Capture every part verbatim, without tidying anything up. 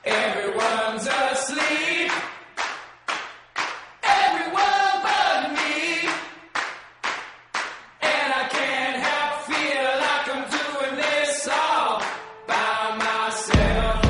Everyone's asleep. Everyone but me. And I can't help feel like I'm doing this all by myself.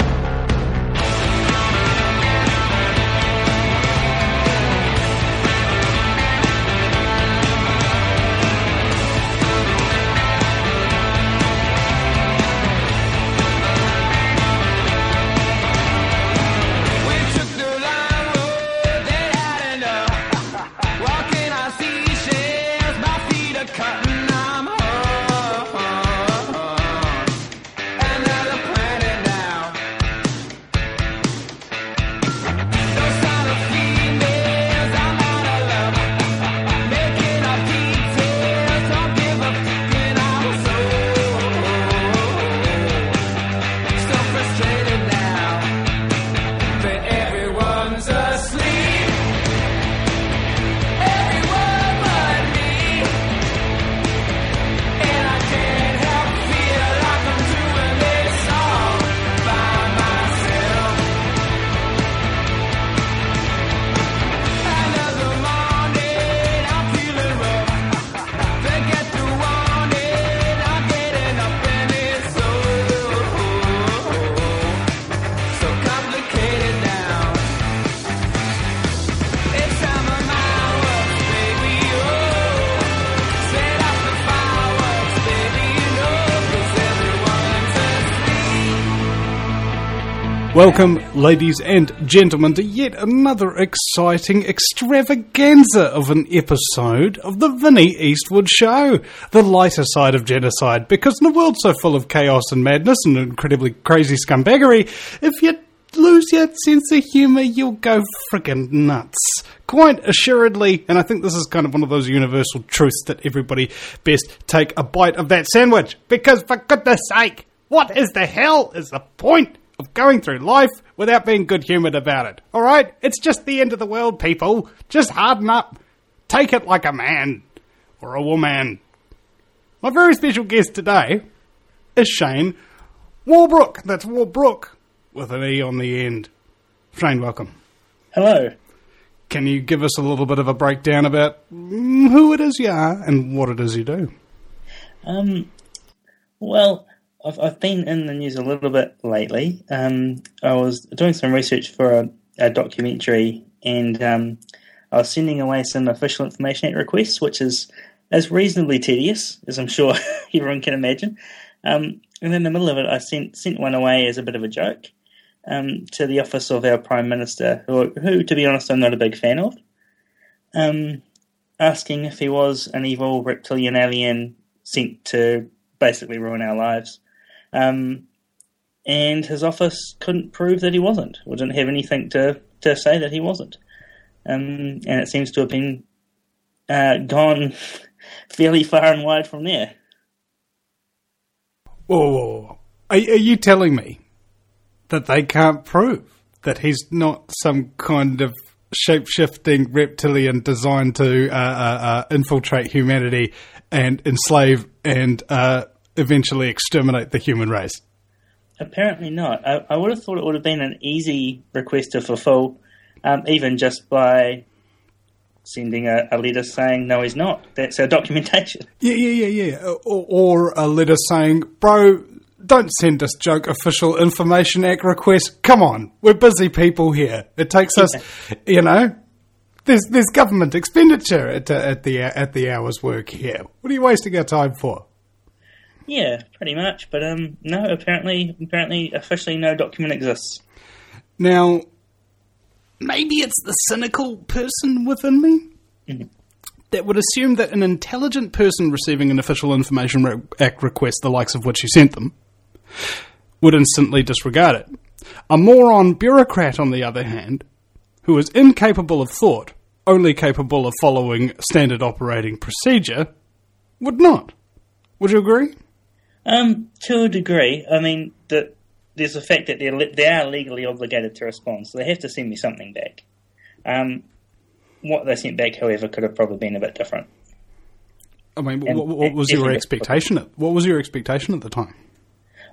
Welcome, ladies and gentlemen, to yet another exciting extravaganza of an episode of the Vinnie Eastwood Show, the lighter side of genocide, because in a world so full of chaos and madness and incredibly crazy scumbaggery, if you lose your sense of humour, you'll go friggin' nuts. Quite assuredly, and I think this is kind of one of those universal truths that everybody best take a bite of that sandwich, because for goodness sake, what is the hell is the point of going through life without being good-humoured about it? Alright? It's just the end of the world, people. Just harden up. Take it like a man. Or a woman. My very special guest today is Shane Warbrook. That's Warbrook with an E on the end. Shane, welcome. Hello. Can you give us a little bit of a breakdown about who it is you are and what it is you do? Um, well, I've, I've been in the news a little bit lately. Um, I was doing some research for a, a documentary, and um, I was sending away some Official Information Act requests, which is, is reasonably tedious, as I'm sure everyone can imagine. Um, and in the middle of it, I sent sent one away as a bit of a joke um, to the office of our Prime Minister, who, who, to be honest, I'm not a big fan of, um, asking if he was an evil reptilian alien sent to basically ruin our lives. Um, and his office couldn't prove that he wasn't, or didn't have anything to, to say that he wasn't. Um, and it seems to have been uh, gone fairly far and wide from there. Whoa, whoa, whoa. Are, are you telling me that they can't prove that he's not some kind of shape-shifting reptilian designed to uh, uh, uh, infiltrate humanity and enslave and uh, eventually exterminate the human race? Apparently not. I, I would have thought it would have been an easy request to fulfill, um, even just by sending a, a letter saying, no, he's not. That's our documentation. Yeah, yeah, yeah, yeah. Or, or a letter saying, bro, don't send us joke Official Information Act requests. Come on, we're busy people here. It takes us, you know, there's there's government expenditure at, uh, at the at the hour's work here. What are you wasting our time for? Yeah, pretty much. But um, no, apparently, apparently, officially, no document exists. Now, maybe it's the cynical person within me mm-hmm. that would assume that an intelligent person receiving an Official Information Re- Act request, the likes of which you sent them, would instantly disregard it. A moron bureaucrat, on the other hand, who is incapable of thought, only capable of following standard operating procedure, would not. Would you agree? Um, to a degree. I mean, the, there's the fact that they're le- they are legally obligated to respond, so they have to send me something back. Um, what they sent back, however, could have probably been a bit different. I mean, and, what, what was your expectation? At, what was your expectation at the time?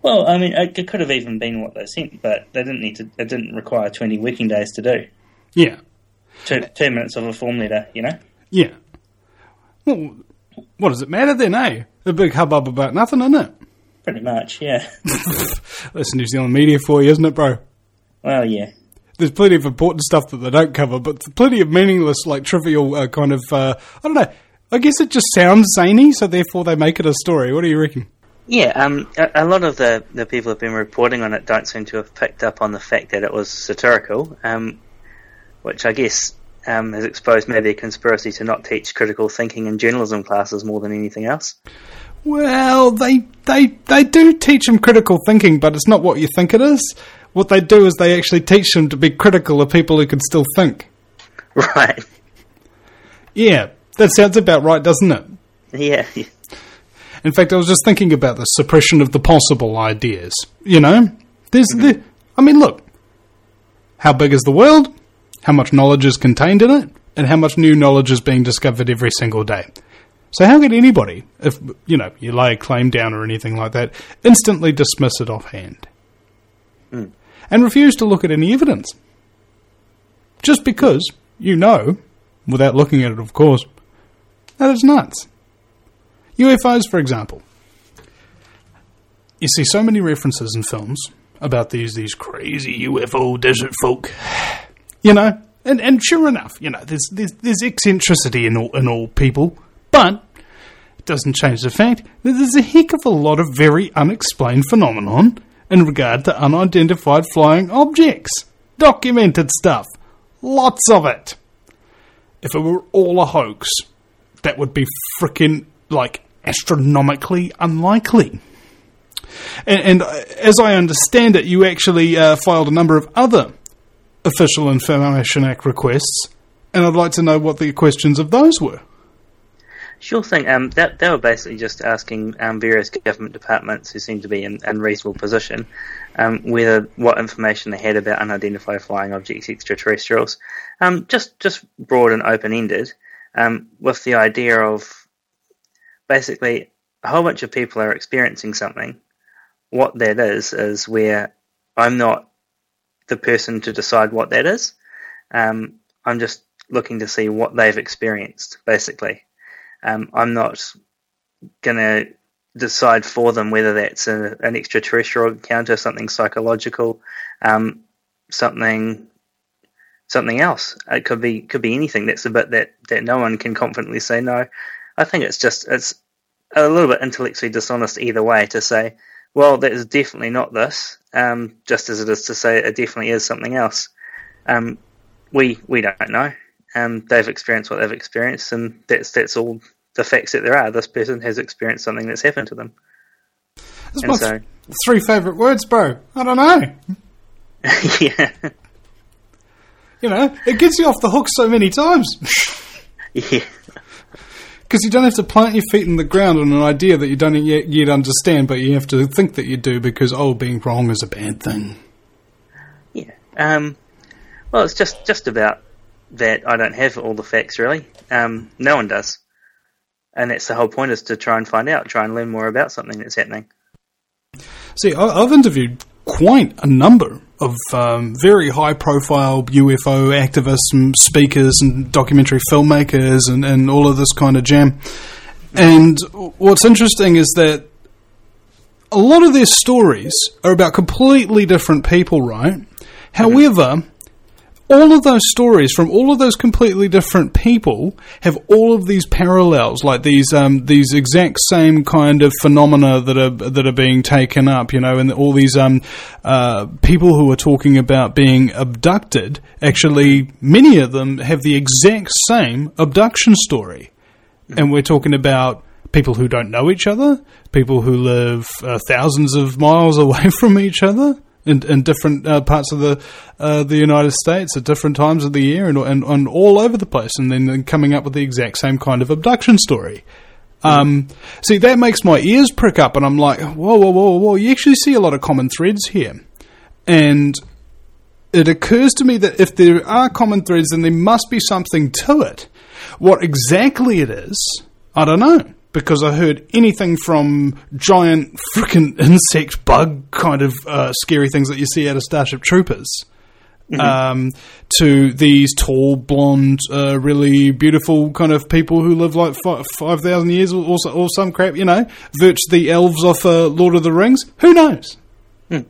Well, I mean, it could have even been what they sent, but they didn't need to. It didn't require twenty working days to do. Yeah. Two, two minutes of a form letter, you know? Yeah. Well, what does it matter then, eh? A big hubbub about nothing, isn't it? Pretty much, yeah. That's New Zealand media for you, isn't it, bro? Well, yeah. There's plenty of important stuff that they don't cover, but plenty of meaningless, like, trivial uh, kind of, uh, I don't know, I guess it just sounds zany, so therefore they make it a story. What do you reckon? Yeah, um, a, a lot of the, the people who have been reporting on it don't seem to have picked up on the fact that it was satirical, um, which I guess um, has exposed maybe a conspiracy to not teach critical thinking in journalism classes more than anything else. Well, they they they do teach them critical thinking, but it's not what you think it is. What they do is they actually teach them to be critical of people who can still think. Right. Yeah, that sounds about right, doesn't it? Yeah. In fact, I was just thinking about the suppression of the possible ideas. You know, there's mm-hmm. the. I mean, look, how big is the world? How much knowledge is contained in it? And how much new knowledge is being discovered every single day? So how could anybody, if, you know, you lay a claim down or anything like that, instantly dismiss it offhand? Mm. And refuse to look at any evidence? Just because you know, without looking at it, of course, that it's nuts. U F Os, for example. You see so many references in films about these these crazy U F O desert folk. You know, and, and sure enough, you know, there's there's, there's eccentricity in all, in all people, but it doesn't change the fact that there's a heck of a lot of very unexplained phenomenon in regard to unidentified flying objects. Documented stuff. Lots of it. If it were all a hoax, that would be frickin', like, astronomically unlikely. And, and as I understand it, you actually uh, filed a number of other Official Information Act requests, and I'd like to know what the questions of those were. Sure thing. Um, that, they were basically just asking um, various government departments who seem to be in a reasonable position um, whether what information they had about unidentified flying objects, extraterrestrials, um, just just broad and open-ended, um, with the idea of basically a whole bunch of people are experiencing something. What that is is where I'm not the person to decide what that is. Um, I'm just looking to see what they've experienced, basically. Um, I'm not going to decide for them whether that's a, an extraterrestrial encounter, something psychological, um, something something else. It could be could be anything. That's the bit that, that no one can confidently say no. I think it's just it's a little bit intellectually dishonest either way to say, well, that is definitely not this, um, just as it is to say it definitely is something else. Um, we we don't know. Um, they've experienced what they've experienced, and that's that's all the facts that there are. This person has experienced something that's happened to them. That's my so, th- three favourite words, bro. I don't know. Yeah. You know, it gets you off the hook so many times. Yeah. Because you don't have to plant your feet in the ground on an idea that you don't yet, yet understand, but you have to think that you do because, oh, being wrong is a bad thing. Yeah. Um, well, it's just, just about that I don't have all the facts, really. Um, no one does. And that's the whole point, is to try and find out, try and learn more about something that's happening. See, I've interviewed quite a number of um, very high-profile U F O activists and speakers and documentary filmmakers and, and all of this kind of jam. And what's interesting is that a lot of their stories are about completely different people, right? However, all of those stories from all of those completely different people have all of these parallels, like these um, these exact same kind of phenomena that are that are being taken up, you know, and all these um, uh, people who are talking about being abducted. Actually, many of them have the exact same abduction story, and we're talking about people who don't know each other, people who live uh, thousands of miles away from each other. In, in different uh, parts of the uh, the United States at different times of the year and, and, and all over the place, and then, then coming up with the exact same kind of abduction story. Um, see, that makes my ears prick up, and I'm like, whoa, whoa, whoa, whoa, you actually see a lot of common threads here. And it occurs to me that if there are common threads, then there must be something to it. What exactly it is, I don't know. because I heard anything from giant frickin' insect bug kind of uh, scary things that you see out of Starship Troopers, mm-hmm. um, to these tall, blonde, uh, really beautiful kind of people who live like five thousand years or, or, or some crap, you know, virtue the elves off uh, Lord of the Rings. Who knows? Mm.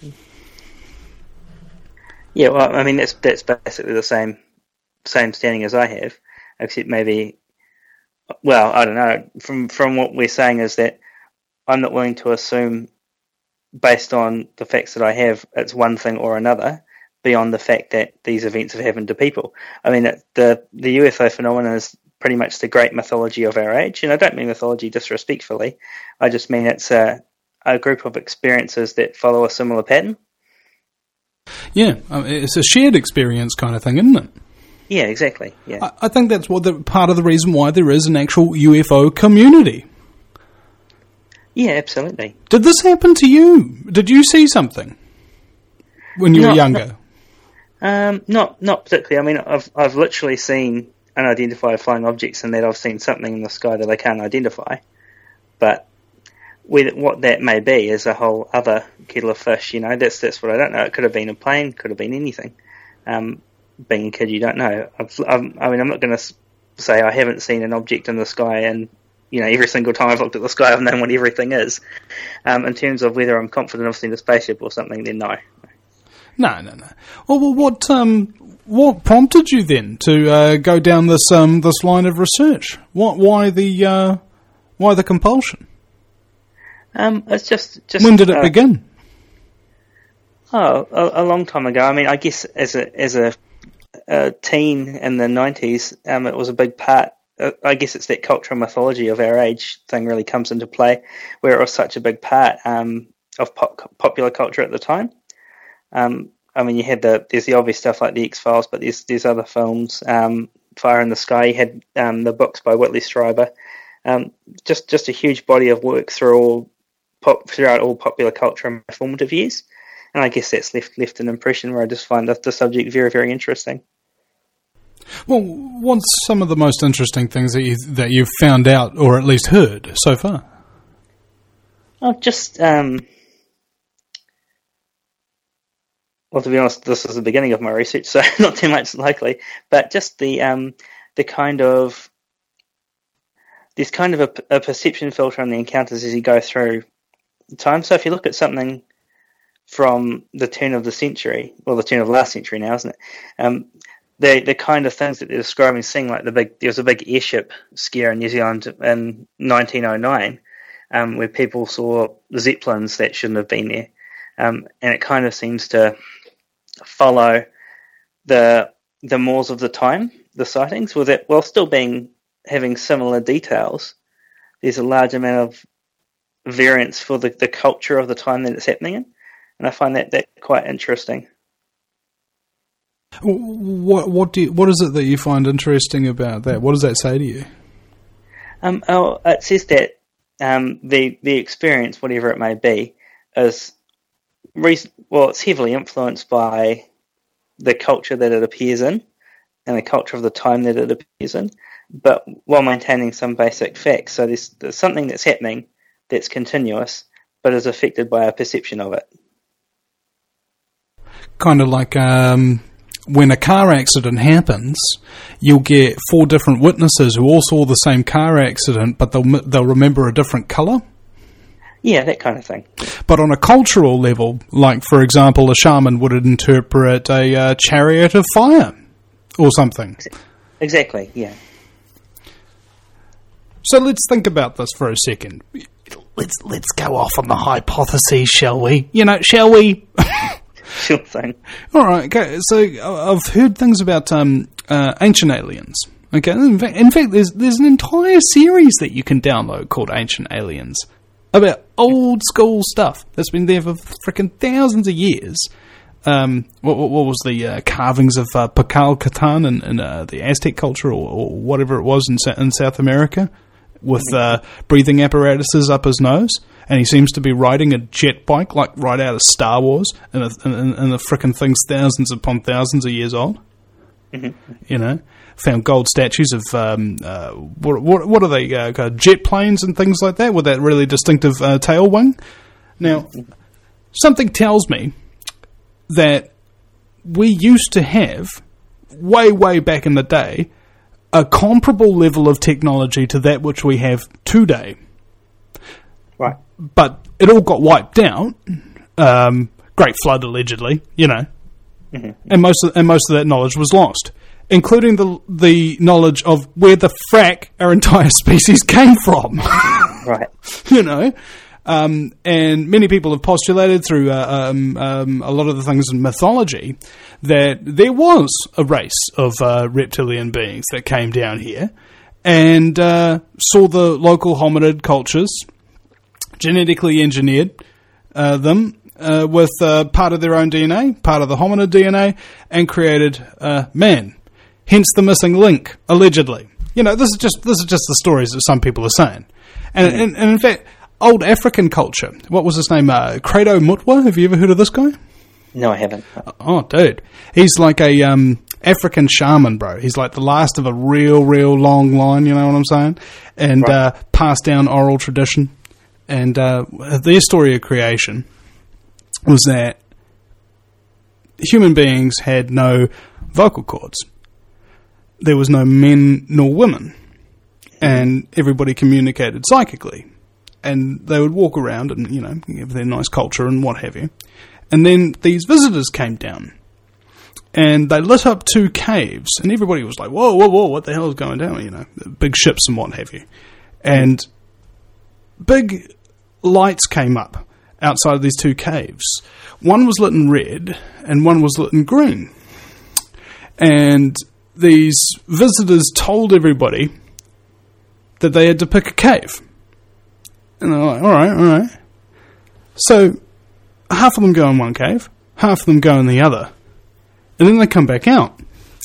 Yeah, well, I mean, that's that's basically the same same standing as I have, except maybe, well, I don't know. From from what we're saying is that I'm not willing to assume, based on the facts that I have, it's one thing or another, beyond the fact that these events have happened to people. I mean, the the U F O phenomenon is pretty much the great mythology of our age, and I don't mean mythology disrespectfully. I just mean it's a, a group of experiences that follow a similar pattern. Yeah, it's a shared experience kind of thing, isn't it? Yeah, exactly. Yeah, I, I think that's what the part of the reason why there is an actual U F O community. Yeah, absolutely. Did this happen to you? Did you see something when you not, were younger? Not, um, not not particularly. I mean, I've I've literally seen unidentified flying objects, and that I've seen something in the sky that I can't identify. But whether, what that may be is a whole other kettle of fish. You know, that's that's what I don't know. It could have been a plane, could have been anything. Um, being a kid, you don't know. I've, I'm, I mean, I'm not going to say I haven't seen an object in the sky, and you know, every single time I've looked at the sky, I've known what everything is. Um, in terms of whether I'm confident I've seen a spaceship or something, then no. No, no, no. Well, well what um, what prompted you then to uh, go down this um, this line of research? What, why the uh, why the compulsion? Um, it's just, just when did it uh, begin? Oh, a, a long time ago. I mean, I guess as a as a, a teen in the nineties, um, it was a big part. Uh, I guess it's that cultural mythology of our age thing really comes into play, where it was such a big part um, of pop, popular culture at the time. Um, I mean, you had the there's the obvious stuff like the X-Files, but there's there's other films. Um, Fire in the Sky. You had um, the books by Whitley Strieber. Um, just just a huge body of work through all pop throughout all popular culture in my formative years, and I guess that's left left an impression where I just find the, the subject very very interesting. Well, what's some of the most interesting things that you that you've found out or at least heard so far? Oh, just um. Well, to be honest, this is the beginning of my research, so not too much likely. But just the um, the kind of there's kind of a, a perception filter on the encounters as you go through time. So if you look at something from the turn of the century, well, the turn of last century now, isn't it? Um, the the kind of things that they're describing, seeing like the big there was a big airship scare in New Zealand in nineteen oh nine, um, where people saw zeppelins that shouldn't have been there, um, and it kind of seems to follow the the mores of the time, the sightings, with it while still being having similar details. There's a large amount of variance for the, the culture of the time that it's happening in, and I find that, that quite interesting. What what do you, what is it that you find interesting about that? What does that say to you? Um, oh, it says that um, the the experience, whatever it may be, is reason, well, it's heavily influenced by the culture that it appears in and the culture of the time that it appears in, but while maintaining some basic facts. So there's, there's something that's happening that's continuous, but is affected by our perception of it. Kind of like um, when a car accident happens, you'll get four different witnesses who all saw the same car accident, but they'll they'll remember a different colour. Yeah, that kind of thing. But on a cultural level, like, for example, a shaman would interpret a uh, chariot of fire or something. Exactly, yeah. So let's think about this for a second. Let's let's go off on the hypothesis, shall we? You know, shall we? Sure thing. All right, okay. So I've heard things about um, uh, ancient aliens. Okay, in fact, in fact, there's there's an entire series that you can download called Ancient Aliens, about old school stuff that's been there for freaking thousands of years. Um, what, what was the uh, carvings of uh, Pacal Catan in, in uh, the Aztec culture, or, or whatever it was in, in South America, with uh, breathing apparatuses up his nose, and he seems to be riding a jet bike, like right out of Star Wars, and, and, and the frickin' thing's thousands upon thousands of years old. Mm-hmm. You know, found gold statues of um, uh, what, what what are they? Uh, jet planes and things like that with that really distinctive uh, tail wing. Now, something tells me that we used to have, way way back in the day, a comparable level of technology to that which we have today. Right. But it all got wiped out. Um, Great Flood, allegedly, you know. Mm-hmm. And most of, and most of that knowledge was lost, including the the knowledge of where the frack our entire species came from. Right. You know. Um, and many people have postulated through uh, um, um, a lot of the things in mythology that there was a race of uh, reptilian beings that came down here and uh, saw the local hominid cultures, genetically engineered uh, them uh, with uh, part of their own D N A, part of the hominid D N A, and created uh, man. Hence the missing link, allegedly. You know, this is just this is just the stories that some people are saying, and, mm. and, and in fact. Old African culture. What was his name? Uh, Credo Mutwa. Have you ever heard of this guy? No, I haven't. Oh, dude. He's like a um, African shaman, bro. He's like the last of a real, real long line, you know what I'm saying? And right. uh, passed down oral tradition. And uh, their story of creation was that human beings had no vocal cords. There was no men nor women. And everybody communicated psychically. And they would walk around and, you know, have their nice culture and what have you. And then these visitors came down. And they lit up two caves. And everybody was like, whoa, whoa, whoa, what the hell is going down? You know, big ships and what have you. And big lights came up outside of these two caves. One was lit in red and one was lit in green. And these visitors told everybody that they had to pick a cave. And they're like, all right, all right. So half of them go in one cave, half of them go in the other. And then they come back out.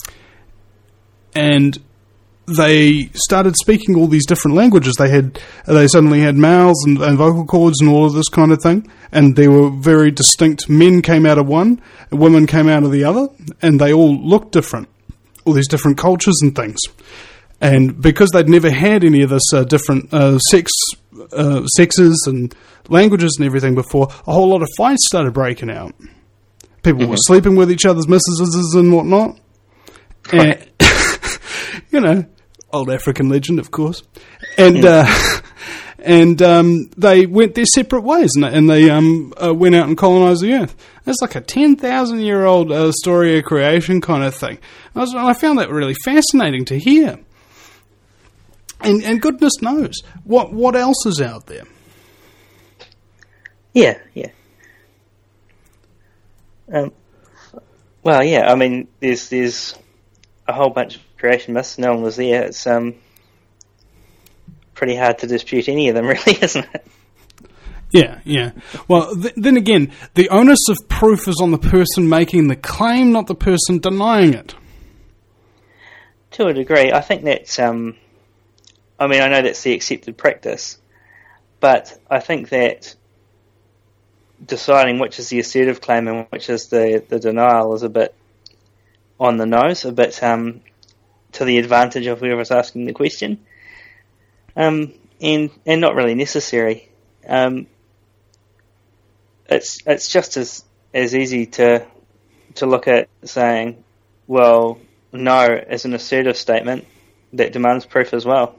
And they started speaking all these different languages. They had, they suddenly had mouths and, and vocal cords and all of this kind of thing. And they were very distinct. Men came out of one, women came out of the other. And they all looked different. All these different cultures and things. And because they'd never had any of this uh, different uh, sex uh, sexes and languages and everything before, a whole lot of fights started breaking out. People mm-hmm. were sleeping with each other's missuses and whatnot. And, you know, old African legend, of course. And yeah. uh, and um, they went their separate ways, and, and they um, uh, went out and colonised the earth. It's like a ten thousand year old uh, story of creation kind of thing. I, was, I found that really fascinating to hear. And, and goodness knows, what what else is out there? Yeah, yeah. Um, well, yeah, I mean, there's there's a whole bunch of creation myths. No one was there. It's um pretty hard to dispute any of them, really, isn't it? Yeah, yeah. Well, th- then again, the onus of proof is on the person making the claim, not the person denying it. To a degree, I think that's... Um, I mean, I know that's the accepted practice, but I think that deciding which is the assertive claim and which is the, the denial is a bit on the nose, a bit um, to the advantage of whoever's asking the question, um, and and not really necessary. Um, it's it's just as as easy to to look at saying, well, no, as an assertive statement that demands proof as well.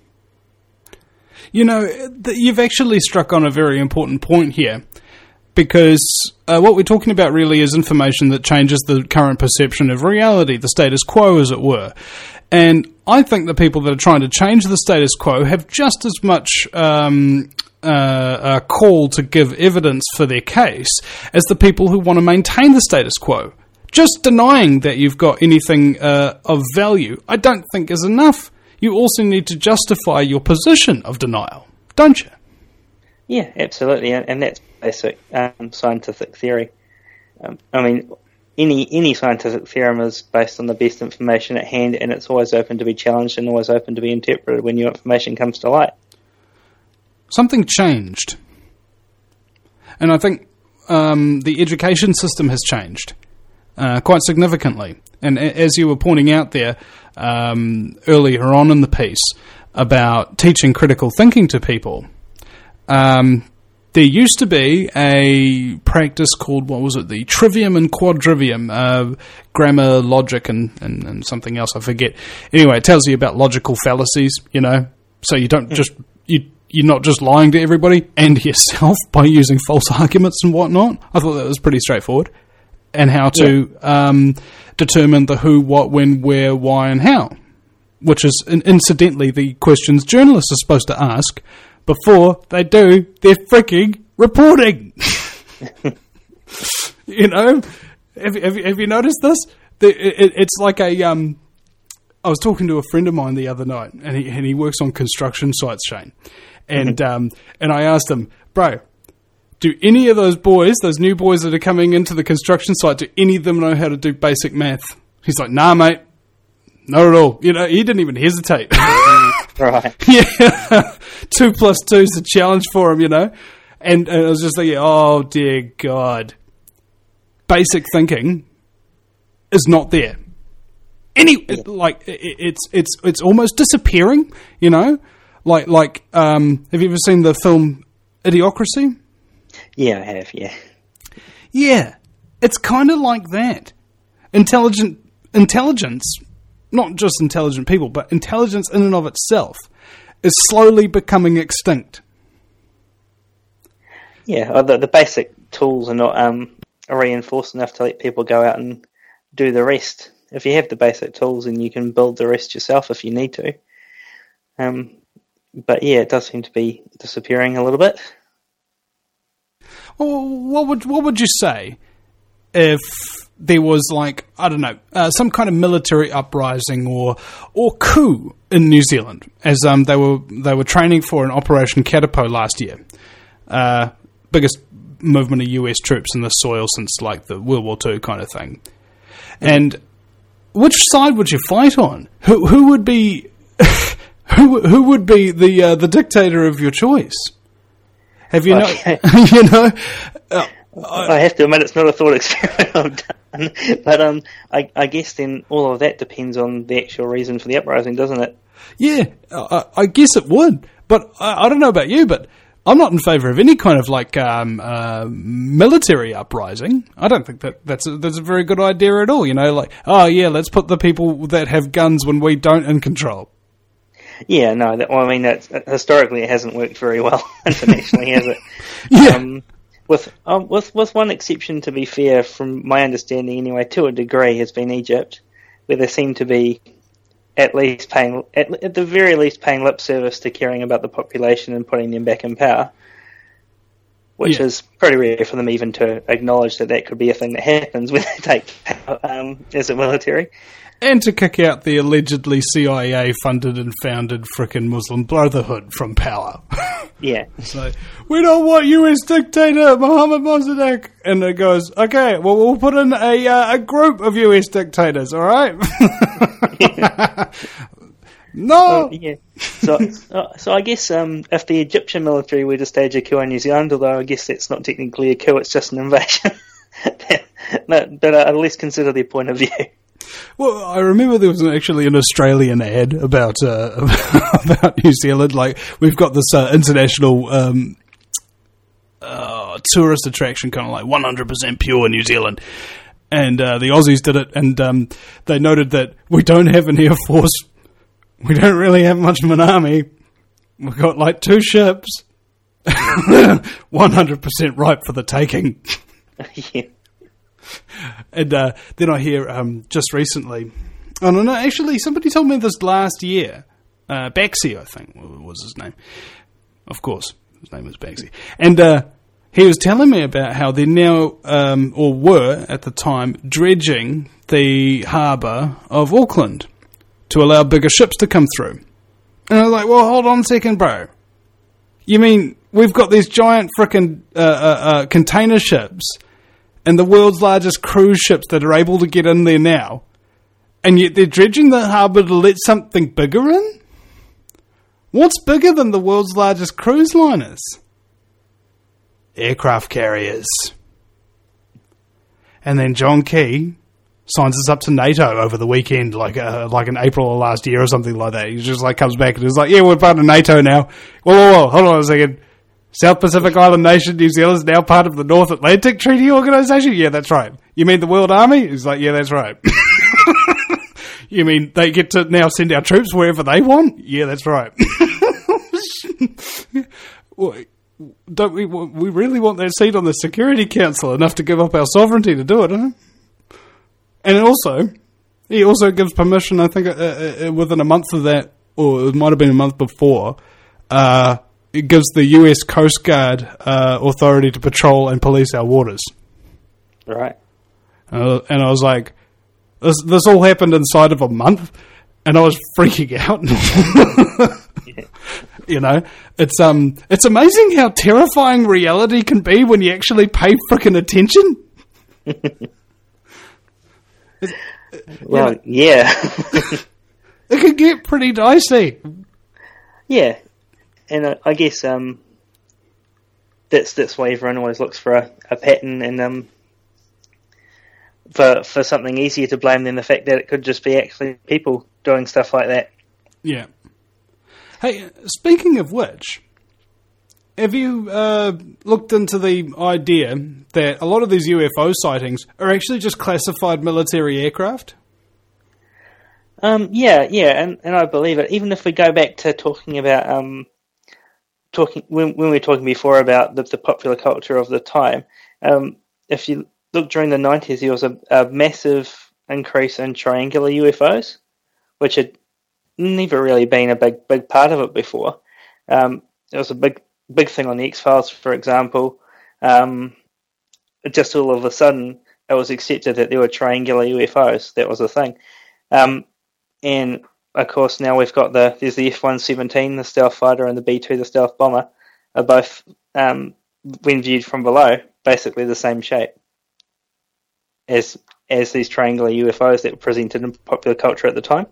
You know, you've actually struck on a very important point here, because uh, what we're talking about really is information that changes the current perception of reality, the status quo, as it were. And I think the people that are trying to change the status quo have just as much um, uh, a call to give evidence for their case as the people who want to maintain the status quo. Just denying that you've got anything uh, of value, I don't think is enough. You also need to justify your position of denial, don't you? Yeah, absolutely, and, and that's basic um, scientific theory. Um, I mean, any any scientific theorem is based on the best information at hand, and it's always open to be challenged and always open to be interpreted when new information comes to light. Something changed. And I think um, the education system has changed. uh, quite significantly. And a- as you were pointing out there um, earlier on in the piece about teaching critical thinking to people, um, there used to be a practice called, what was it, the trivium and quadrivium, uh, grammar, logic, and, and, and something else, I forget. Anyway, it tells you about logical fallacies, you know, so you don't just, you, you're not just lying to everybody and yourself by using false arguments and whatnot. I thought that was pretty straightforward. And how to yeah. um, determine the who, what, when, where, why, and how, which is, in, incidentally, the questions journalists are supposed to ask before they do their freaking reporting. You know? Have, have, have you noticed this? The, it, it's like a... Um, I was talking to a friend of mine the other night, and he, and he works on construction sites, Shane. And, mm-hmm. um, and I asked him, bro, do any of those boys, those new boys that are coming into the construction site, do any of them know how to do basic math? He's like, nah, mate. Not at all. You know, he didn't even hesitate. Right. Yeah. Two plus two is a challenge for him, you know. And, and I was just thinking, oh, dear God. Basic thinking is not there. Any, yeah. like, it, it's it's it's almost disappearing, you know. Like, like um, have you ever seen the film Idiocracy? Yeah, I have, yeah. Yeah. It's kind of like that. Intelligent Intelligence... not just intelligent people, but intelligence in and of itself is slowly becoming extinct. Yeah, the, the basic tools are not um, reinforced enough to let people go out and do the rest. If you have the basic tools, then you can build the rest yourself if you need to. Um, but yeah, it does seem to be disappearing a little bit. Well, what would what would you say if there was, like, I don't know, uh, some kind of military uprising or or coup in New Zealand, as um they were they were training for an Operation Katapo last year, uh, biggest movement of U S troops in the soil since, like, the World War Two kind of thing. And which side would you fight on? Who who would be who who would be the uh, the dictator of your choice? Have you okay. know you know? Uh, I have to admit, it's not a thought experiment I've done, but um, I, I guess then all of that depends on the actual reason for the uprising, doesn't it? Yeah, I, I guess it would, but I, I don't know about you, but I'm not in favour of any kind of, like, um, uh, military uprising. I don't think that that's a, that's a very good idea at all. You know, like, oh yeah, let's put the people that have guns when we don't in control. Yeah, no, that, well, I mean, that's, historically it hasn't worked very well internationally, has it? Yeah. Um, With um, with with one exception, to be fair, from my understanding anyway, to a degree, has been Egypt, where they seem to be at least paying, at, at the very least, paying lip service to caring about the population and putting them back in power, which yeah. is pretty rare for them even to acknowledge that that could be a thing that happens when they take power um, as a military. And to kick out the allegedly C I A-funded and founded frickin' Muslim Brotherhood from power. Yeah. So, we don't want U S dictator Mohammed Mossadegh. And it goes, okay, well, we'll put in a uh, a group of U S dictators, all right? No! Uh, yeah. So, so, so I guess um, if the Egyptian military were to stage a coup in New Zealand, although I guess that's not technically a coup, it's just an invasion, but, but I'd at least consider their point of view. Well, I remember there was actually an Australian ad about uh, about New Zealand. Like, we've got this uh, international um, uh, tourist attraction, kind of like one hundred percent pure New Zealand. And uh, the Aussies did it, and um, they noted that we don't have an air force. We don't really have much of an army. We've got like two ships. one hundred percent ripe for the taking. Yeah. And uh, then I hear um, just recently, oh no, no, actually somebody told me this last year, uh, Baxi, I think was his name. Of course, his name was Baxi. And uh, he was telling me about how they're now, um, or were at the time, dredging the harbour of Auckland to allow bigger ships to come through. And I was like, well, hold on a second, bro. You mean we've got these giant frickin' uh, uh, uh, container ships and the world's largest cruise ships that are able to get in there now, and yet they're dredging the harbour to let something bigger in? What's bigger than the world's largest cruise liners? Aircraft carriers. And then John Key signs us up to NATO over the weekend, like uh, like in April of last year or something like that. He just like comes back and is like, yeah, we're part of NATO now. Whoa, whoa, whoa, hold on a second. South Pacific Island nation New Zealand is now part of the North Atlantic Treaty Organisation? Yeah, that's right. You mean the World Army? He's like, yeah, that's right. You mean they get to now send our troops wherever they want? Yeah, that's right. Well, don't we? We really want that seat on the Security Council enough to give up our sovereignty to do it, huh? And also, he also gives permission, I think, uh, uh, within a month of that, or it might have been a month before, uh, it gives the U S Coast Guard uh, authority to patrol and police our waters. Right. Uh, and I was like, this, this all happened inside of a month, and I was freaking out. Yeah. You know, it's um, it's amazing how terrifying reality can be when you actually pay frickin' attention. Well, yeah. It can get pretty dicey. Yeah. And uh, I guess um, that's that's why everyone always looks for a, a pattern, and um, for for something easier to blame than the fact that it could just be actually people doing stuff like that. Yeah. Hey, speaking of which, have you uh, looked into the idea that a lot of these U F O sightings are actually just classified military aircraft? Um, yeah, yeah, and, and I believe it. Even if we go back to talking about um, talking when, when we were talking before about the, the popular culture of the time, um, if you look during the nineties, there was a, a massive increase in triangular U F Os, which had never really been a big big part of it before. Um, it was a big big thing on the X-Files, for example. Um, just all of a sudden, it was accepted that there were triangular U F Os. That was a thing. Um, and of course, now we've got the there's the F one seventeen, the stealth fighter, and the B two, the stealth bomber, are both, um, when viewed from below, basically the same shape as as these triangular U F Os that were presented in popular culture at the time.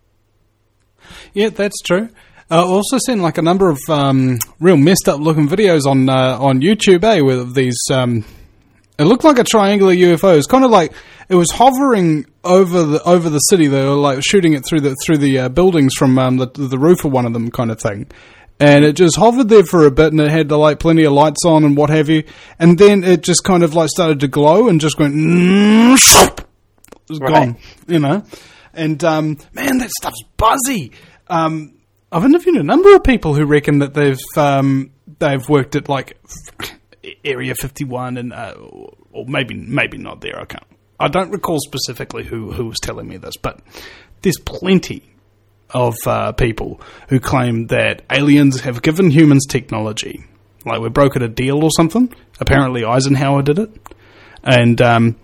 Yeah, that's true. Uh, I've also seen like a number of um, real messed up looking videos on uh, on YouTube, eh, with these. Um, it looked like a triangular U F O. It's kind of like it was hovering over the over the city. They were like shooting it through the through the uh, buildings from um, the the roof of one of them, kind of thing. And it just hovered there for a bit, and it had like plenty of lights on and what have you. And then it just kind of like started to glow and just went. It was Right. gone, you know. And um, man, that stuff's buzzy. Um, I've interviewed a number of people who reckon that they've um, they've worked at like Area fifty-one and uh, or maybe maybe not there. I can't. I don't recall specifically who who was telling me this, but there's plenty of uh, people who claim that aliens have given humans technology, like we brokered a deal or something. Apparently, Eisenhower did it, and um,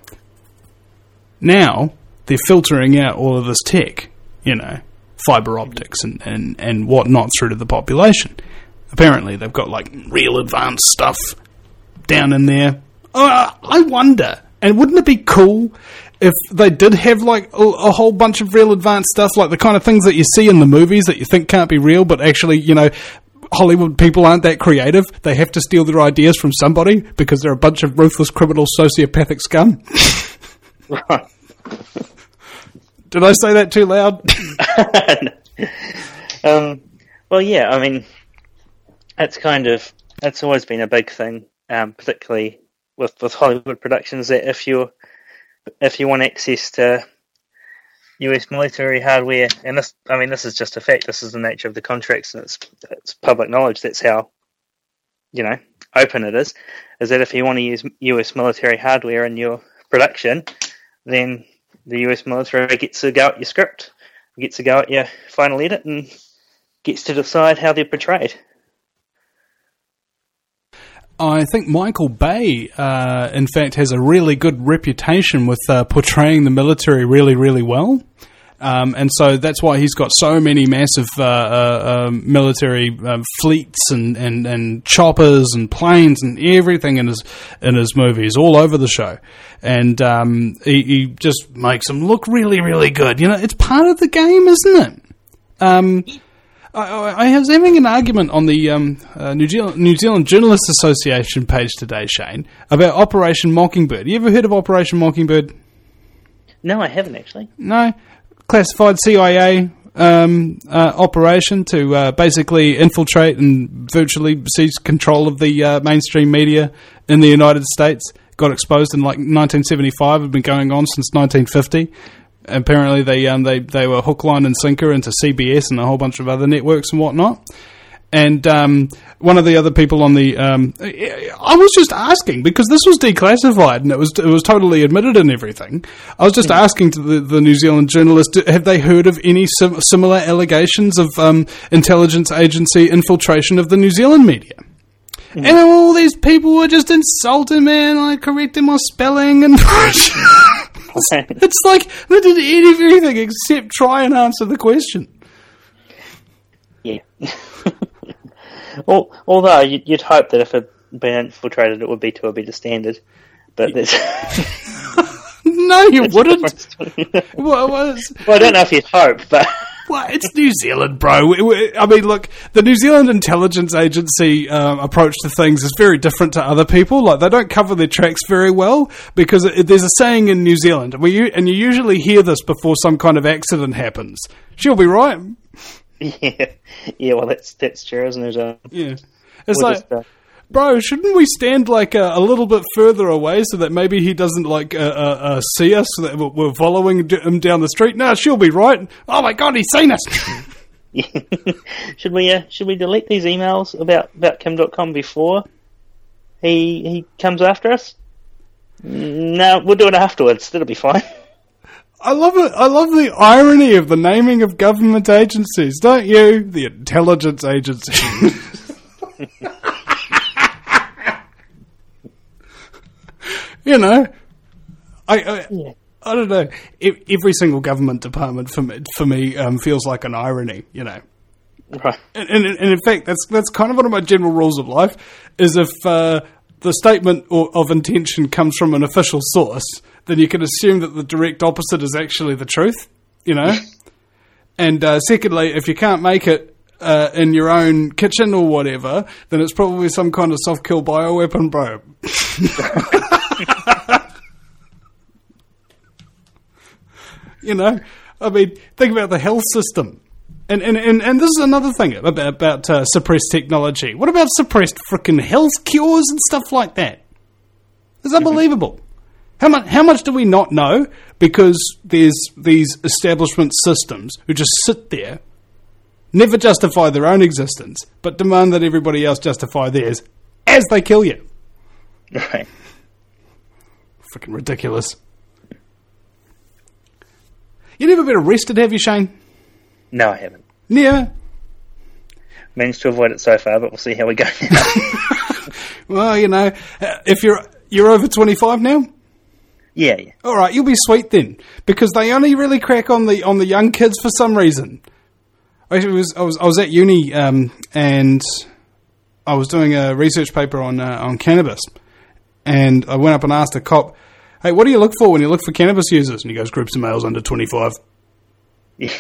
now they're filtering out all of this tech, you know, fiber optics and, and, and whatnot through to the population. Apparently, they've got like real advanced stuff down in there. Uh, I wonder, and wouldn't it be cool if they did have like a, a whole bunch of real advanced stuff, like the kind of things that you see in the movies that you think can't be real, but actually, you know, Hollywood people aren't that creative. They have to steal their ideas from somebody because they're a bunch of ruthless, criminal, sociopathic scum. Right. Did I say that too loud? um, well, yeah, I mean, it's kind of, it's always been a big thing, um, particularly with, with Hollywood productions, that if you if you want access to U S military hardware, and this, I mean, this is just a fact, this is the nature of the contracts, and it's, it's public knowledge, that's how, you know, open it is, is that if you want to use U S military hardware in your production, then the U S military gets to go at your script, gets to go at your final edit, and gets to decide how they're portrayed. I think Michael Bay, uh, in fact, has a really good reputation with uh, portraying the military really, really well. Um, and so that's why he's got so many massive uh, uh, uh, military uh, fleets and, and, and choppers and planes and everything in his in his movies, all over the show. And um, he, he just makes them look really, really good. You know, it's part of the game, isn't it? Um, I, I was having an argument on the um, uh, New Zealand, New Zealand Journalists Association page today, Shane, about Operation Mockingbird. You ever heard of Operation Mockingbird? No, I haven't actually. No, classified C I A um, uh, operation to uh, basically infiltrate and virtually seize control of the uh, mainstream media in the United States. Got exposed in like nineteen seventy-five. Had been going on since nineteen fifty. Apparently, they um, they they were hook, line, and sinker into C B S and a whole bunch of other networks and whatnot. And um, one of the other people on the, um, I was just asking because this was declassified and it was it was totally admitted and everything. I was just mm. asking to the, the New Zealand journalist, have they heard of any sim- similar allegations of um, intelligence agency infiltration of the New Zealand media? Mm. And all these people were just insulting me and like correcting my spelling and it's like they did anything except try and answer the question. Yeah. Well, although you'd hope that if it had been infiltrated, it would be to a better standard. But there's no, you wouldn't. well, well, well, I don't know if you'd hope, but well, it's New Zealand, bro. I mean, look, the New Zealand Intelligence Agency um, approach to things is very different to other people. Like, they don't cover their tracks very well because it, there's a saying in New Zealand, and, we, and you usually hear this before some kind of accident happens. She'll be right. Yeah, yeah. Well, that's that's true, isn't it? Uh, yeah, it's we'll like, just, uh, bro, shouldn't we stand like a, a little bit further away so that maybe he doesn't like uh, uh, uh, see us? So that we're following him down the street. No, she'll be right. Oh my god, he's seen us. Yeah. should we uh, should we delete these emails about about Kim dot com before he he comes after us? No, we'll do it afterwards. That'll be fine. I love it. I love the irony of the naming of government agencies, don't you? The intelligence agency. You know, I I, yeah. I don't know. Every single government department for me, for me um, feels like an irony. You know, right? And, and, and in fact, that's that's kind of one of my general rules of life. Is if uh, the statement or, of intention comes from an official source, then you can assume that the direct opposite is actually the truth, you know? And uh, secondly, if you can't make it uh, in your own kitchen or whatever, then it's probably some kind of soft-kill bioweapon, bro. You know? I mean, think about the health system. And and, and, and this is another thing about, about uh, suppressed technology. What about suppressed frickin' health cures and stuff like that? It's unbelievable. Mm-hmm. How much, how much do we not know because there's these establishment systems who just sit there, never justify their own existence, but demand that everybody else justify theirs as they kill you? Right. Freaking ridiculous. You never been arrested, have you, Shane? No, I haven't. Never? Managed to avoid it so far, but we'll see how we go now. Well, you know, if you're you're over twenty-five now? Yeah, yeah. All right, you'll be sweet then, because they only really crack on the on the young kids for some reason. I was I was I was at uni um, and I was doing a research paper on uh, on cannabis, and I went up and asked a cop, "Hey, what do you look for when you look for cannabis users?" And he goes, "Groups of males under twenty-five." Yeah.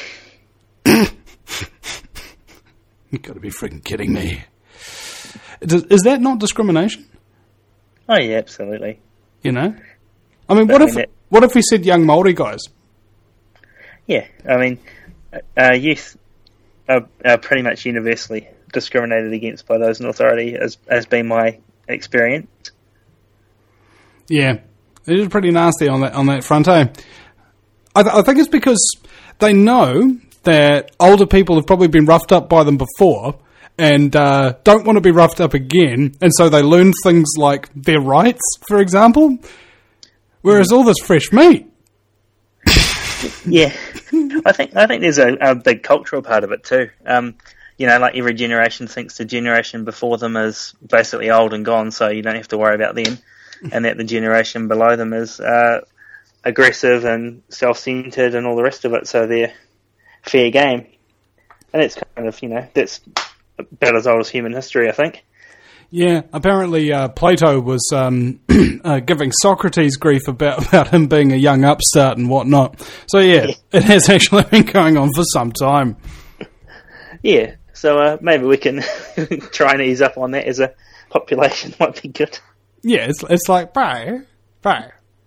You've got to be freaking kidding me. Is, is that not discrimination? Oh yeah, absolutely. You know. I mean, what I if mean, it, what if we said young Māori guys? Yeah, I mean, uh, youth are, are pretty much universally discriminated against by those in authority, as has been my experience. Yeah, it is pretty nasty on that on that front, eh? I, th- I think it's because they know that older people have probably been roughed up by them before and uh, don't want to be roughed up again, and so they learn things like their rights, for example. Whereas all this fresh meat. Yeah, I think I think there's a, a big cultural part of it too. Um, you know, like every generation thinks the generation before them is basically old and gone, so you don't have to worry about them, and that the generation below them is uh, aggressive and self-centered and all the rest of it, so they're fair game. And it's kind of, you know, that's about as old as human history, I think. Yeah, apparently uh, Plato was um, uh, giving Socrates grief about, about him being a young upstart and whatnot. So yeah, yeah. It has actually been going on for some time. Yeah, so uh, maybe we can try and ease up on that as a population. Might be good. Yeah, it's it's like, bro, bro,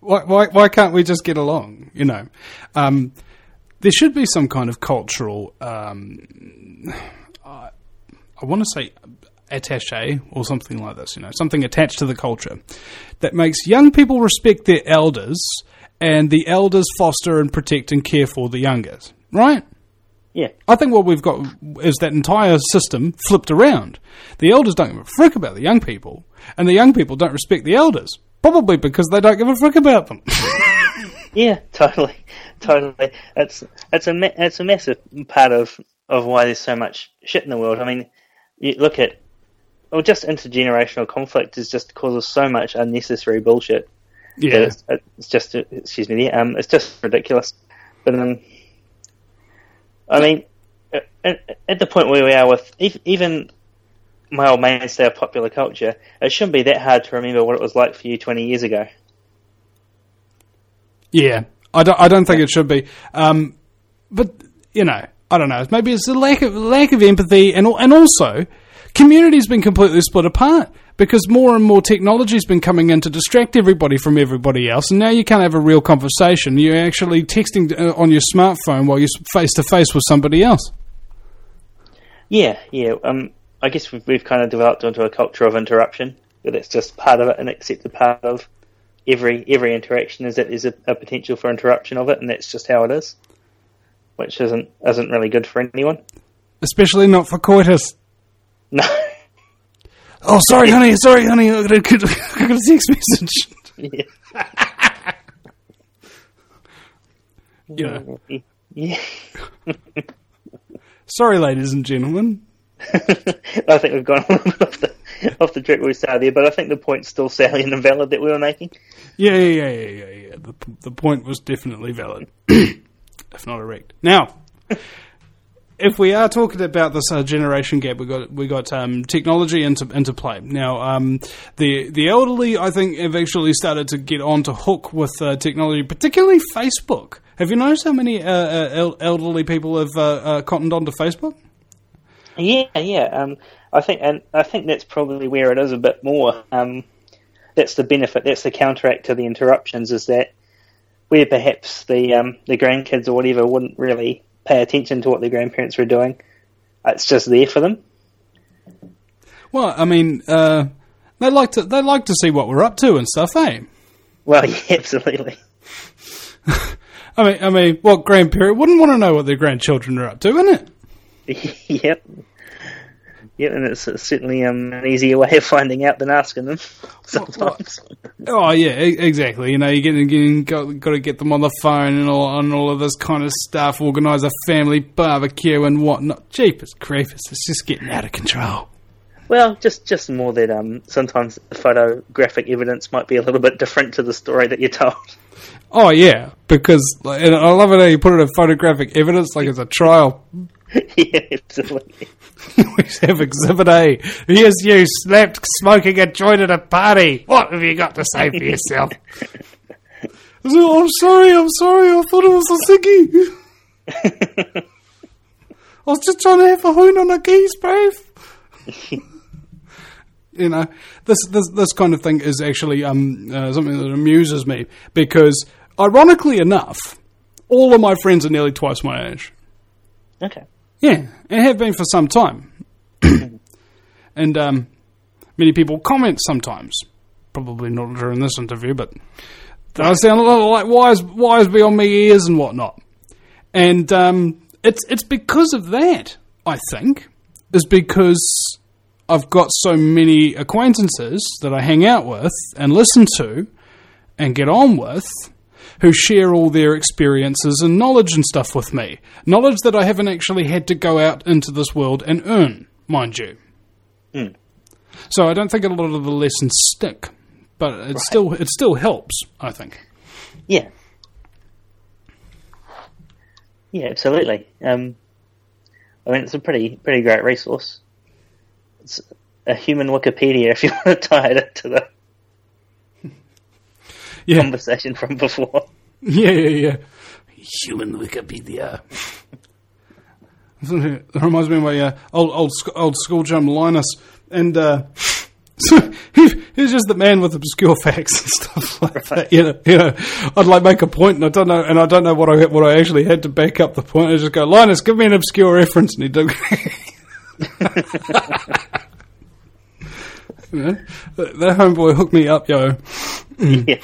Why, why, why can't we just get along? You know, um, there should be some kind of cultural, um, uh, I want to say attaché or something like this, you know, something attached to the culture that makes young people respect their elders and the elders foster and protect and care for the youngers, right? Yeah. I think what we've got is that entire system flipped around. The elders don't give a frick about the young people, and the young people don't respect the elders. Probably because they don't give a frick about them. Yeah, totally, totally. It's it's a ma- it's a massive part of, of why there's so much shit in the world. I mean, you look at, well, just intergenerational conflict is just causes so much unnecessary bullshit. Yeah, it's, it's just excuse me, yeah, um, it's just ridiculous. But um, I mean, at, at the point where we are with even my old mainstay of popular culture, it shouldn't be that hard to remember what it was like for you twenty years ago. Yeah, I don't. I don't think it should be. Um, but you know, I don't know. Maybe it's a lack of lack of empathy, and and also, community's been completely split apart because more and more technology's been coming in to distract everybody from everybody else, and now you can't have a real conversation. You're actually texting on your smartphone while you're face to face with somebody else. Yeah, yeah. Um, I guess we've, we've kind of developed into a culture of interruption, but it's just part of it, an accepted part of every every interaction is that there's a, a potential for interruption of it, and that's just how it is, which isn't isn't really good for anyone. Especially not for coitus. No. Oh, sorry, honey. Sorry, honey. I got a, I got a text message. Yeah. You know. Yeah. Sorry, ladies and gentlemen. I think we've gone a little bit off the, off the track where we started there, but I think the point's still salient and valid that we were making. Yeah, yeah, yeah, yeah, yeah. yeah. The, the point was definitely valid, if not erect. Now, if we are talking about this uh, generation gap, we got we got um, technology into into play. Now, um, the the elderly, I think, have actually started to get on to hook with uh, technology, particularly Facebook. Have you noticed how many uh, uh, elderly people have uh, uh, cottoned onto Facebook? Yeah, yeah. Um, I think, and I think that's probably where it is a bit more. Um, that's the benefit. That's the counteract to the interruptions. Is that where perhaps the um, the grandkids or whatever wouldn't really pay attention to what their grandparents were doing. It's just there for them. Well, I mean, uh, they like to they like to see what we're up to and stuff, eh? Well, yeah, absolutely. I mean, I mean, what grandparent wouldn't want to know what their grandchildren are up to, isn't it? Yep. Yep, and it's certainly um, an easier way of finding out than asking them sometimes. Oh, yeah, exactly. You know, you get, you got, got to get them on the phone and all, and all of this kind of stuff, organise a family barbecue and whatnot. Jeepers creepers, it's just getting out of control. Well, just, just more that um, sometimes the photographic evidence might be a little bit different to the story that you're told. Oh, yeah, because and I love it how you put it in photographic evidence like it's a trial. Yeah, absolutely. We have Exhibit A. Here's you slapped, smoking a joint at a party. What have you got to say for yourself? Oh, I'm sorry, I'm sorry. I thought it was a ciggy. I was just trying to have a hoon on a geese, brave. You know, this, this this kind of thing is actually um uh, something that amuses me because, ironically enough, all of my friends are nearly twice my age. Okay. Yeah, and have been for some time. And um, many people comment sometimes. Probably not during this interview, but I sound a little like wise, wise beyond me ears and whatnot. And um, it's it's because of that, I think, is because I've got so many acquaintances that I hang out with and listen to and get on with who share all their experiences and knowledge and stuff with me. Knowledge that I haven't actually had to go out into this world and earn, mind you. Mm. So I don't think a lot of the lessons stick, but it right. still it still helps, I think. Yeah. Yeah, absolutely. Um, I mean, it's a pretty pretty great resource. It's a human Wikipedia if you want to tie it into the yeah. conversation from before. Yeah, yeah, yeah. Human Wikipedia. It reminds me of my uh, old, old old school chum Linus. And uh, So he, he's just the man with obscure facts and stuff like that. You know, you know, I'd like make a point, and I don't know, and I don't know what I what I actually had to back up the point. I just go, Linus, give me an obscure reference, and he did. You know, that, that homeboy hooked me up, yo. Mm. Yeah.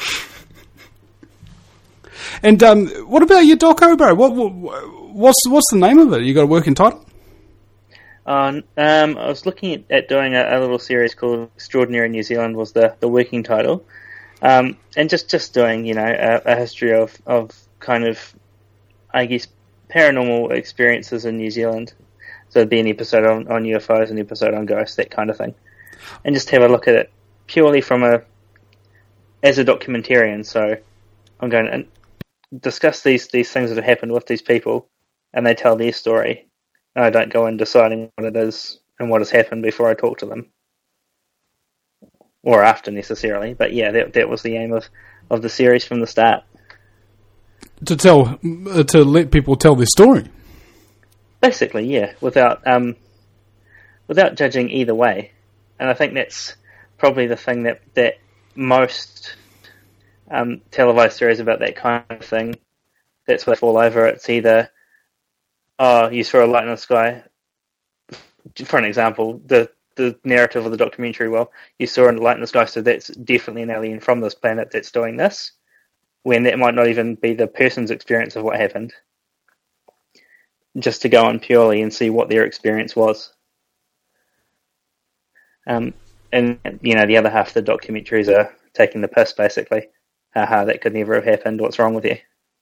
And um, what about your doco, bro? What, what what's what's the name of it? You got a working title? Uh, um, I was looking at, at doing a, a little series called Extraordinary New Zealand was the, the working title, um, and just, just doing you know a, a history of, of kind of I guess paranormal experiences in New Zealand. So it'd be an episode on, on U F Os, an episode on ghosts, that kind of thing, and just have a look at it purely from a as a documentarian. So I'm going to discuss these these things that have happened with these people, and they tell their story. I don't go in deciding what it is and what has happened before I talk to them. Or after, necessarily. But yeah, that that was the aim of, of the series from the start. To tell, uh, to let people tell their story? Basically, yeah, without um, without judging either way. And I think that's probably the thing that, that most um, televised series about that kind of thing, that's what they fall over. It's either, oh, you saw a light in the sky. For an example, the the narrative of the documentary, well, you saw a light in the sky, so that's definitely an alien from this planet that's doing this, when that might not even be the person's experience of what happened. Just to go on purely and see what their experience was. Um, and, you know, the other half of the documentaries are taking the piss, basically. Haha, that could never have happened. What's wrong with you?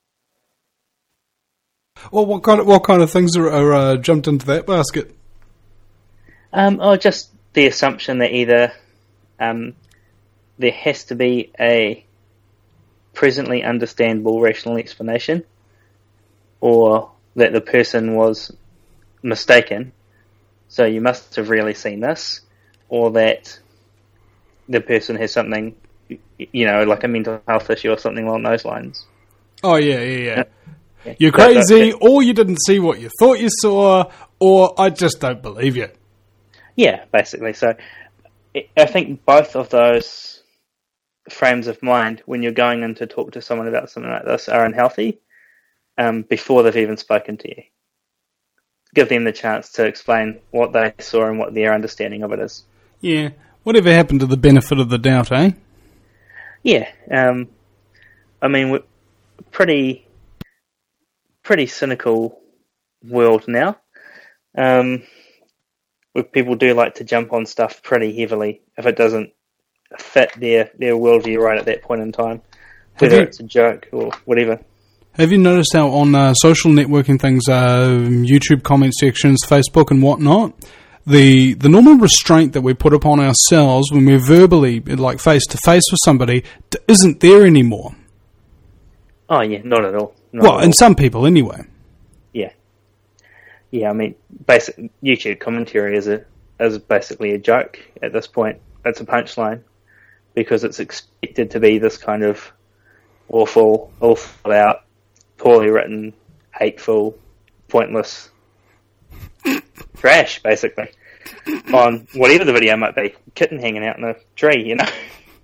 Well, what kind of what kind of things are, are uh, jumped into that basket? Um, oh, just the assumption that either um, there has to be a presently understandable rational explanation, or that the person was mistaken, so you must have really seen this, or that the person has something, you know, like a mental health issue or something along those lines. Oh, yeah, yeah, yeah. Yeah. You're crazy, or you didn't see what you thought you saw, or I just don't believe you. Yeah, basically. So I think both of those frames of mind, when you're going in to talk to someone about something like this, are unhealthy um, before they've even spoken to you. Give them the chance to explain what they saw and what their understanding of it is. Yeah. Whatever happened to the benefit of the doubt, eh? Yeah. Um, I mean, we're pretty... pretty cynical world now, um, where people do like to jump on stuff pretty heavily if it doesn't fit their, their worldview right at that point in time, whether you, it's a joke or whatever. Have you noticed how on uh, social networking things, uh, YouTube comment sections, Facebook and whatnot, the the normal restraint that we put upon ourselves when we're verbally, like face-to-face with somebody, isn't there anymore? Oh, yeah, not at all. Not Well, at and all. some people anyway. Yeah. Yeah, I mean, basic YouTube commentary is a is basically a joke at this point. It's a punchline because it's expected to be this kind of awful, all thought out, poorly written, hateful, pointless trash, basically, on whatever the video might be. Kitten hanging out in a tree, you know.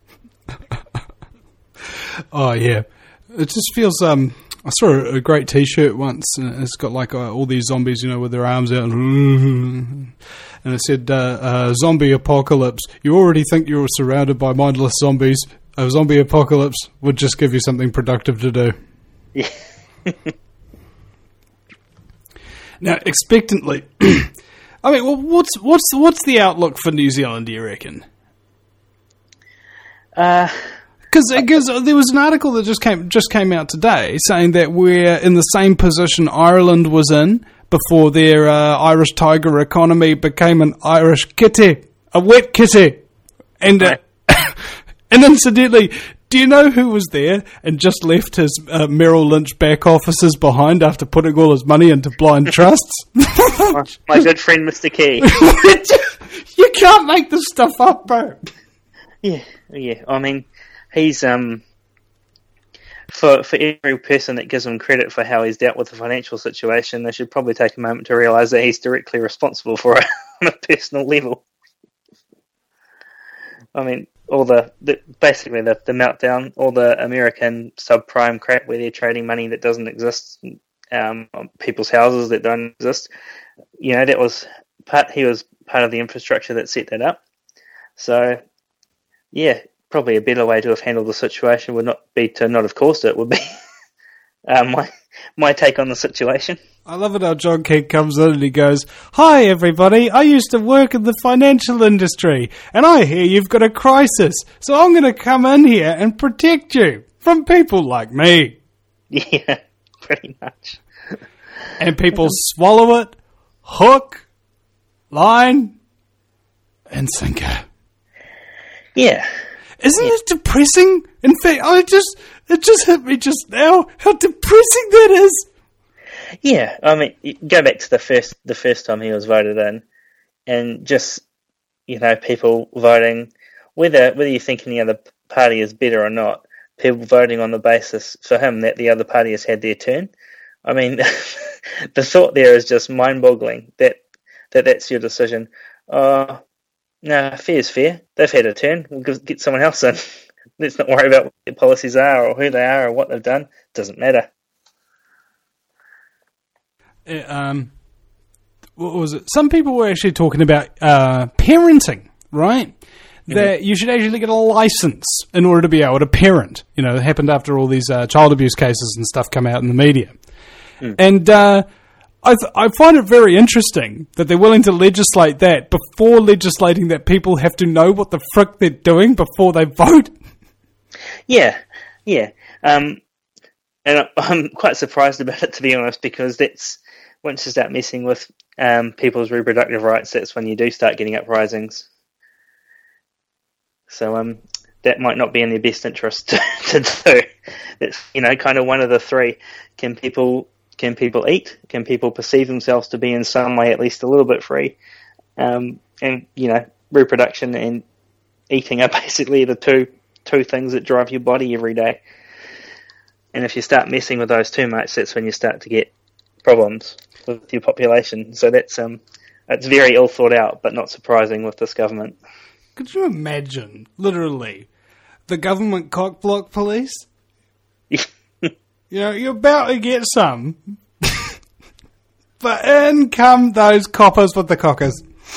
Oh, yeah. It just feels... um. I saw a, a great T-shirt once, and it's got like uh, all these zombies, you know, with their arms out, and, and it said, uh, uh, "Zombie apocalypse. You already think you're surrounded by mindless zombies. A zombie apocalypse would just give you something productive to do." Yeah. Now, expectantly, I mean, well, what's what's what's the outlook for New Zealand? Do you reckon? Uh. Because there was an article that just came just came out today saying that we're in the same position Ireland was in before their uh, Irish tiger economy became an Irish kitty, a wet kitty. And uh, and incidentally, do you know who was there and just left his uh, Merrill Lynch back offices behind after putting all his money into blind trusts? my, my good friend Mister Key. You can't make this stuff up, bro. Yeah, yeah. I mean... He's, um, for for every person that gives him credit for how he's dealt with the financial situation, they should probably take a moment to realise that he's directly responsible for it on a personal level. I mean, all the, the basically the, the meltdown, all the American subprime crap where they're trading money that doesn't exist, um, on people's houses that don't exist. You know, that was part. He was part of the infrastructure that set that up. So, yeah, probably a better way to have handled the situation would not be to not have caused it. Would be uh, my my take on the situation. I love it how John King comes in and he goes, "Hi everybody, I used to work in the financial industry and I hear you've got a crisis, so I'm going to come in here and protect you from people like me." Yeah, pretty much. And people swallow it, hook, line, and sinker. Yeah. Isn't yeah. it depressing? In fact, I just it just hit me just now how depressing that is. Yeah, I mean, you go back to the first the first time he was voted in, and just, you know, people voting, whether whether you think any other party is better or not, people voting on the basis for him that the other party has had their turn. I mean, the thought there is just mind-boggling that, that that's your decision. Uh, no, fair's fair. They've had a turn. We'll get someone else in. Let's not worry about what their policies are or who they are or what they've done. Doesn't matter. Uh, um, what was it? Some people were actually talking about uh, parenting, right? Mm-hmm. That you should actually get a license in order to be able to parent. You know, it happened after all these uh, child abuse cases and stuff come out in the media. Mm. And uh, I, th- I find it very interesting that they're willing to legislate that before legislating that people have to know what the frick they're doing before they vote. Yeah, yeah. Um, and I'm quite surprised about it, to be honest, because that's once you start messing with um, people's reproductive rights, that's when you do start getting uprisings. So um, that might not be in their best interest to, to do. It's, you know, kind of one of the three. Can people can people eat? Can people perceive themselves to be in some way at least a little bit free? Um, and, you know, reproduction and eating are basically the two two things that drive your body every day. And if you start messing with those too much, that's when you start to get problems with your population. So that's um, it's very ill thought out, but not surprising with this government. Could you imagine, literally, the government cockblock police? You know, you're about to get some, but in come those coppers with the cockers.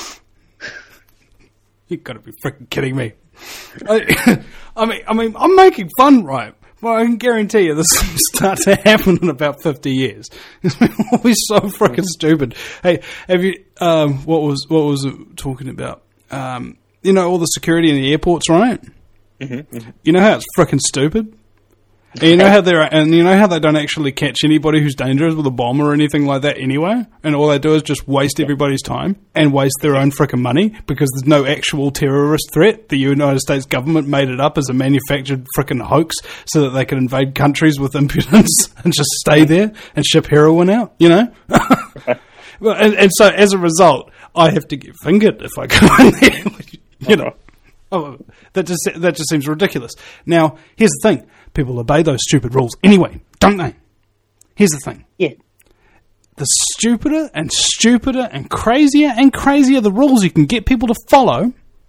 You've got to be freaking kidding me. I, I mean, I mean, I'm making fun, right? Well, I can guarantee you this will start to happen in about fifty years. It's always so freaking stupid. Hey, have you, um, what was, what was it talking about? Um, you know, all the security in the airports, right? Mm-hmm, mm-hmm. You know how it's freaking stupid? And you know how they're, and you know how they don't actually catch anybody who's dangerous with a bomb or anything like that anyway? And all they do is just waste everybody's time and waste their own freaking money because there's no actual terrorist threat. The United States government made it up as a manufactured freaking hoax so that they could invade countries with impudence and just stay there and ship heroin out, you know? Well, and, and so as a result, I have to get fingered if I go in there, you know? Oh, that just that just seems ridiculous. Now, here's the thing. People obey those stupid rules anyway, don't they? Here's the thing. Yeah. The stupider and stupider and crazier and crazier the rules you can get people to follow,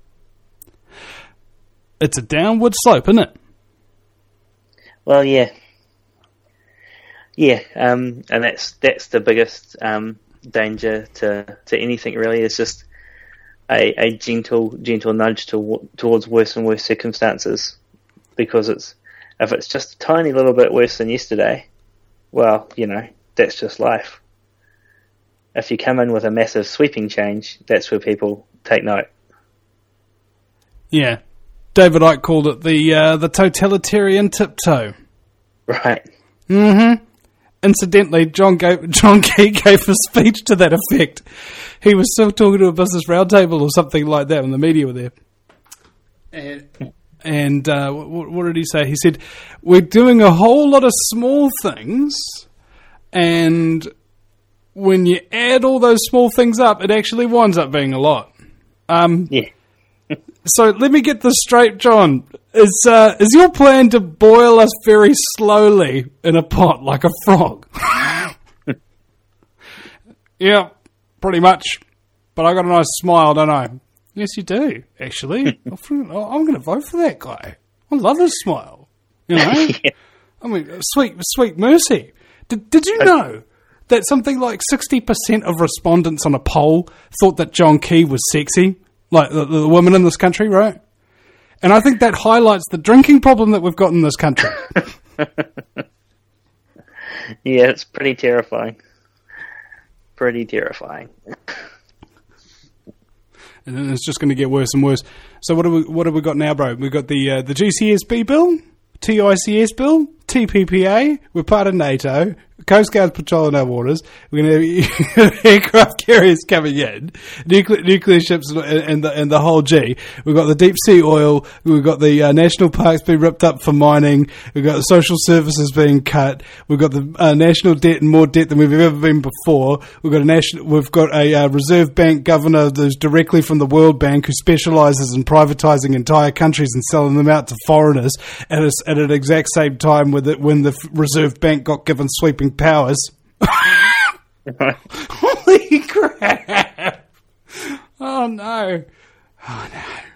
it's a downward slope, isn't it? Well, yeah. Yeah, um, and that's that's the biggest um, danger to, to anything, really, is just a, a gentle gentle nudge to, towards worse and worse circumstances, because it's if it's just a tiny little bit worse than yesterday, well, you know, that's just life. If you come in with a massive sweeping change, that's where people take note. Yeah. David Icke called it the uh, the totalitarian tiptoe. Right. Mm-hmm. Incidentally, John gave, John Key gave a speech to that effect. He was still talking to a business roundtable or something like that when the media were there. And... And uh, what, what did he say? He said, we're doing a whole lot of small things, and when you add all those small things up, it actually winds up being a lot. Um, yeah. So let me get this straight, John. Is, uh, is your plan to boil us very slowly in a pot like a frog? Yeah, pretty much. But I got a nice smile, don't I? Yes, you do, actually. I'm going to vote for that guy. I love his smile. You know? Yeah. I mean, sweet, sweet mercy. Did, did you know that something like sixty percent of respondents on a poll thought that John Key was sexy? Like the, the women in this country, right? And I think that highlights the drinking problem that we've got in this country. Yeah, it's pretty terrifying. Pretty terrifying. And then it's just going to get worse and worse. So what have we what have we got now, bro? We've got the uh, the G C S B bill, T I C S bill, T P P A. We're part of NATO. Coast Guard's patrolling our waters. We're going to have aircraft carriers coming in, nuclear, nuclear ships, and, and the and the whole G. We've got the deep sea oil. We've got the uh, national parks being ripped up for mining. We've got the social services being cut. We've got the uh, national debt and more debt than we've ever been before. We've got a national. We've got a uh, Reserve Bank governor that's directly from the World Bank who specialises in privatising entire countries and selling them out to foreigners at a, at an exact same time with it when the Reserve Bank got given sweeping powers. Holy crap! Oh no! Oh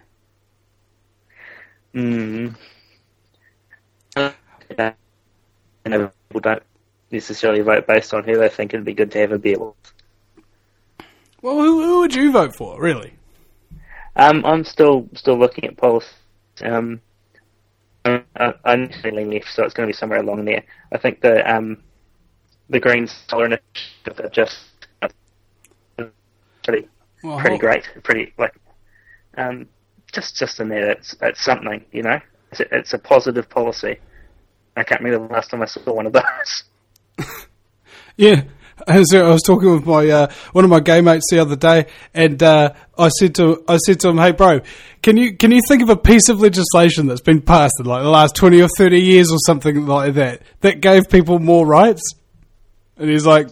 no! Mm. Uh, you know, people don't necessarily vote based on who they think it'd be good to have a beer with. Well, who, who would you vote for, really? Um, I'm still still looking at polls. Um, I, I'm feeling left, so it's going to be somewhere along there. I think the um. The Greens solar initiative are just pretty, well, pretty great. Pretty like, um, just just in there, it's it's something, you know. It's a, it's a positive policy. I can't remember the last time I saw one of those. Yeah, I was, I was talking with my uh, one of my gay mates the other day, and uh, I said to I said to him, "Hey, bro, can you can you think of a piece of legislation that's been passed in like the last twenty or thirty years or something like that that gave people more rights?" And he's like,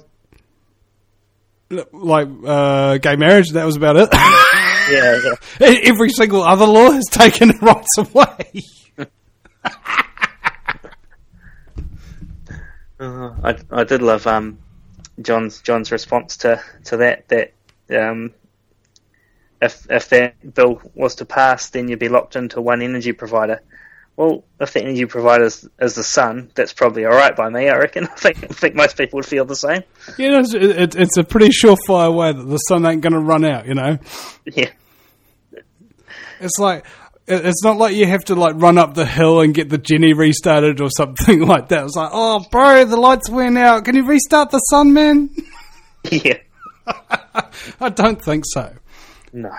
like, uh, gay marriage, that was about it. Yeah, yeah. Every single other law has taken rights away. uh, I, I did love um, John's John's response to, to that, that um, if if that bill was to pass, then you'd be locked into one energy provider. Well, if the energy provider is, is the sun, that's probably all right by me, I reckon. I think, I think most people would feel the same. Yeah, it's, it, it's a pretty surefire way that the sun ain't going to run out, you know? Yeah. It's like, it's not like you have to like run up the hill and get the Jenny restarted or something like that. It's like, oh, bro, the lights went out. Can you restart the sun, man? Yeah. I don't think so. No.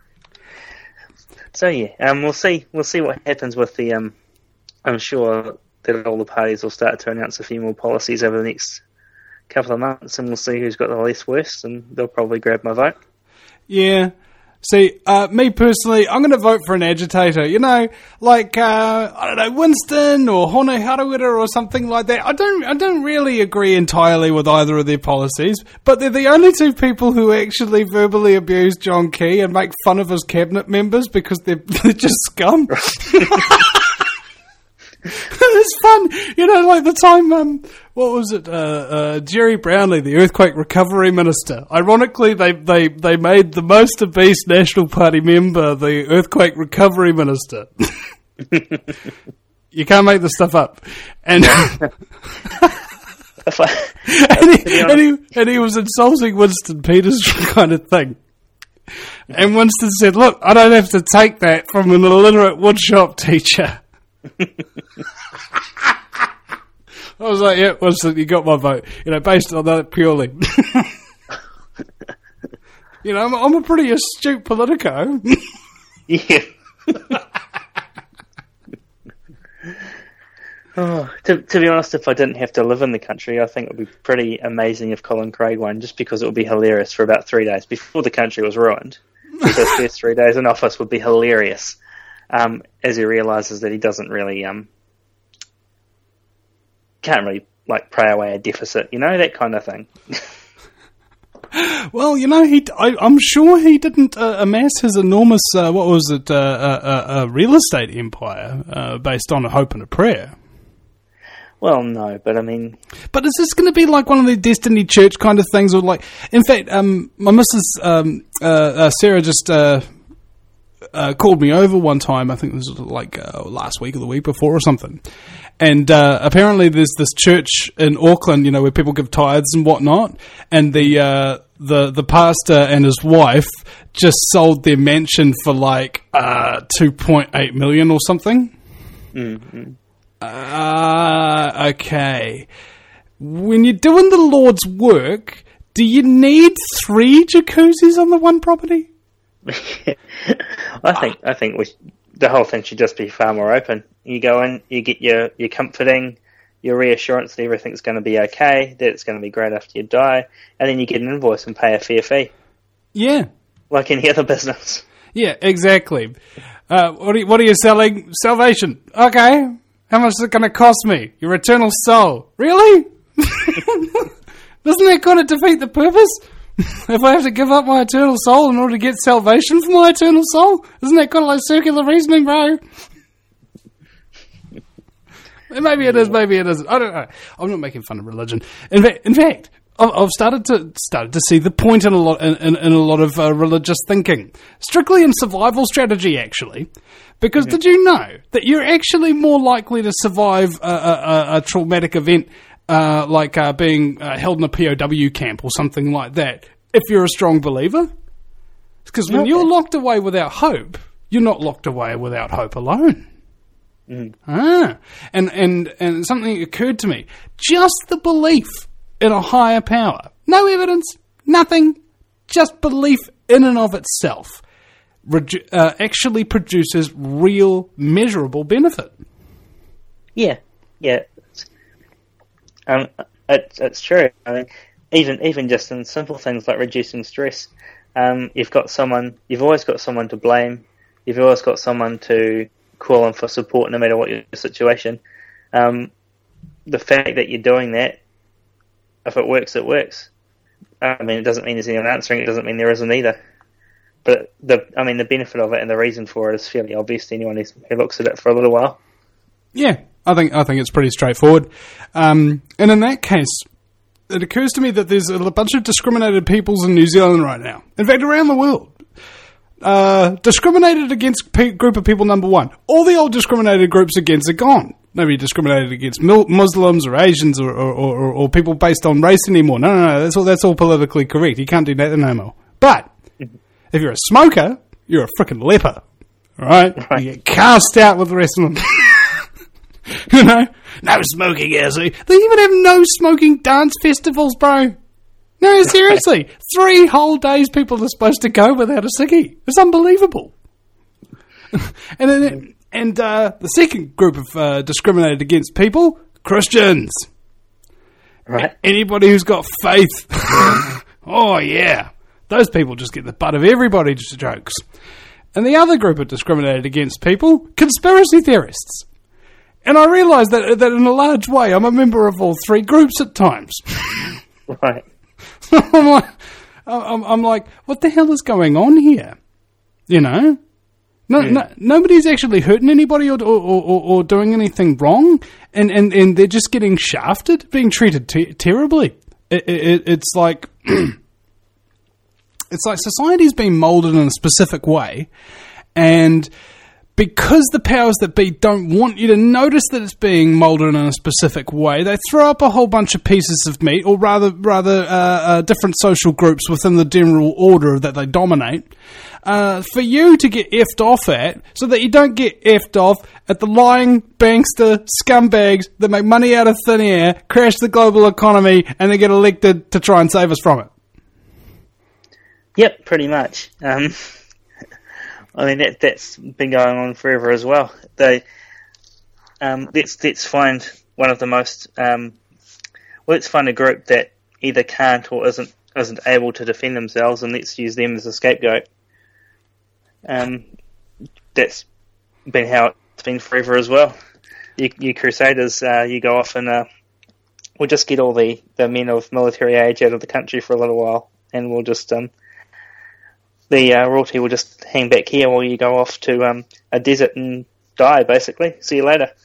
So yeah, um, we'll see. We'll see what happens with the. Um, I'm sure that all the parties will start to announce a few more policies over the next couple of months, and we'll see who's got the less worst, and they'll probably grab my vote. Yeah. See, uh, me personally, I'm going to vote for an agitator. You know, like uh, I don't know, Winston or Hone Harawira or something like that. I don't, I don't really agree entirely with either of their policies, but they're the only two people who actually verbally abuse John Key and make fun of his cabinet members because they're, they're just scum. It's fun, you know, like the time, um, what was it, uh, uh, Jerry Brownlee, the earthquake recovery minister. Ironically, they, they, they made the most obese National Party member the earthquake recovery minister. You can't make this stuff up. And, If I, and, he, and, he, and he was insulting Winston Peters kind of thing. And Winston said, look, I don't have to take that from an illiterate woodshop teacher. I was like, yeah, Winston, you got my vote. You know, based on that purely. You know, I'm, I'm a pretty astute politico. yeah. Oh, to, to be honest, if I didn't have to live in the country, I think it would be pretty amazing if Colin Craig won, just because it would be hilarious for about three days before the country was ruined. His first three days in office would be hilarious, um, as he realises that he doesn't really, um, can't really like pray away a deficit, you know, that kind of thing. Well, you know, he. I, I'm sure he didn't uh, amass his enormous, uh, what was it, uh, uh, uh, real estate empire uh, based on a hope and a prayer. Well, no, but I mean... But is this going to be like one of the Destiny Church kind of things? Or like, in fact, um, my missus, um, uh, uh, Sarah, just uh, uh, called me over one time. I think this was like uh, last week or the week before or something. And uh, apparently there's this church in Auckland, you know, where people give tithes and whatnot. And the uh, the the pastor and his wife just sold their mansion for like uh, two point eight million or something. Mm-hmm. Uh, okay. When you're doing the Lord's work, do you need three jacuzzis on the one property? I think I think we, the whole thing should just be far more open. You go in, you get your, your comforting, your reassurance that everything's going to be okay, that it's going to be great after you die, and then you get an invoice and pay a fair fee. Yeah. Like any other business. Yeah, exactly. Uh, what, are you, what are you selling? Salvation. Okay. How much is it going to cost me? Your eternal soul. Really? Doesn't that kind of defeat the purpose? If I have to give up my eternal soul in order to get salvation for my eternal soul? Isn't that kind of like circular reasoning, bro? Maybe it is, maybe it isn't. I don't know. I'm not making fun of religion. In fact, in fact I've I've started to started to see the point in a lot in, in, in a lot of uh, religious thinking, strictly in survival strategy, actually. Because mm-hmm. did you know that you're actually more likely to survive a, a, a traumatic event uh, like uh, being uh, held in a P O W camp or something like that if you're a strong believer? Because when okay. you're locked away without hope, you're not locked away without hope alone. Mm. Ah, and, and, and something occurred to me. Just the belief in a higher power. No evidence, nothing, just belief in and of itself redu- uh, actually produces real, measurable benefit. Yeah, yeah. Um, it, it's true. I mean, even even just in simple things like reducing stress, um, you've got someone, you've always got someone to blame. You've always got someone to call on for support no matter what your situation. Um, the fact that you're doing that, if it works, it works. I mean, it doesn't mean there's anyone answering, it doesn't mean there isn't either. But the, I mean, the benefit of it and the reason for it is fairly obvious to anyone who looks at it for a little while. Yeah, I think I think it's pretty straightforward. Um, and in that case, it occurs to me that there's a bunch of discriminated peoples in New Zealand right now. In fact, around the world. Uh, discriminated against pe- group of people, number one. All the old discriminated groups against are gone. Nobody discriminated against mil- Muslims or Asians or, or, or, or people based on race anymore. No, no, no, that's all, that's all politically correct. You can't do that no more. But if you're a smoker, you're a frickin' leper. Alright? Right. You get cast out with the rest of them. You know? No smoking, Azzy. They even have no smoking dance festivals, bro. No, seriously. Three whole days people are supposed to go without a ciggy. It's unbelievable. and then, and uh, the second group of uh, discriminated against people, Christians. Right. Anybody who's got faith. Oh, yeah. Those people just get the butt of everybody's jokes. And the other group of discriminated against people, conspiracy theorists. And I realise that, that in a large way I'm a member of all three groups at times. Right. I'm like, I'm, I'm like, what the hell is going on here? You know, no, yeah. no nobody's actually hurting anybody or or, or, or doing anything wrong, and, and, and they're just getting shafted, being treated te- terribly. It, it, it's like it's like society's been moulded in a specific way, and because the powers that be don't want you to notice that it's being moulded in a specific way, they throw up a whole bunch of pieces of meat, or rather, rather uh, uh, different social groups within the general order that they dominate, uh, for you to get effed off at, so that you don't get effed off at the lying bankster scumbags that make money out of thin air, crash the global economy, and then get elected to try and save us from it. Yep, pretty much. Um... I mean, that, that's been going on forever as well. They, um, let's, let's find one of the most, um, well, let's find a group that either can't or isn't, isn't able to defend themselves, and let's use them as a scapegoat. Um, that's been how it's been forever as well. You, you Crusaders, uh, you go off and, uh, we'll just get all the, the men of military age out of the country for a little while, and we'll just, um, the uh, royalty will just hang back here while you go off to um, a desert and die, basically. See you later.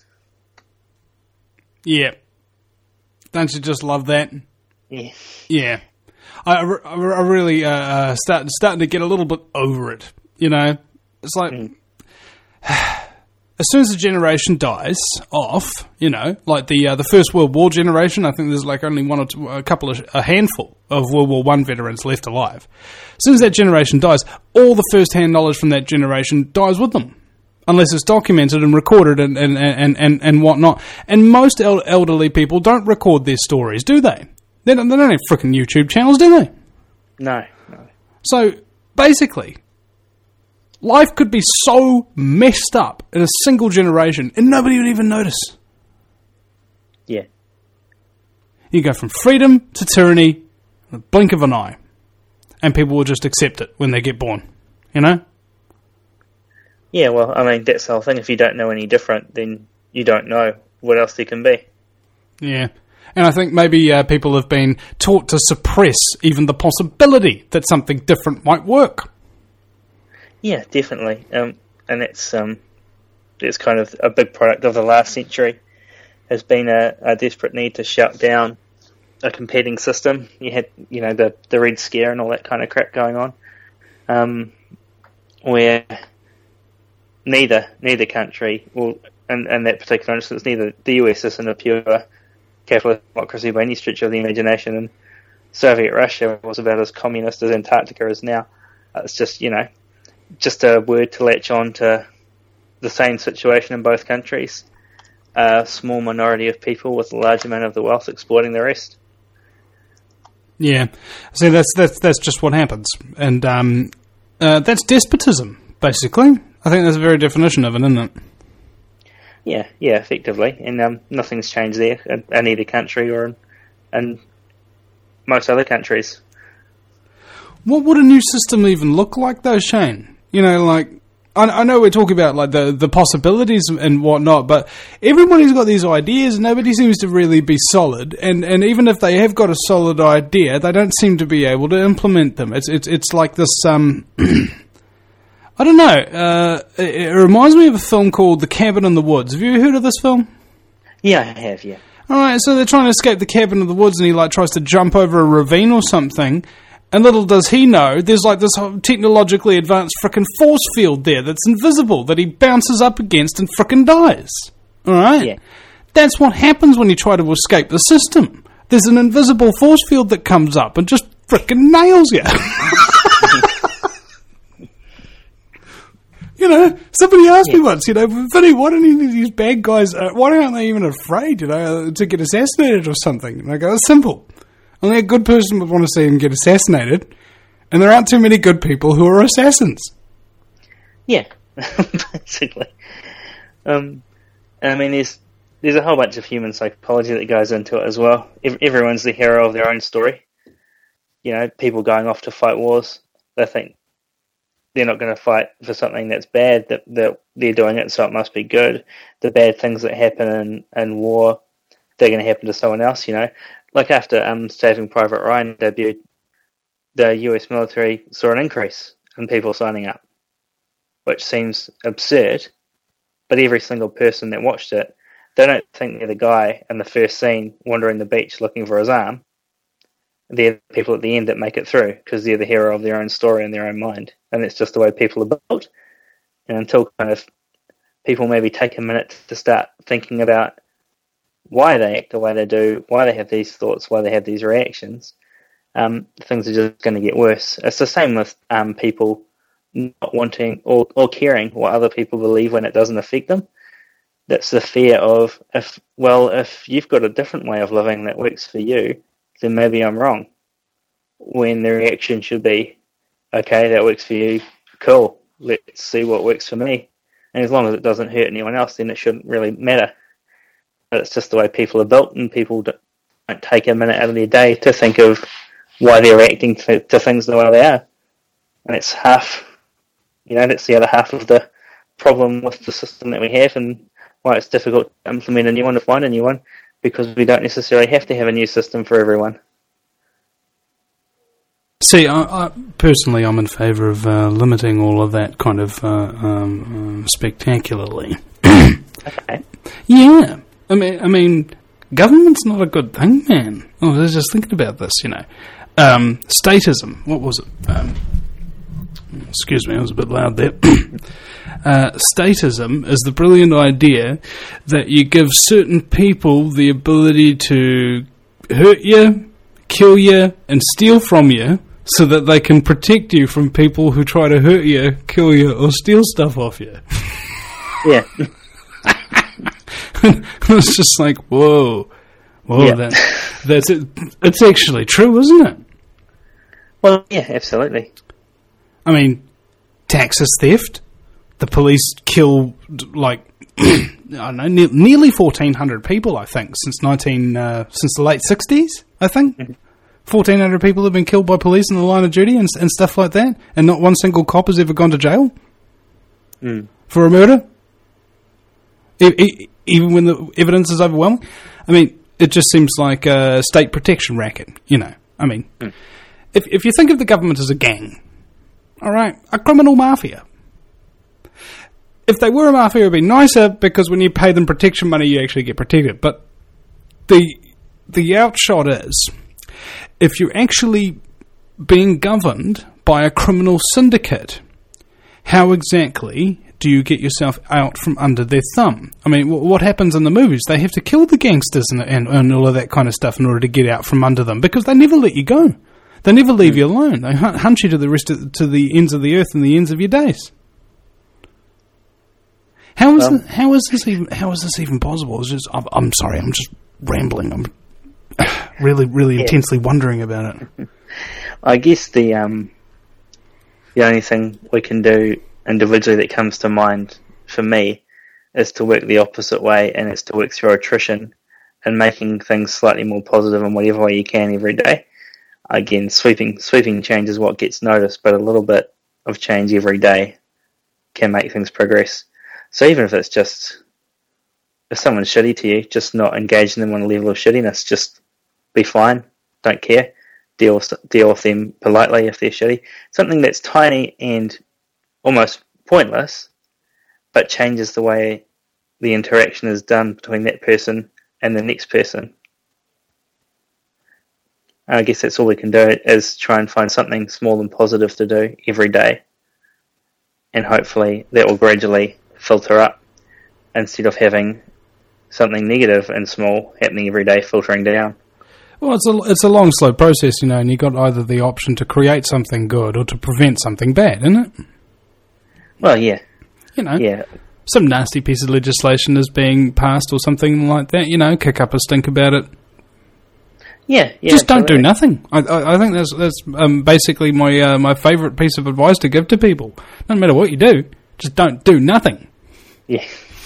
Yeah. Don't you just love that? Yeah. Yeah. I, I, I really uh, uh, start, starting to get a little bit over it, you know? It's like, mm. as soon as a generation dies off, you know, like the uh, the First World War generation, I think there's like only one or two, a couple of, a handful of World War One veterans left alive. As soon as that generation dies, all the first-hand knowledge from that generation dies with them, unless it's documented and recorded and and, and, and, and whatnot. And most el- elderly people don't record their stories, do they? They don't, they don't have frickin' YouTube channels, do they? No, no. So, basically, life could be so messed up in a single generation and nobody would even notice. Yeah. You go from freedom to tyranny in a blink of an eye. And people will just accept it when they get born. You know? Yeah, well, I mean, that's the whole thing. If you don't know any different, then you don't know what else there can be. Yeah. And I think maybe uh, people have been taught to suppress even the possibility that something different might work. Yeah, definitely. Um, and that's um, it's kind of a big product of the last century. Has been a, a desperate need to shut down a competing system. You had, you know, the, the Red Scare and all that kind of crap going on, um, where neither neither country, well, in, in that particular instance, neither the U S isn't a pure capitalist democracy by any stretch of the imagination, and Soviet Russia was about as communist as Antarctica is now. Uh, it's just, you know, just a word to latch on to the same situation in both countries. A small minority of people with a large amount of the wealth exploiting the rest. Yeah, see, that's that's that's just what happens, and um, uh, that's despotism, basically. I think that's a very definition of it, isn't it? Yeah, yeah, effectively, and um, nothing's changed there in, in either country or in, in most other countries. What would a new system even look like, though, Shane? You know, like, I, I know we're talking about like the, the possibilities and whatnot, but everybody's got these ideas, and nobody seems to really be solid. And, and even if they have got a solid idea, they don't seem to be able to implement them. It's it's it's like this. Um, I don't know. Uh, it, it reminds me of a film called The Cabin in the Woods. Have you ever heard of this film? Yeah, I have. Yeah. All right, so they're trying to escape the cabin in the woods, and he like tries to jump over a ravine or something. And little does he know, there's like this technologically advanced frickin' force field there that's invisible that he bounces up against and frickin' dies. Alright? Yeah. That's what happens when you try to escape the system. There's an invisible force field that comes up and just frickin' nails you. You know, somebody asked yeah. me once, you know, Vinny, why don't you, these bad guys, uh, why aren't they even afraid, you know, to get assassinated or something? And I go, it's simple. Only a good person would want to see him get assassinated, and there aren't too many good people who are assassins. Yeah, basically. Um, I mean, there's there's a whole bunch of human psychology that goes into it as well. Everyone's the hero of their own story. You know, people going off to fight wars, they think they're not going to fight for something that's bad, that, that they're doing it, so it must be good. The bad things that happen in, in war, they're going to happen to someone else, you know. Like after um, Saving Private Ryan debuted, the U S military saw an increase in people signing up, which seems absurd, but every single person that watched it, they don't think they're the guy in the first scene wandering the beach looking for his arm. They're the people at the end that make it through, because they're the hero of their own story in their own mind, and that's just the way people are built. And until kind of people maybe take a minute to start thinking about why they act the way they do, why they have these thoughts, why they have these reactions, um, things are just going to get worse. It's the same with um, people not wanting or, or caring what other people believe when it doesn't affect them. That's the fear of, if well, if you've got a different way of living that works for you, then maybe I'm wrong. When the reaction should be, okay, that works for you, cool, let's see what works for me. And as long as it doesn't hurt anyone else, then it shouldn't really matter. But it's just the way people are built, and people don't take a minute out of their day to think of why they're reacting to, to things the way they are. And it's half, you know, that's the other half of the problem with the system that we have, and why it's difficult to implement a new one, to find a new one, because we don't necessarily have to have a new system for everyone. See, I, I, personally, I'm in favour of uh, limiting all of that kind of uh, um, uh, spectacularly. Okay. Yeah. I mean, I mean, government's not a good thing, man. Oh, I was just thinking about this, you know. Um, statism. What was it? Um, excuse me, I was a bit loud there. uh, statism is the brilliant idea that you give certain people the ability to hurt you, kill you, and steal from you so that they can protect you from people who try to hurt you, kill you, or steal stuff off you. Yeah. It's just like, whoa. Whoa, Yeah. that, that's it. It's actually true, isn't it? Well, yeah, absolutely. I mean, taxes theft. The police kill, like, I don't know, ne- nearly fourteen hundred people, I think, since nineteen uh, since the late sixties, I think. Mm-hmm. fourteen hundred people have been killed by police in the line of duty and, and stuff like that, and not one single cop has ever gone to jail Mm. for a murder, e- e- even when the evidence is overwhelming. I mean, it just seems like a state protection racket, you know. I mean, Mm. if if you think of the government as a gang, all right, a criminal mafia. If they were a mafia, it would be nicer because when you pay them protection money, you actually get protected. But the the outshot is, if you're actually being governed by a criminal syndicate, how exactly do you get yourself out from under their thumb? I mean, w- what happens in the movies? They have to kill the gangsters and, and, and all of that kind of stuff in order to get out from under them because they never let you go. They never leave you alone. They hunt, hunt you to the rest of, to the ends of the earth and the ends of your days. How is Well- it, how is this even how is this even possible? It's just I'm, I'm sorry, I'm just rambling. I'm really really Yeah. intensely wondering about it. I guess the um, the only thing we can do individually that comes to mind for me is to work the opposite way, and it's to work through attrition and making things slightly more positive in whatever way you can every day. Again, sweeping sweeping change is what gets noticed, but a little bit of change every day can make things progress. So even if it's just, if someone's shitty to you, just not engaging them on a level of shittiness, just be fine, don't care, deal with, deal with them politely if they're shitty. Something that's tiny and almost pointless, but changes the way the interaction is done between that person and the next person. I guess that's all we can do, is try and find something small and positive to do every day. And hopefully that will gradually filter up instead of having something negative and small happening every day filtering down. Well, it's a it's a long, slow process, you know, and you've got either the option to create something good or to prevent something bad, isn't it? Well, yeah. You know, Yeah. some nasty piece of legislation is being passed or something like that, you know, kick up a stink about it. Yeah, yeah. Just don't do absolutely. nothing. I, I, I think that's that's um, basically my uh, my favourite piece of advice to give to people. No matter what you do, just don't do nothing. Yeah.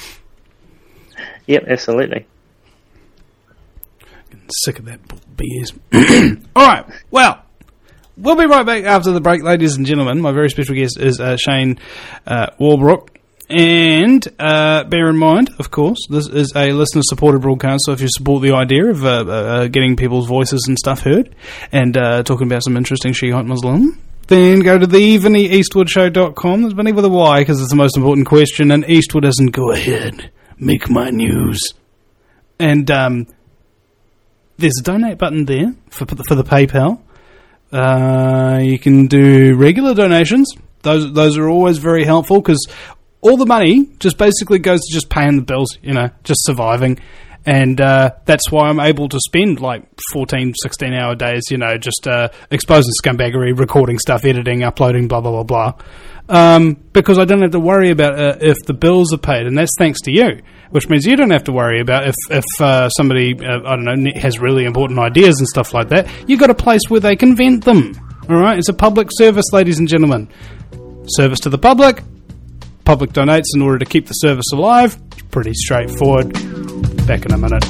Yep, absolutely. Getting sick of that B S. All right, well, we'll be right back after the break, ladies and gentlemen. My very special guest is uh, Shane uh, Walbrook. And uh, bear in mind, of course, this is a listener-supported broadcast, so if you support the idea of uh, uh, getting people's voices and stuff heard and uh, talking about some interesting Shiite Muslim, then go to the vinny eastwood show dot com. There's Vinny with a Y because it's the most important question, and Eastwood isn't go ahead, make my news. And um, there's a donate button there for, for the PayPal. Uh, you can do regular donations. Those, those are always very helpful because all the money just basically goes to just paying the bills, you know, just surviving. And uh, that's why I'm able to spend like fourteen, sixteen hour days, you know, just uh, exposing scumbaggery, recording stuff, editing, uploading, blah, blah, blah, blah. Um, because I don't have to worry about uh, if the bills are paid. And that's thanks to you, which means you don't have to worry about if, if uh, somebody, uh, I don't know, has really important ideas and stuff like that. You've got a place where they can vent them. All right? It's a public service, ladies and gentlemen. Service to the public. Public donates in order to keep the service alive. It's pretty straightforward. Back in a minute.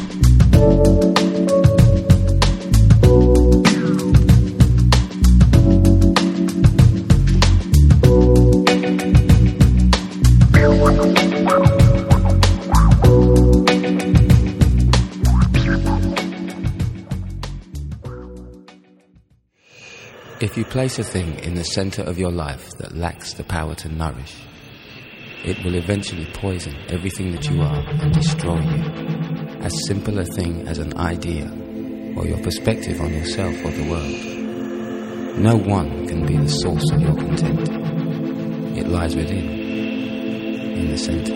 If you place a thing in the center of your life that lacks the power to nourish, it will eventually poison everything that you are and destroy you. As simple a thing as an idea or your perspective on yourself or the world. No one can be the source of your content. It lies within, in the center.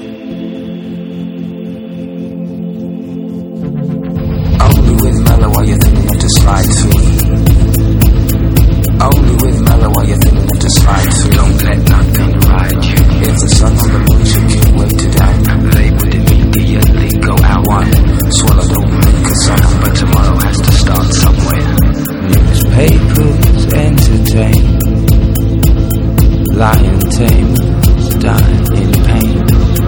Only with mellow are you thinking enough to slide through. Only with mellow are you thinking enough to slide through. Don't let nothing ride you. If the sun on the moon should give way to doubt, they would immediately go out. One swallow don't make a sound, but tomorrow has to start somewhere. Newspapers entertain, lion tamers die in pain.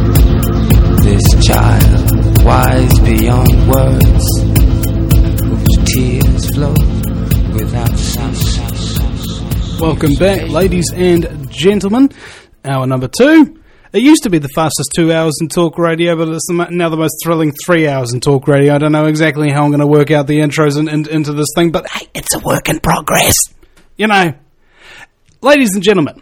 This child, wise beyond words, whose tears flow without sound. Welcome back, ladies and gentlemen. Hour number two. It used to be the fastest two hours in talk radio, but it's the, now the most thrilling three hours in talk radio. I don't know exactly how I'm going to work out the intros and, and, into this thing, but hey, it's a work in progress. You know. Ladies and gentlemen,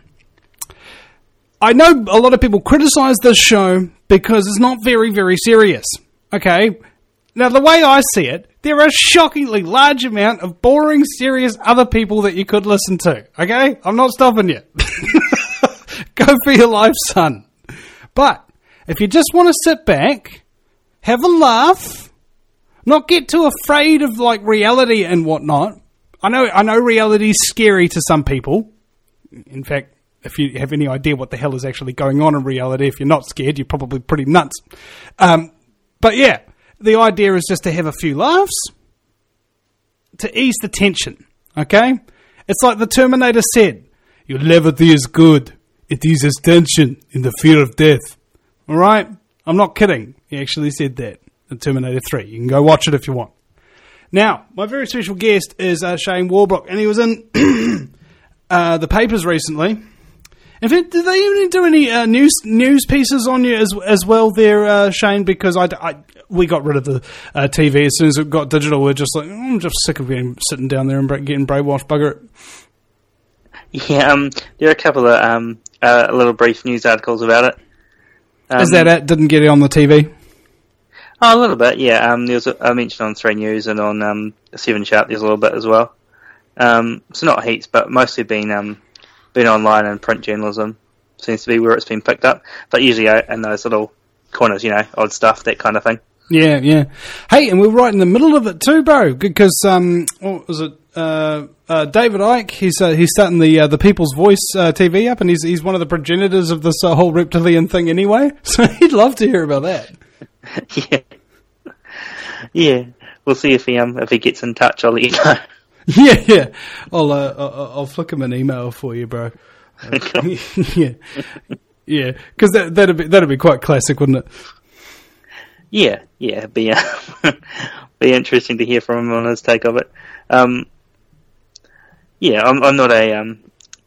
I know a lot of people criticise this show because it's not very, very serious. Okay? Now, the way I see it, there are a shockingly large amount of boring, serious other people that you could listen to. Okay? I'm not stopping you. Go for your life, son. But if you just want to sit back, have a laugh, not get too afraid of like reality and whatnot. I know, I know reality's scary to some people. In fact, if you have any idea what the hell is actually going on in reality, if you're not scared, you're probably pretty nuts. Um, but yeah, the idea is just to have a few laughs to ease the tension. Okay, it's like the Terminator said: "Your levity is good. It eases tension in the fear of death." All right? I'm not kidding. He actually said that in Terminator three. You can go watch it if you want. Now, my very special guest is uh, Shane Warbrook, and he was in uh, the papers recently. In fact, did they even do any uh, news news pieces on you as as well there, uh, Shane? Because I, I, we got rid of the uh, T V as soon as it got digital. We're just like, oh, I'm just sick of being, sitting down there and getting brainwashed, bugger it. Yeah, um, there are a couple of um, uh, little brief news articles about it. Um, Is that it? Didn't get it on the T V? Oh, a little bit, yeah. Um, there was a, I mentioned on Three News and on um, Seven Sharp. There's a little bit as well. Um, so not heaps, but mostly been um, been online and print journalism seems to be where it's been picked up. But usually uh, in those little corners, you know, odd stuff, that kind of thing. Yeah, yeah. Hey, and we're right in the middle of it too, bro. Because um, what was it? Uh, uh, David Icke, he's uh, he's starting the uh, the People's Voice uh, T V up, and he's he's one of the progenitors of this uh, whole reptilian thing anyway. So he'd love to hear about that. yeah, yeah. We'll see if he um if he gets in touch. I'll let you know. Yeah, yeah. I'll uh, I'll, I'll flick him an email for you, bro. Uh, yeah, yeah. Because that that'd be that'd be quite classic, wouldn't it? Yeah, yeah. It'd be uh, be interesting to hear from him on his take of it. Um. Yeah, I'm, I'm not a um,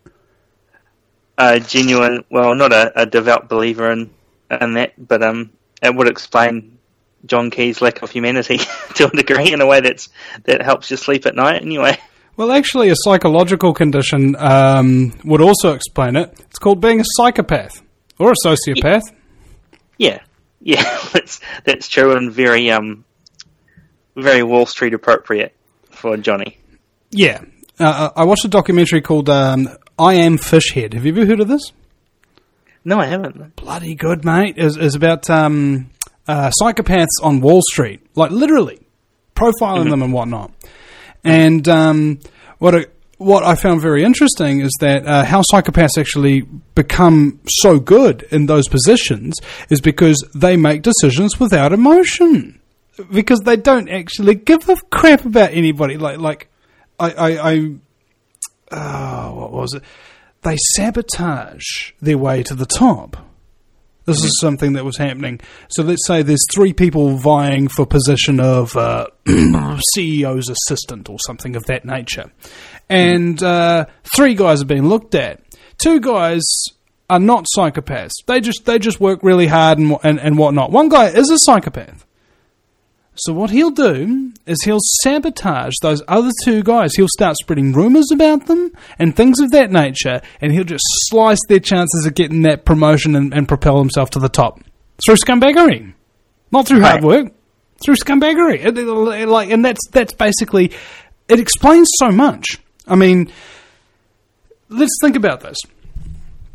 a genuine, well, not a, a devout believer in in that, but um, it would explain John Key's lack of humanity to a degree, in a way that's that helps you sleep at night. Anyway. Well, actually, a psychological condition um, would also explain it. It's called being a psychopath or a sociopath. Yeah, yeah, yeah. that's that's true and very um, very Wall Street appropriate for Johnny. Yeah. Uh, I watched a documentary called um, I Am Fishhead. Have you ever heard of this? No, I haven't. Bloody good, mate. It's is about um, uh, psychopaths on Wall Street. Like, literally. Profiling mm-hmm. them and whatnot. And um, what, a, what I found very interesting is that uh, how psychopaths actually become so good in those positions is because they make decisions without emotion. Because they don't actually give a crap about anybody. Like, like, I, I, I oh, what was it? They sabotage their way to the top. This mm-hmm. is something that was happening. So let's say there's three people vying for position of uh, C E O's assistant or something of that nature. And uh, three guys are being looked at. Two guys are not psychopaths. They just they just work really hard and, and, and whatnot. One guy is a psychopath. So what he'll do is he'll sabotage those other two guys. He'll start spreading rumours about them and things of that nature, and he'll just slice their chances of getting that promotion and, and propel himself to the top. Through scumbaggery. Not through hard work. Through scumbaggery. It, it, like, and that's that's basically... It explains so much. I mean, let's think about this.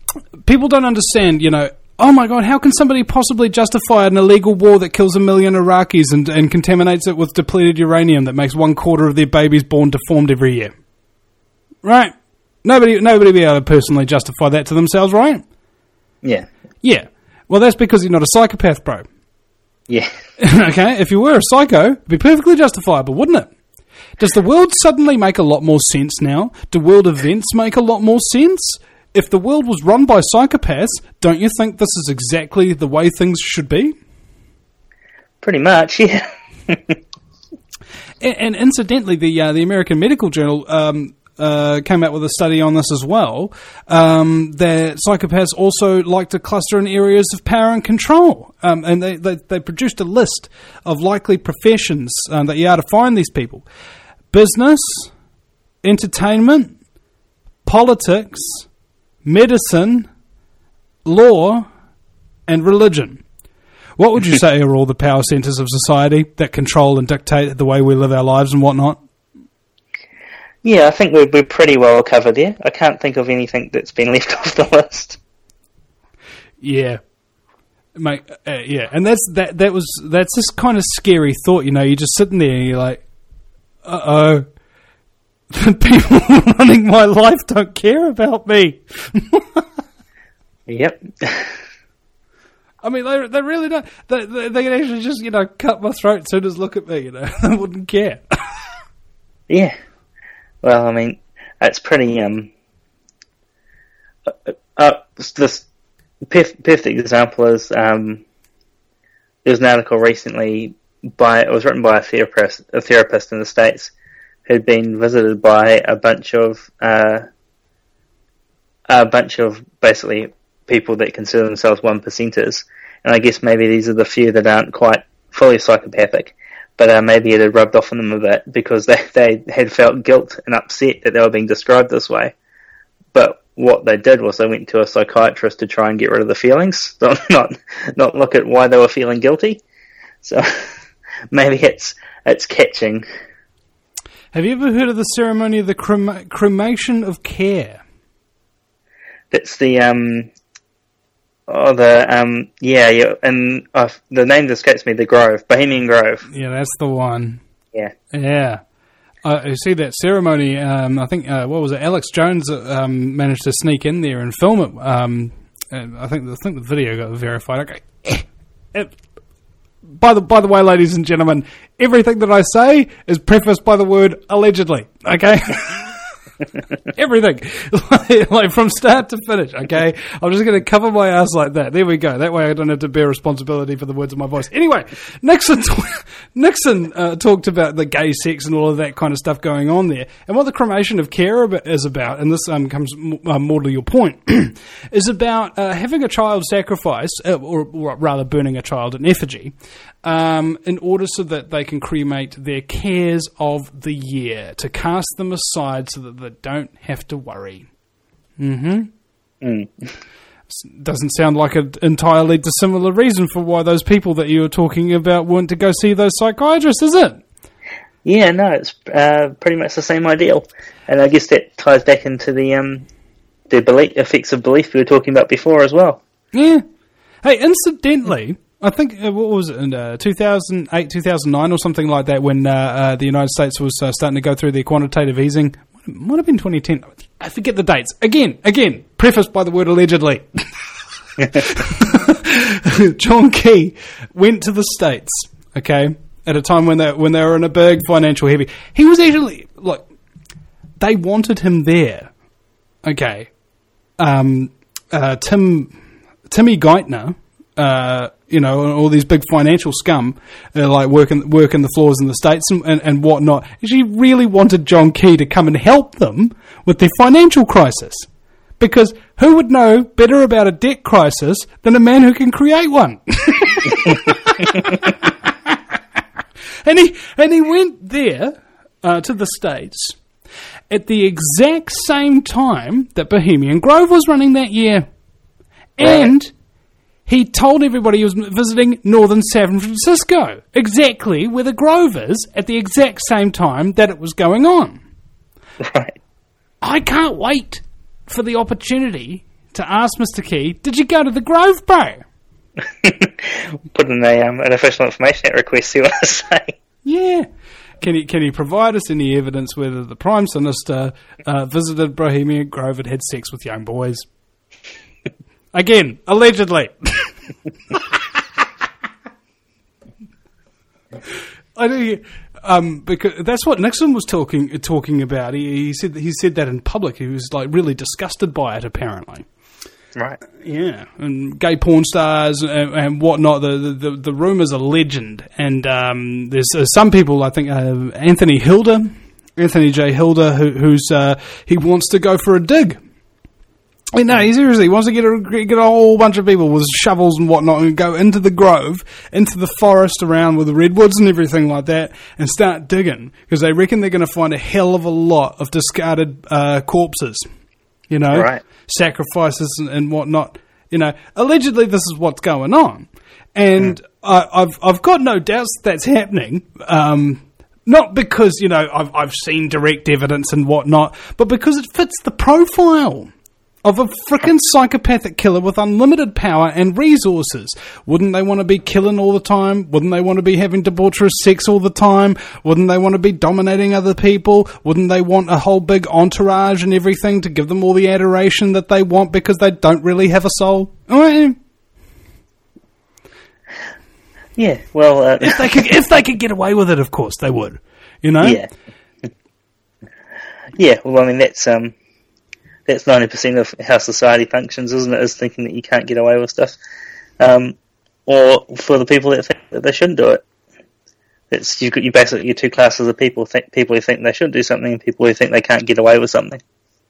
people don't understand, you know, oh my God, how can somebody possibly justify an illegal war that kills a million Iraqis and, and contaminates it with depleted uranium that makes one quarter of their babies born deformed every year? Right? Nobody nobody be able to personally justify that to themselves, right? Yeah. Yeah. Well, that's because you're not a psychopath, bro. Yeah. Okay? If you were a psycho, it'd be perfectly justifiable, wouldn't it? Does the world suddenly make a lot more sense now? Do world events make a lot more sense? If the world was run by psychopaths, don't you think this is exactly the way things should be? Pretty much, yeah. and, and incidentally, the uh, the American Medical Journal um, uh, came out with a study on this as well, um, that psychopaths also like to cluster in areas of power and control. Um, and they, they, they produced a list of likely professions um, that you are to find these people. Business, entertainment, politics, medicine, law, and religion. What would you say are all the power centres of society that control and dictate the way we live our lives and whatnot? Yeah, I think we're, we're pretty well covered there. I can't think of anything that's been left off the list. Yeah. Mate, uh, yeah, and that's that. That was that's this kind of scary thought, you know. You're just sitting there and you're like, "Uh oh, the people running my life don't care about me." Yep. I mean, they they really don't. They, they, they can actually just, you know, cut my throat as soon as look at me, you know. They wouldn't care. Yeah. Well, I mean, that's pretty, um... Uh, uh, this perf- perfect example is, um... there was an article recently by... It was written by a therapist, a therapist in the States who'd been visited by a bunch of, uh... a bunch of, basically, people that consider themselves one percenters, and I guess maybe these are the few that aren't quite fully psychopathic, but uh, maybe it had rubbed off on them a bit because they, they had felt guilt and upset that they were being described this way. But what they did was they went to a psychiatrist to try and get rid of the feelings, not not, not look at why they were feeling guilty. So maybe it's it's catching. Have you ever heard of the ceremony of the crema- cremation of care? That's the um. Oh, the, um, yeah, yeah, and uh, the name escapes me, the Grove, Bohemian Grove. Yeah, that's the one. Yeah. Yeah. Uh, you see that ceremony, um, I think, uh, what was it, Alex Jones um, managed to sneak in there and film it. Um, and I think I think the video got verified. Okay. It, by the by the way, ladies and gentlemen, everything that I say is prefaced by the word allegedly, okay? Everything, like, like from start to finish. Okay, I'm just going to cover my ass like that. There we go. That way, I don't have to bear responsibility for the words of my voice. Anyway, Nixon, t- Nixon uh, talked about the gay sex and all of that kind of stuff going on there, and what the cremation of care is about. And this um, comes m- uh, more to your point, is about uh, having a child sacrificed, uh, or, or rather, burning a child in effigy. Um, in order so that they can cremate their cares of the year, to cast them aside so that they don't have to worry. Mm-hmm. Mm. Doesn't sound like an entirely dissimilar reason for why those people that you were talking about went to go see those psychiatrists, is it? Yeah, no, it's uh, pretty much the same ideal. And I guess that ties back into the um, the belief, effects of belief we were talking about before as well. Yeah. Hey, incidentally... I think, uh, what was it, in uh, two thousand eight, two thousand nine or something like that, when uh, uh, the United States was uh, starting to go through their quantitative easing. Might have been twenty ten. I forget the dates. Again, again, prefaced by the word allegedly. John Key went to the States, okay, at a time when they, when they were in a big financial heavy. He was actually, like, they wanted him there, okay. Um, uh, Tim, Timmy Geithner, Uh, you know, all these big financial scum, uh, like working working the floors in the States and, and, and whatnot. She really wanted John Key to come and help them with their financial crisis. Because who would know better about a debt crisis than a man who can create one? and he and he went there uh, to the States at the exact same time that Bohemian Grove was running that year. And... Right. He told everybody he was visiting northern San Francisco, exactly where the Grove is, at the exact same time that it was going on. Right. I can't wait for the opportunity to ask Mister Key, did you go to the Grove, bro? Put in a, um, an official information Act request, see what I say. Yeah. Can you can you provide us any evidence whether the Prime Minister uh, visited Bohemian Grove and had sex with young boys? Again, allegedly. I do, um, because that's what Nixon was talking talking about. He, he said he said that in public. He was like really disgusted by it, apparently. Right. Yeah, and gay porn stars and, and whatnot. The the, the, the rumours are legend, and um, there's uh, some people. I think uh, Anthony Hilda, Anthony J. Hilda, who, who's uh, he wants to go for a dig. I mean, no, he seriously wants to get a get a whole bunch of people with shovels and whatnot and go into the grove, into the forest around with the redwoods and everything like that, and start digging because they reckon they're going to find a hell of a lot of discarded uh, corpses. You know, right. sacrifices and, and whatnot. You know, allegedly this is what's going on, and mm. I, I've I've got no doubts that's happening. Um, not because you know I've I've seen direct evidence and whatnot, but because it fits the profile of a frickin' psychopathic killer with unlimited power and resources. Wouldn't they want to be killing all the time? Wouldn't they want to be having debaucherous sex all the time? Wouldn't they want to be dominating other people? Wouldn't they want a whole big entourage and everything to give them all the adoration that they want because they don't really have a soul? Yeah, well... Uh, if they could if they could get away with it, of course they would. You know? Yeah. Yeah, well, I mean, that's... um. That's ninety percent of how society functions, isn't it? Is thinking that you can't get away with stuff. Um, or for the people that think that they shouldn't do it. It's, you've got you basically your two classes of people, think, people who think they should do something and people who think they can't get away with something.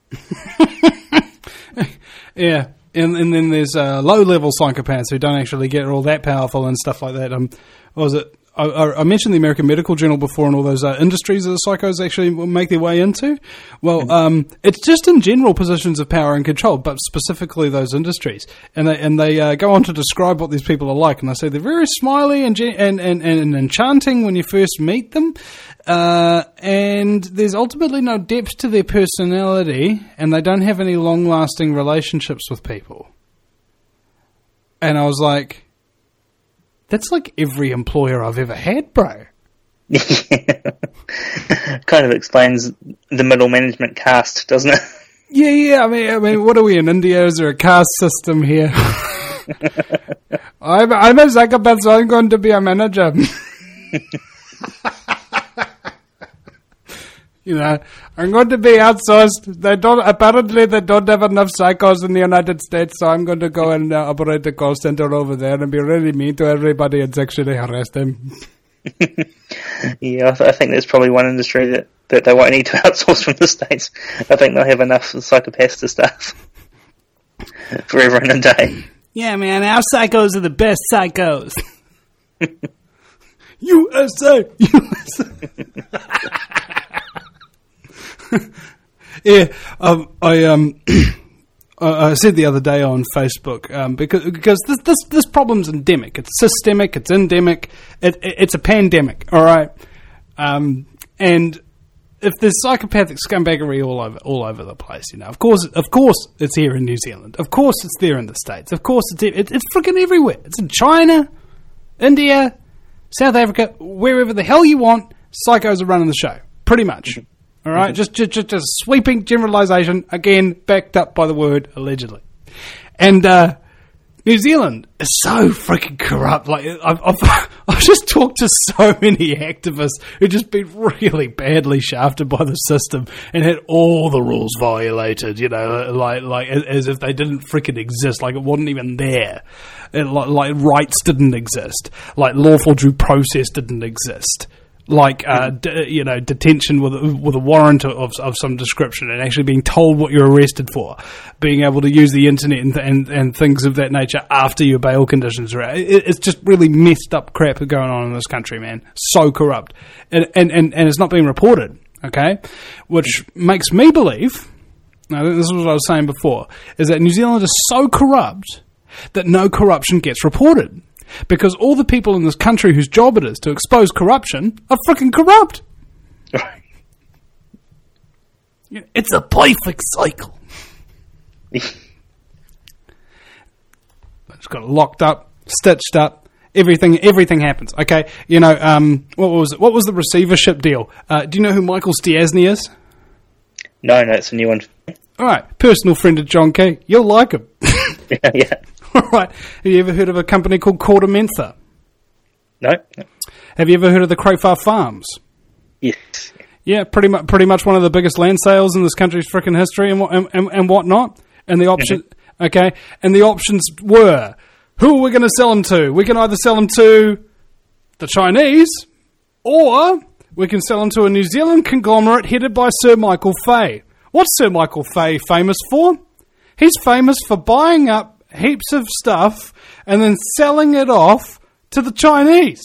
Yeah, and, and then there's uh, low-level psychopaths who don't actually get all that powerful and stuff like that. Um, what was it? I, I mentioned the American Medical Journal before and all those uh, industries that the psychos actually make their way into. Well, um, it's just in general positions of power and control, but specifically those industries. And they and they uh, go on to describe what these people are like. And they say they're very smiley and and, and, and enchanting when you first meet them. Uh, and there's ultimately no depth to their personality, and they don't have any long-lasting relationships with people. And I was like... That's like every employer I've ever had, bro. Kind of explains the middle management caste, doesn't it? Yeah, yeah. I mean, I mean, what are we in India? Is there a caste system here? I'm, I'm a psychopath, so I'm going to be a manager. You know, I'm going to be outsourced. They don't. Apparently, they don't have enough psychos in the United States, so I'm going to go and uh, operate the call center over there and be really mean to everybody and sexually harass them. Yeah, I, th- I think there's probably one industry that, that they won't need to outsource from the States. I think they'll have enough psychopaths to staff forever and a day. Yeah, man, our psychos are the best psychos. U S A! U S A! Yeah, um, I um, I said the other day on Facebook um, because because this, this this problem's endemic. It's systemic. It's endemic. It, it, it's a pandemic. All right, um, and if there's psychopathic scumbaggery all over all over the place, you know, of course, of course, it's here in New Zealand. Of course, it's there in the States. Of course, it's it, it's freaking everywhere. It's in China, India, South Africa, wherever the hell you want. Psychos are running the show, pretty much. Mm-hmm. All right, mm-hmm. just, just just just sweeping generalisation, again, backed up by the word allegedly. And uh, New Zealand is so freaking corrupt. Like I've, I've, I've just talked to so many activists who've just been really badly shafted by the system and had all the rules violated, you know, like like as if they didn't freaking exist, like it wasn't even there. It, like, like rights didn't exist, like lawful due process didn't exist. Like uh, d- you know, detention with with a warrant of of some description, and actually being told what you're arrested for, being able to use the internet and and, and things of that nature after your bail conditions are out. It, it's just really messed up crap going on in this country, man. So corrupt, and and and, and it's not being reported. Okay, which makes me believe. Now, this is what I was saying before: is that New Zealand is so corrupt that no corruption gets reported. Because all the people in this country whose job it is to expose corruption are freaking corrupt. It's a perfect cycle. It's got locked up, stitched up. Everything, everything happens. Okay, you know, um, what was it? What was the receivership deal? Uh, do you know who Michael Stiassny is? No, no, it's a new one. All right, personal friend of John Key. You'll like him. yeah, yeah. All right. Have you ever heard of a company called Cordamentha? No. Have you ever heard of the Crowfar Farms? Yes. Yeah, pretty much, pretty much one of the biggest land sales in this country's frickin' history, and what and, and, and whatnot. And the option, mm-hmm. okay, and the options were. Who are we going to sell them to? We can either sell them to the Chinese, or we can sell them to a New Zealand conglomerate headed by Sir Michael Fay. What's Sir Michael Fay famous for? He's famous for buying up heaps of stuff and then selling it off to the Chinese.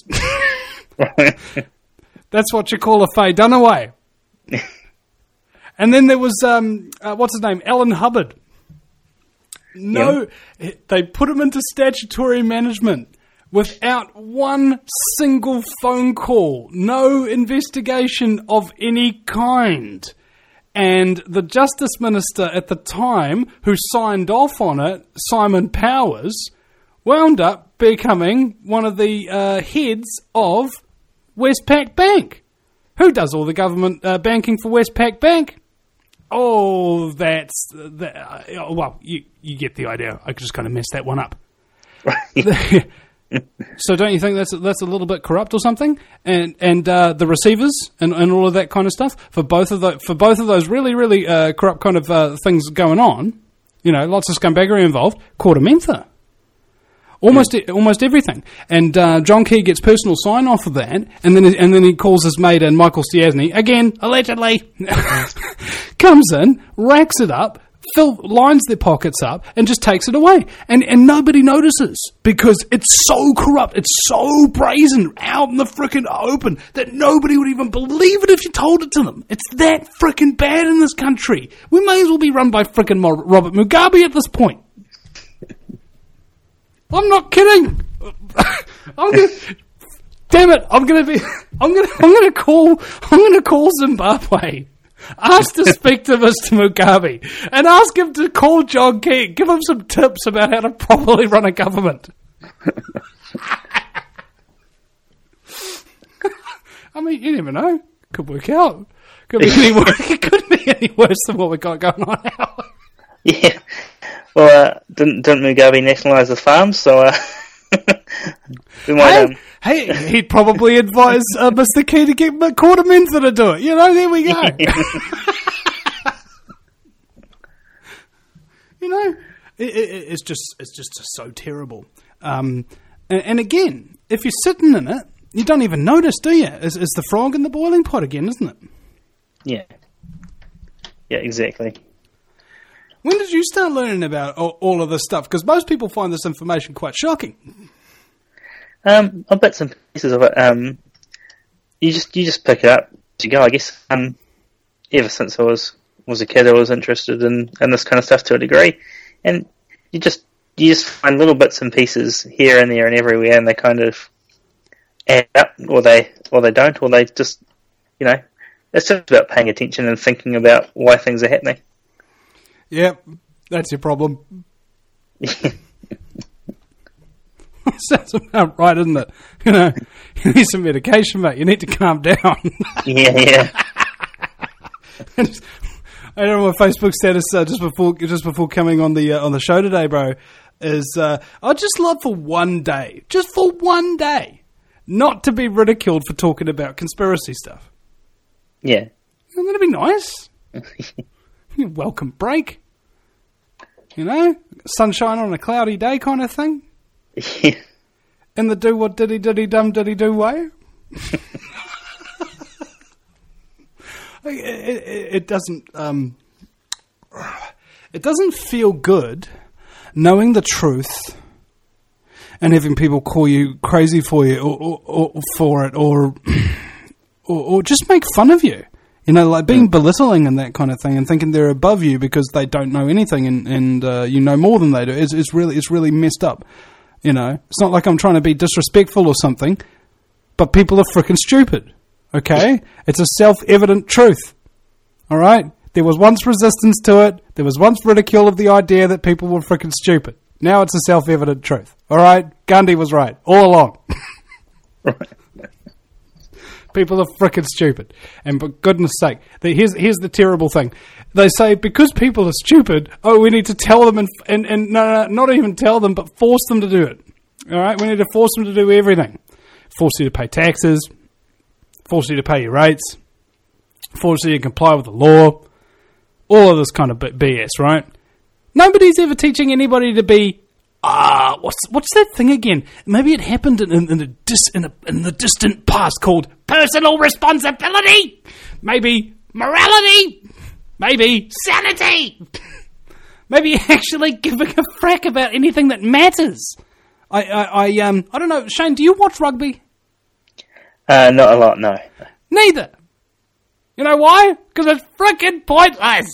That's what you call a Fay Dunaway. And then there was, um, uh, what's his name, Alan Hubbard. No, yeah. They put him into statutory management without one single phone call, no investigation of any kind. And the Justice Minister at the time, who signed off on it, Simon Powers, wound up becoming one of the uh, heads of Westpac Bank. Who does all the government uh, banking for Westpac Bank? Oh, that's... That, uh, well, you, you get the idea. I just kind of messed that one up. Right. So don't you think that's that's a little bit corrupt or something? And and uh, the receivers and, and all of that kind of stuff for both of the, for both of those really really uh, corrupt kind of uh, things going on. You know, lots of scumbaggery involved. Cordamentha. Almost mm. almost everything. And uh, John Key gets personal sign off of that, and then and then he calls his mate in, Michael Stiassny, again, allegedly, comes in, racks it up, fill, lines their pockets up, and just takes it away. And and nobody notices, because it's so corrupt, it's so brazen, out in the frickin' open, that nobody would even believe it if you told it to them. It's that frickin' bad in this country. We may as well be run by frickin' Robert Mugabe at this point. I'm not kidding. I'm gonna, damn it! I'm gonna be. I'm gonna. I'm gonna call. I'm gonna call Zimbabwe. Ask to speak to Mister Mugabe and ask him to call John Key. Give him some tips about how to properly run a government. I mean, you never know. Could work out. Could be any worse. It could be any worse than what we got going on now. Yeah. Well, uh, didn't, didn't Mugabe nationalise the farms, so uh, we might... Hey, um... hey, he'd probably advise uh, Mister Key to get Cordamentha to do it. You know, there we go. You know, it, it, it's just it's just so terrible. Um, and, and again, if you're sitting in it, you don't even notice, do you? It's, it's the frog in the boiling pot again, isn't it? Yeah. Yeah, exactly. When did you start learning about all, all of this stuff? Because most people find this information quite shocking. Um, I bits and pieces of it. Um, you just you just pick it up as you go. I guess. Um, ever since I was was a kid, I was interested in, in this kind of stuff to a degree, and you just you just find little bits and pieces here and there and everywhere, and they kind of add up, or they or they don't, or they just, you know, it's just about paying attention and thinking about why things are happening. Yep, that's your problem. Sounds about right, isn't it? You know, you need some medication, mate. You need to calm down. Yeah, yeah. I don't know my Facebook status uh, just before just before coming on the uh, on the show today, bro. Is uh, I'd just love for one day, just for one day, not to be ridiculed for talking about conspiracy stuff. Yeah, Wouldn't that be nice? Welcome break. You know, sunshine on a cloudy day kind of thing. Yeah. In the do what diddy diddy dum diddy do way. it, it, it doesn't. Um, it doesn't feel good knowing the truth and having people call you crazy for you or, or, or for it, or, or or just make fun of you. You know, like being belittling and that kind of thing, and thinking they're above you because they don't know anything, and, and uh, you know more than they do. It's, it's really it's really messed up. You know, it's not like I'm trying to be disrespectful or something, but people are freaking stupid. Okay, it's a self-evident truth. All right, there was once resistance to it. There was once ridicule of the idea that people were freaking stupid. Now it's a self-evident truth. All right? Gandhi was right all along. Right. People are frickin' stupid. And for goodness sake, the, here's, here's the terrible thing. They say because people are stupid, oh, we need to tell them and, and, and no, no, not even tell them, but force them to do it. All right? We need to force them to do everything. Force you to pay taxes. Force you to pay your rates. Force you to comply with the law. All of this kind of B S, right? Nobody's ever teaching anybody to be, ah, uh, what's what's that thing again? Maybe it happened in, in, in, a dis, in, a, in the distant past called personal responsibility. Maybe morality. Maybe sanity. Maybe actually giving a frack about anything that matters. I, I, I, um, I don't know. Shane, do you watch rugby? Uh, not a lot, no. Neither. You know why? Because it's frickin' pointless.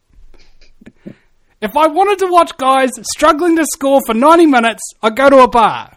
If I wanted to watch guys struggling to score for ninety minutes, I'd go to a bar.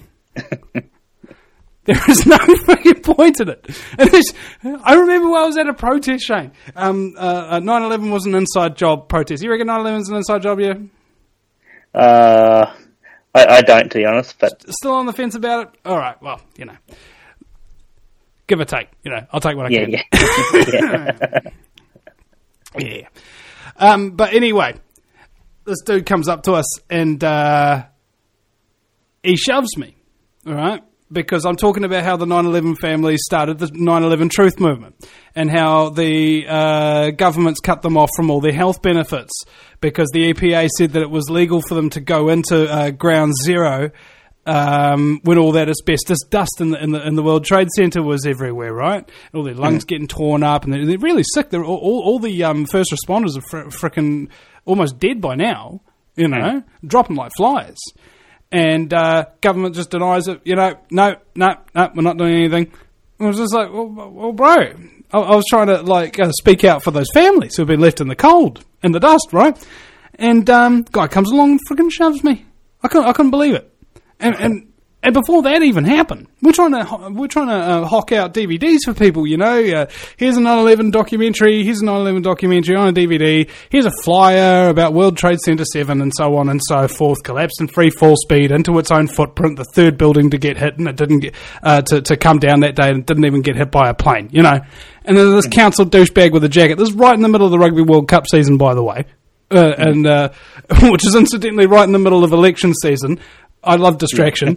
There is no freaking point in it. And it's, I remember when I was at a protest, Shane. Um, uh, nine eleven was an inside job protest. You reckon nine eleven is an inside job, yeah? Uh, I, I don't, to be honest, but... Still on the fence about it? All right, well, you know. Give or take. You know, I'll take what I yeah, can. Yeah, yeah. Um, but anyway, this dude comes up to us and uh, he shoves me, all right? Because I'm talking about how the nine eleven family started the nine eleven Truth Movement and how the uh, government's cut them off from all their health benefits because the E P A said that it was legal for them to go into uh, Ground Zero um, when all that asbestos dust in the, in the in the World Trade Center was everywhere, right? And all their lungs mm. getting torn up and they're, they're really sick. They're all, all, all the um, first responders are fr- frickin' almost dead by now, you know, mm. dropping like flies. And uh, government just denies it. You know, no, no, no, we're not doing anything. I was just like, well, well bro, I, I was trying to like uh, speak out for those families who've been left in the cold and the dust, right? And um, guy comes along and freaking shoves me. I couldn't, I couldn't believe it. And and and before that even happened, we're trying to we're trying to uh, hock out D V Ds for people. You know, uh, here's a nine eleven documentary. Here's a nine eleven documentary on a D V D. Here's a flyer about World Trade Center seven and so on and so forth. Collapsed in free fall speed into its own footprint. The third building to get hit, and it didn't get uh, to to come down that day, and it didn't even get hit by a plane. You know, and then this council douchebag with a jacket. This is right in the middle of the Rugby World Cup season, by the way, uh, and uh, which is incidentally right in the middle of election season. I love distraction.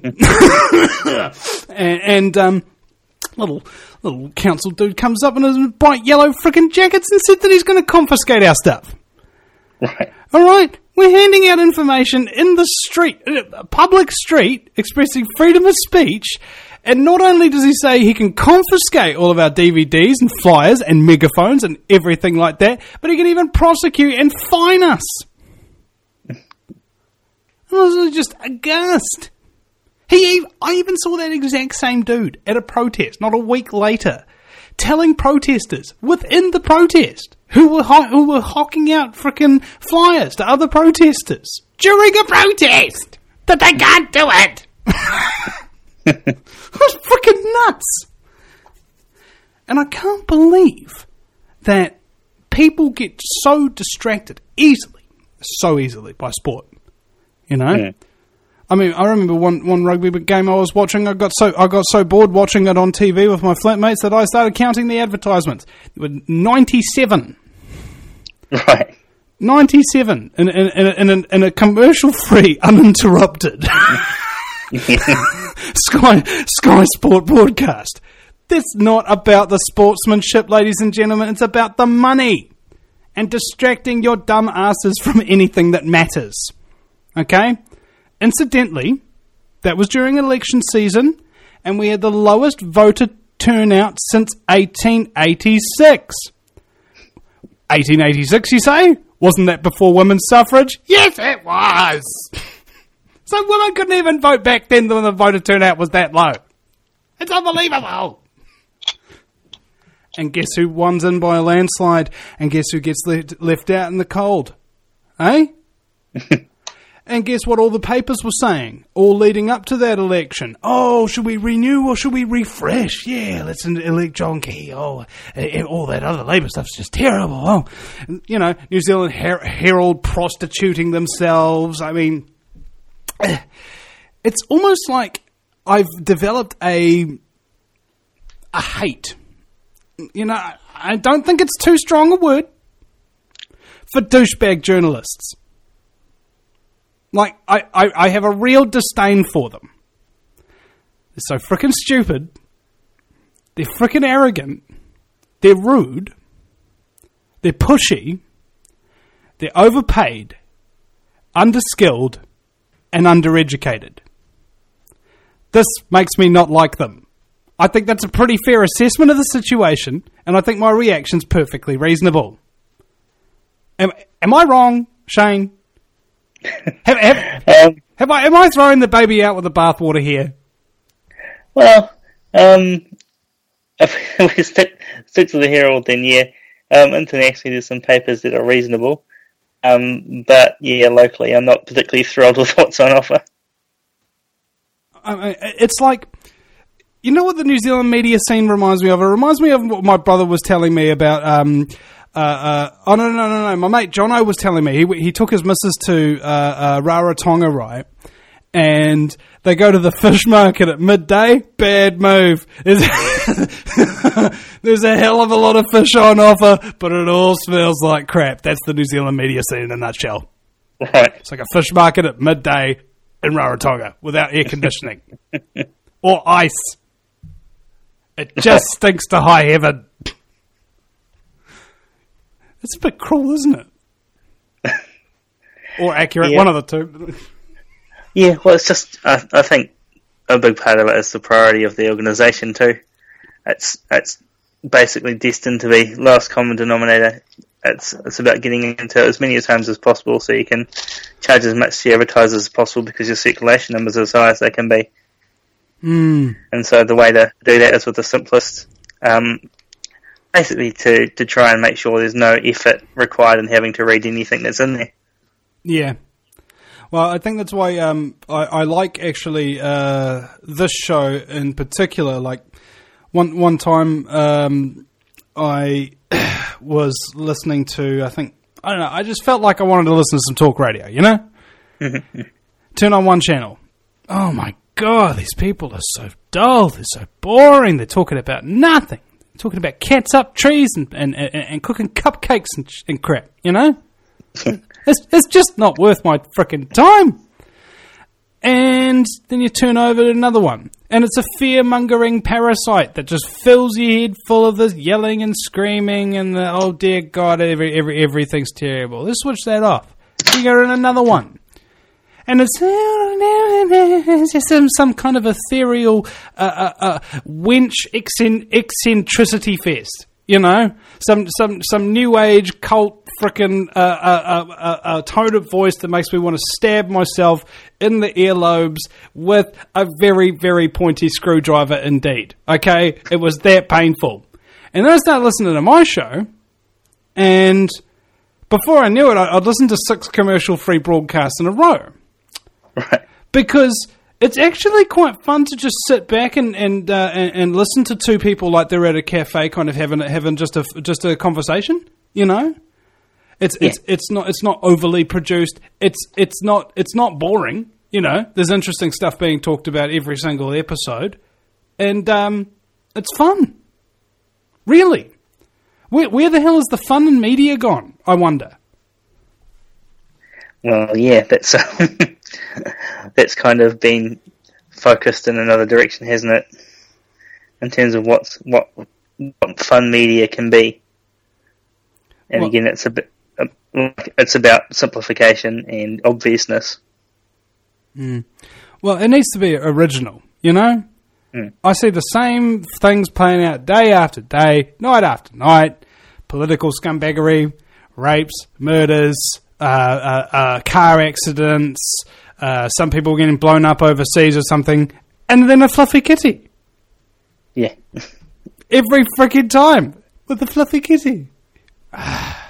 and and um, little little council dude comes up in his bright yellow frickin' jackets and said that he's going to confiscate our stuff. Right. All right, we're handing out information in the street, a public street, expressing freedom of speech. And not only does he say he can confiscate all of our D V Ds and flyers and megaphones and everything like that, but he can even prosecute and fine us. I was just aghast. He, I even saw that exact same dude at a protest, not a week later, telling protesters within the protest who were ho- who were hawking out frickin' flyers to other protesters during a protest that they can't do it. It was frickin' nuts. And I can't believe that people get so distracted easily, so easily by sport. You know, yeah. I mean, I remember one, one rugby game I was watching. I got so I got so bored watching it on T V with my flatmates that I started counting the advertisements. There were ninety-seven, right? Ninety-seven in in in, in, in, in a commercial-free, uninterrupted Sky Sky Sport broadcast. That's not about the sportsmanship, ladies and gentlemen. It's about the money and distracting your dumb asses from anything that matters. Okay? Incidentally, that was during election season, and we had the lowest voter turnout since eighteen eighty-six. eighteen eighty-six, you say? Wasn't that before women's suffrage? Yes, it was! So women couldn't even vote back then when the voter turnout was that low. It's unbelievable! And guess who won in by a landslide? And guess who gets left, left out in the cold? Eh? And guess what all the papers were saying, all leading up to that election? Oh, should we renew or should we refresh? Yeah, let's elect John Key. Oh, all that other Labour stuff's just terrible. Oh, you know, New Zealand Her- Herald prostituting themselves. I mean, it's almost like I've developed a a hate. You know, I don't think it's too strong a word for douchebag journalists. Like, I, I, I have a real disdain for them. They're so frickin' stupid. They're frickin' arrogant. They're rude. They're pushy. They're overpaid, underskilled, and undereducated. This makes me not like them. I think that's a pretty fair assessment of the situation, and I think my reaction's perfectly reasonable. Am, am I wrong, Shane? Have, have, Um, have I, am I throwing the baby out with the bathwater here? well, um, if we stick, stick to the Herald, then yeah. Um, internationally, there's some papers that are reasonable. Um, but yeah, locally, I'm not particularly thrilled with what's on offer. I mean, it's like, you know what the New Zealand media scene reminds me of? It reminds me of what my brother was telling me about. Um, uh, uh, oh no, no, no, no! My mate Jono was telling me he he took his missus to uh, uh, Rarotonga, right? And they go to the fish market at midday. Bad move. There's, there's a hell of a lot of fish on offer, but it all smells like crap. That's the New Zealand media scene in a nutshell. Right. It's like a fish market at midday in Rarotonga without air conditioning or ice. It just stinks to high heaven. It's a bit cruel, isn't it? Or accurate, Yeah. one of the two. Yeah, well, it's just, I, I think a big part of it is the priority of the organisation too. It's it's basically destined to be lowest common denominator. It's it's about getting into as many homes as possible so you can charge as much to your advertisers as possible because your circulation numbers are as high as they can be. Mm. And so the way to do that is with the simplest, um, basically to, to try and make sure there's no effort required in having to read anything that's in there. Yeah. Well, I think that's why um, I, I like actually uh, this show in particular. Like one one time um, I was listening to, I think, I don't know, I just felt like I wanted to listen to some talk radio, you know? Turn on one channel. Oh my God, these people are so dull, they're so boring, they're talking about nothing. They're talking about cats up trees and, and, and, and cooking cupcakes and, and crap, you know? It's, it's just not worth my frickin' time. And then you turn over to another one, and it's a fear-mongering parasite that just fills your head full of this yelling and screaming and the, oh dear God, every, every, everything's terrible. Let's switch that off. You go to another one. And it's, it's just some, some kind of ethereal uh, uh, uh, wench eccent- eccentricity fest. You know, some some some new age cult frickin' uh, uh, uh, uh, uh, tone of voice that makes me want to stab myself in the earlobes with a very, very pointy screwdriver indeed. Okay? It was that painful. And then I started listening to my show, and before I knew it, I'd listened to six commercial-free broadcasts in a row. Right. Because it's actually quite fun to just sit back and and, uh, and and listen to two people like they're at a cafe, kind of having having just a just a conversation. You know, it's Yeah. it's it's not it's not overly produced. It's it's not it's not boring. You know, there's interesting stuff being talked about every single episode, and um, it's fun. Really, where where the hell is the fun in media gone? I wonder. Well, yeah, that's that's kind of been focused in another direction, hasn't it? In terms of what's what, what fun media can be, and Well- again, it's a bit um, it's about simplification and obviousness. Well, it needs to be original, you know? Mm. I see the same things playing out day after day, night after night. Political scumbaggery, rapes, murders, uh, uh, uh, car accidents, uh, some people getting blown up overseas or something, and then a fluffy kitty. Yeah, Every freaking time with a fluffy kitty. I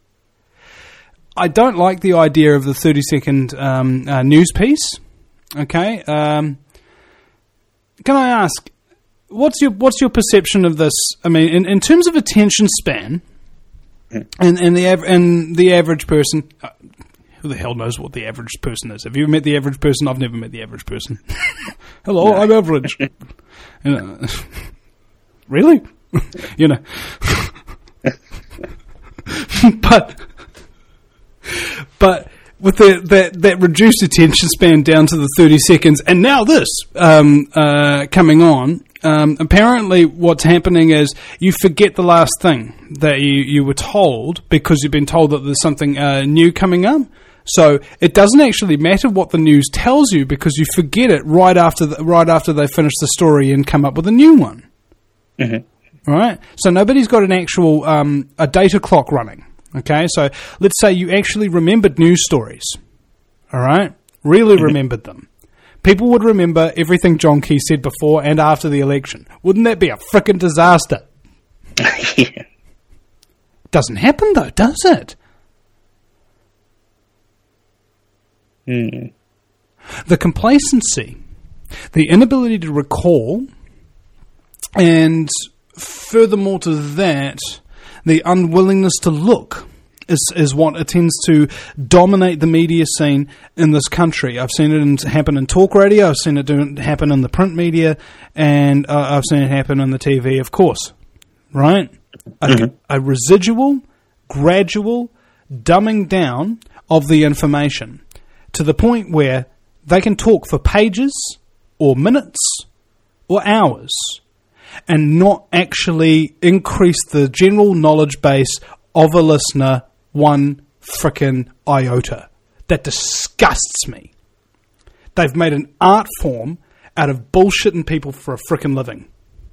don't like the idea of the thirty second um, uh, news piece. Okay, um, can I ask, what's your what's your perception of this? I mean, in, in terms of attention span, and and the av- and the average person, uh, Who the hell knows what the average person is? Have you ever met the average person? I've never met the average person. Hello, no. I'm average. You know, really? You know. but, but with the, that, that reduced attention span down to the thirty seconds, and now this um, uh, coming on, um, apparently what's happening is you forget the last thing that you, you were told because you've been told that there's something uh, new coming up. So it doesn't actually matter what the news tells you because you forget it right after the, right after they finish the story and come up with a new one. Mm-hmm. Right? So nobody's got an actual um, a data clock running. Okay? So let's say you actually remembered news stories. All right? Really mm-hmm. remembered them. People would remember everything John Key said before and after the election. Wouldn't that be a frickin' disaster? Yeah. Doesn't happen though, does it? Mm. The complacency, the inability to recall, and furthermore to that, the unwillingness to look is, is what tends to dominate the media scene in this country. I've seen it in, happen in talk radio, I've seen it do, happen in the print media, and uh, I've seen it happen on the T V, of course. Right? Mm-hmm. A, a residual, gradual dumbing down of the information, to the point where they can talk for pages or minutes or hours and not actually increase the general knowledge base of a listener one frickin' iota. That disgusts me. They've made an art form out of bullshitting people for a frickin' living.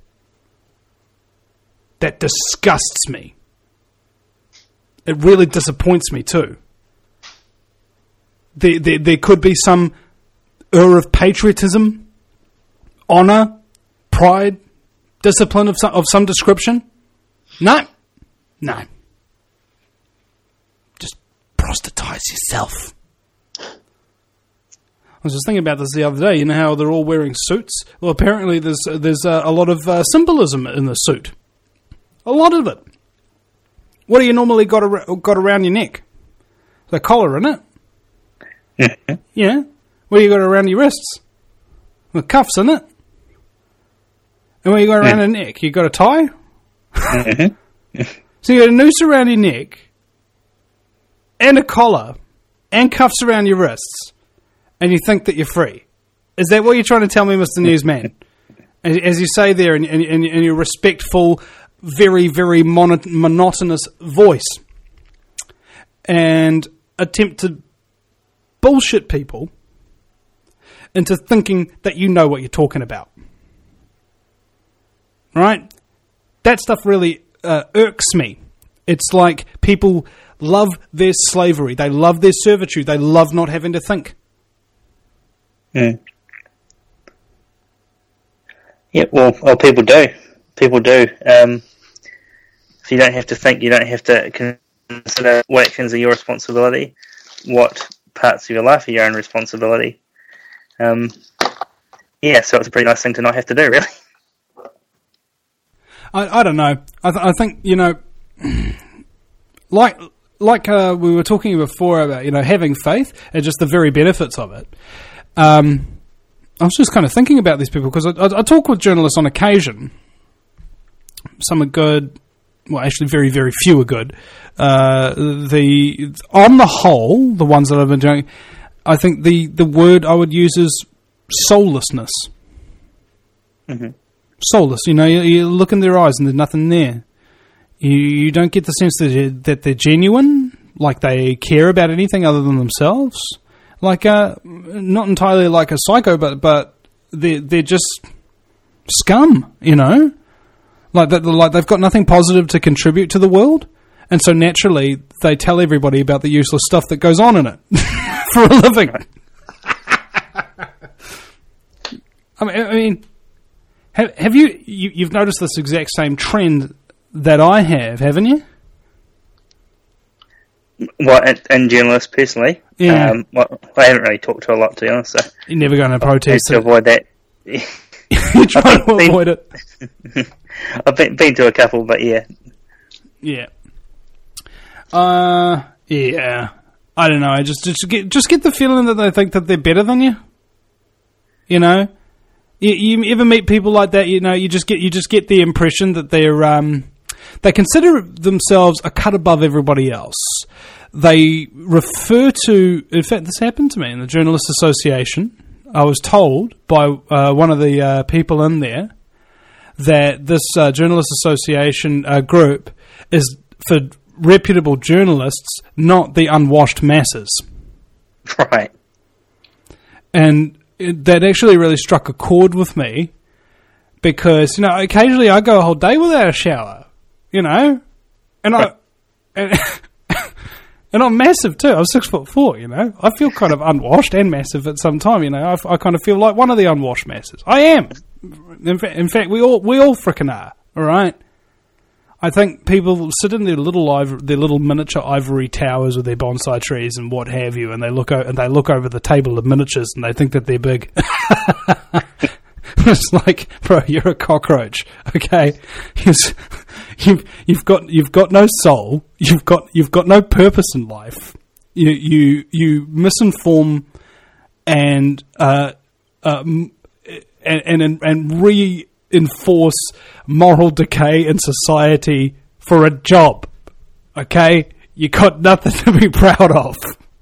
That disgusts me. It really disappoints me too. There, there, there could be some air of patriotism, honour, pride, discipline of some, of some description. No. No. Just proselytise yourself. I was just thinking about this the other day. You know how they're all wearing suits? Well, apparently there's there's uh, a lot of uh, symbolism in the suit. A lot of it. What do you normally got, ar- got around your neck? The collar, isn't it? Mm-hmm. Yeah. What do you got around your wrists? The cuffs, isn't it? And what you got around mm-hmm. your neck? You got a tie? Mm-hmm. So you got a noose around your neck, and a collar, and cuffs around your wrists, and you think that you're free. Is that what you're trying to tell me, Mister Newsman? As, as you say there in, in, in your respectful, very, very mono- monotonous voice, and attempt to bullshit people into thinking that you know what you're talking about. Right? That stuff really uh, irks me. It's like people love their slavery. They love their servitude. They love not having to think. Mm. Yeah, well, well, people do. People do. Um, if you don't have to think, you don't have to consider what actions are your responsibility, what parts of your life are your own responsibility. Um, yeah, so it's a pretty nice thing to not have to do, really. I, I don't know. I, th- I think, you know, like like uh, we were talking before about, you know, having faith and just the very benefits of it. Um, I was just kind of thinking about these people because I, I, I talk with journalists on occasion. Some are good. Well, actually, very, very few are good. Uh, the on the whole, the ones that I've been doing, I think the, the word I would use is soullessness. Mm-hmm. Soulless, you know, you, you look in their eyes and there's nothing there. You, you don't get the sense that they're, that they're genuine, like they care about anything other than themselves. Like, uh, not entirely like a psycho, but but they're, they're just scum, you know? Like, that, like they've got nothing positive to contribute to the world, and so naturally they tell everybody about the useless stuff that goes on in it for a living. I mean, I mean have, have you, you... You've noticed this exact same trend that I have, haven't you? Well, in, in journalists, personally. Yeah. Um, well, I haven't really talked to a lot, to be honest. So you're never going to protest to avoid that. You're trying to been, avoid it. I've been, been to a couple, but yeah. Yeah. Uh, yeah. I don't know. I just just get just get the feeling that they think that they're better than you. You know, you, you ever meet people like that? You know, you just get you just get the impression that they're um, they consider themselves a cut above everybody else. They refer to, in fact, this happened to me in the Journalists Association. I was told by uh, one of the uh, people in there that this uh, Journalists Association uh, group is for reputable journalists, not the unwashed masses. Right. And it, that actually really struck a chord with me because, you know, occasionally I go a whole day without a shower, you know, and I... And, And I'm massive too. I'm six foot four, you know. I feel kind of unwashed and massive at some time, you know. I, I kind of feel like one of the unwashed masses. I am. In, fa- in fact, we all we all frickin' are. All right. I think people sit in their little ivory, their little miniature ivory towers with their bonsai trees and what have you, and they look o- and they look over the table of miniatures and they think that they're big. It's like, bro, you're a cockroach. Okay, you've you've got you've got no soul. You've got you've got no purpose in life. You you you misinform and uh, um, and and and reinforce moral decay in society for a job. Okay, you got nothing to be proud of.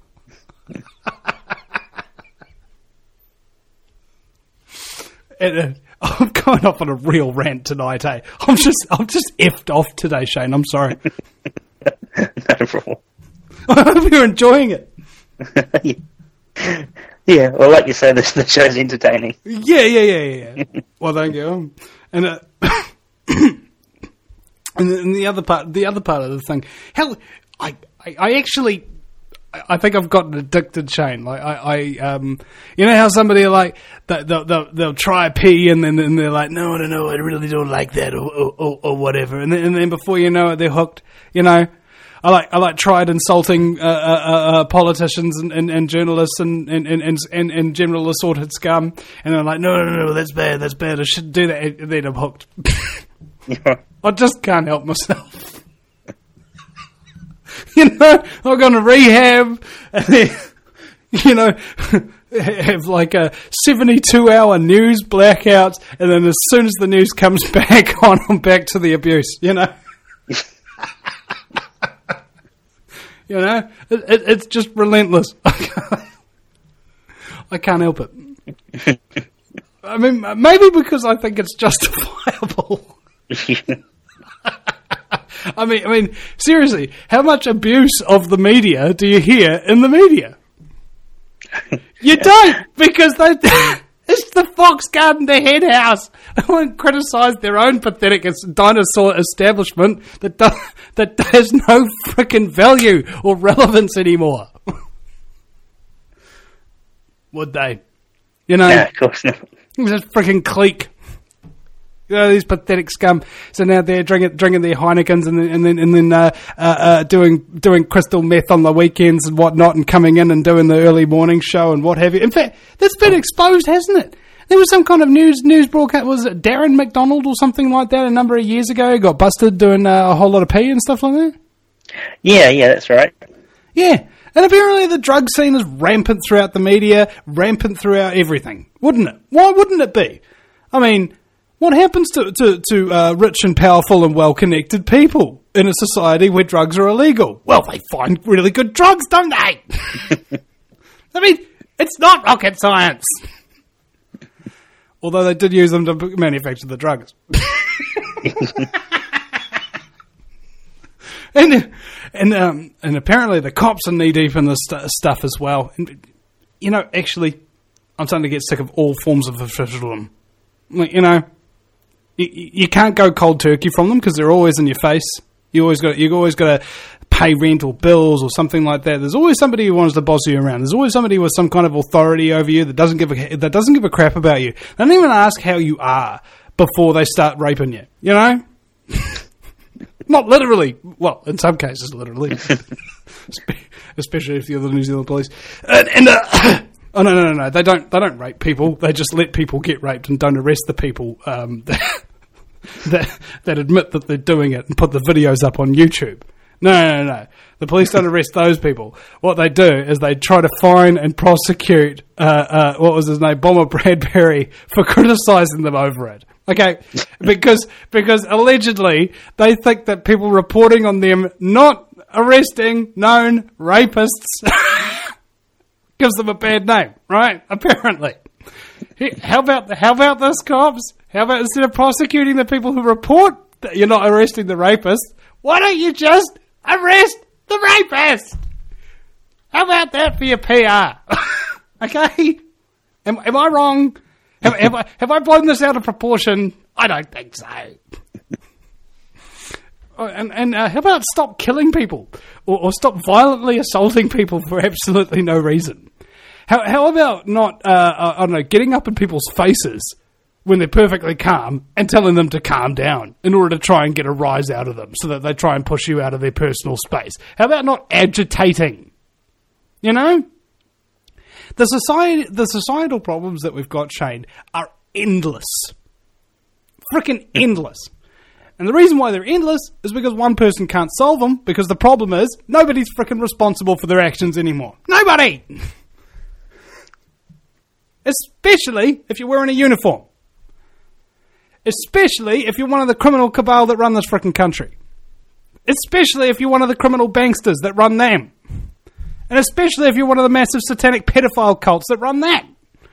And, uh, I'm going off on a real rant tonight, eh? I'm just, I'm just effed off today, Shane. I'm sorry. No problem. I hope you're enjoying it. yeah. yeah, well, like you say, the, the show's entertaining. Yeah, yeah, yeah, yeah. Well, thank you. And, uh, and, the, and the other part, the other part of the thing, hell, I, I, I actually. I think I've gotten addicted, Shane. Like I, I um, you know how somebody like they'll they'll, they'll try a pee and then and they're like, no, no, no, I really don't like that, or or, or whatever, and then, and then before you know it, they're hooked. You know, I like I like tried insulting uh, uh, uh, politicians and, and, and journalists and and, and, and and general assorted scum, and they're like, no, no, no, that's bad, that's bad, I shouldn't do that. And then I'm hooked. Yeah. I just can't help myself. You know, I've gone to rehab, and then, you know, have like a seventy-two hour news blackouts, and then as soon as the news comes back on, I'm back to the abuse, you know. You know, it, it, it's just relentless. I can't help it. I mean, maybe because I think it's justifiable. I mean, I mean, seriously, how much abuse of the media do you hear in the media? You don't, because they, it's the Fox Garden to Hen House. They won't criticise their own pathetic dinosaur establishment that does, that has no frickin' value or relevance anymore. Would they? You know, Yeah, of course not. just frickin' clique. You know, these pathetic scum. So now they're drinking, drinking their Heinekens and then and then and then uh, uh, uh, doing doing crystal meth on the weekends and whatnot, and coming in and doing the early morning show and what have you. In fact, that's been exposed, hasn't it? There was some kind of news news broadcast. Was it Darren McDonald or something like that? A number of years ago, he got busted doing uh, a whole lot of pee and stuff like that. Yeah, yeah, that's right. Yeah. And apparently the drug scene is rampant throughout the media, rampant throughout everything, wouldn't it? Why wouldn't it be? I mean, what happens to, to, to uh, rich and powerful and well-connected people in a society where drugs are illegal? Well, they find really good drugs, don't they? I mean, it's not rocket science. Although they did use them to manufacture the drugs. and and um, and apparently the cops are knee-deep in this st- stuff as well. And, you know, actually, I'm starting to get sick of all forms of officialdom. Like, you know, you, you can't go cold turkey from them because they're always in your face. You always got you always got to pay rent or bills or something like that. There's always somebody who wants to boss you around. There's always somebody with some kind of authority over you that doesn't give a that doesn't give a crap about you. They don't even ask how you are before they start raping you. You know, not literally. Well, in some cases, literally, especially if you're the New Zealand police. And, and uh, oh no, no, no, no! They don't. They don't rape people. They just let people get raped and don't arrest the people um, that, that that admit that they're doing it and put the videos up on YouTube. No, no, no, no. The police don't arrest those people. What they do is they try to fine and prosecute, uh, uh, what was his name, Bomber Bradbury, for criticising them over it. Okay? Because, because allegedly they think that people reporting on them not arresting known rapists gives them a bad name, right? Apparently. How about, how about this, cops? How about instead of prosecuting the people who report that you're not arresting the rapist, why don't you just arrest the rapist? How about that for your P R? Okay? Am, am I wrong? Have, have, I, have I blown this out of proportion? I don't think so. Oh, and and uh, how about stop killing people? Or, or stop violently assaulting people for absolutely no reason? How, how about not, uh, uh, I don't know, getting up in people's faces when they're perfectly calm and telling them to calm down in order to try and get a rise out of them so that they try and push you out of their personal space? How about not agitating? You know? The society, the societal problems that we've got, Shane, are endless. Frickin' endless. And the reason why they're endless is because one person can't solve them, because the problem is nobody's frickin' responsible for their actions anymore. Nobody! Especially if you're wearing a uniform. Especially if you're one of the criminal cabal that run this frickin' country. Especially if you're one of the criminal banksters that run them. And especially if you're one of the massive satanic pedophile cults that run that.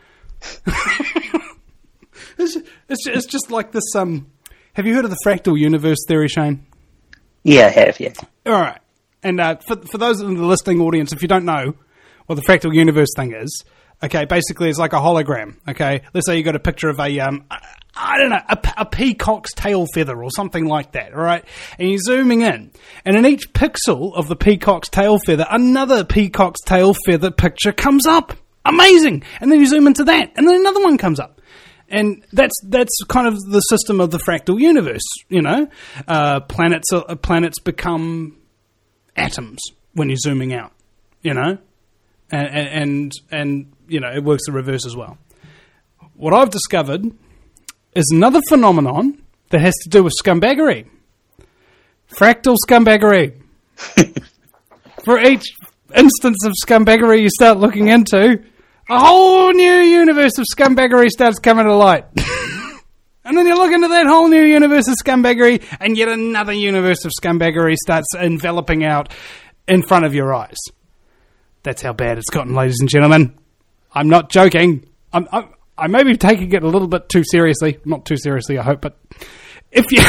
it's, it's, it's just like this, um... have you heard of the fractal universe theory, Shane? Yeah, I have, yeah. Alright. And uh, for, for those in the listening audience, if you don't know what the fractal universe thing is, okay, basically it's like a hologram, okay? Let's say you got a picture of a, um, I don't know, a, a peacock's tail feather or something like that, all right? And you're zooming in, and in each pixel of the peacock's tail feather, another peacock's tail feather picture comes up. Amazing! And then you zoom into that, and then another one comes up. And that's that's kind of the system of the fractal universe, you know? Uh, planets are, planets become atoms when you're zooming out, you know? And, and, and, you know, it works the reverse as well. What I've discovered is another phenomenon that has to do with scumbaggery. Fractal scumbaggery. For each instance of scumbaggery you start looking into, a whole new universe of scumbaggery starts coming to light. And then you look into that whole new universe of scumbaggery, and yet another universe of scumbaggery starts enveloping out in front of your eyes. That's how bad it's gotten, ladies and gentlemen. I'm not joking. I'm, I'm, I may be taking it a little bit too seriously. Not too seriously, I hope, but if you...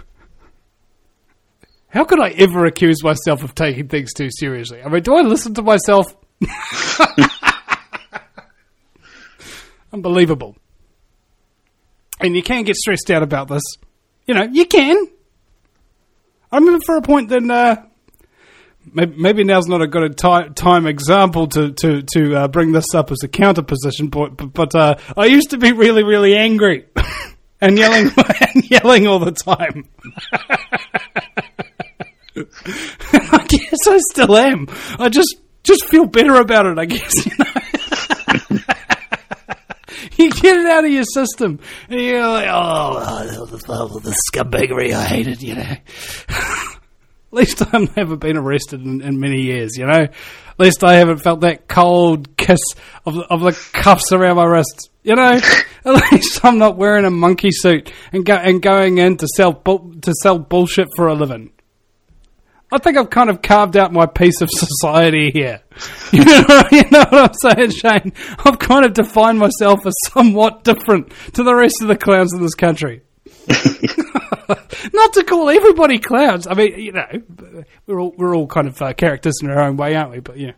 How could I ever accuse myself of taking things too seriously? I mean, do I listen to myself? Unbelievable. And you can get stressed out about this. You know, you can. I remember for a point then... Uh, Maybe, maybe now's not a good time, time example to to to uh, bring this up as a counter position point, but, but uh, I used to be really really angry and yelling and yelling all the time. I guess I still am. I just just feel better about it. I guess, you know. You get it out of your system, and you're like, oh, oh the scumbaggery, I hate it, you know. At least I've never been arrested in, in many years, you know. At least I haven't felt that cold kiss of the, of the cuffs around my wrists, you know. At least I'm not wearing a monkey suit and go, and going in to sell bu- to sell bullshit for a living. I think I've kind of carved out my piece of society here. You know, you know what I'm saying, Shane? I've kind of defined myself as somewhat different to the rest of the clowns in this country. Not to call everybody clowns. I mean, you know, we're all we're all kind of uh, characters in our own way, aren't we? But yeah,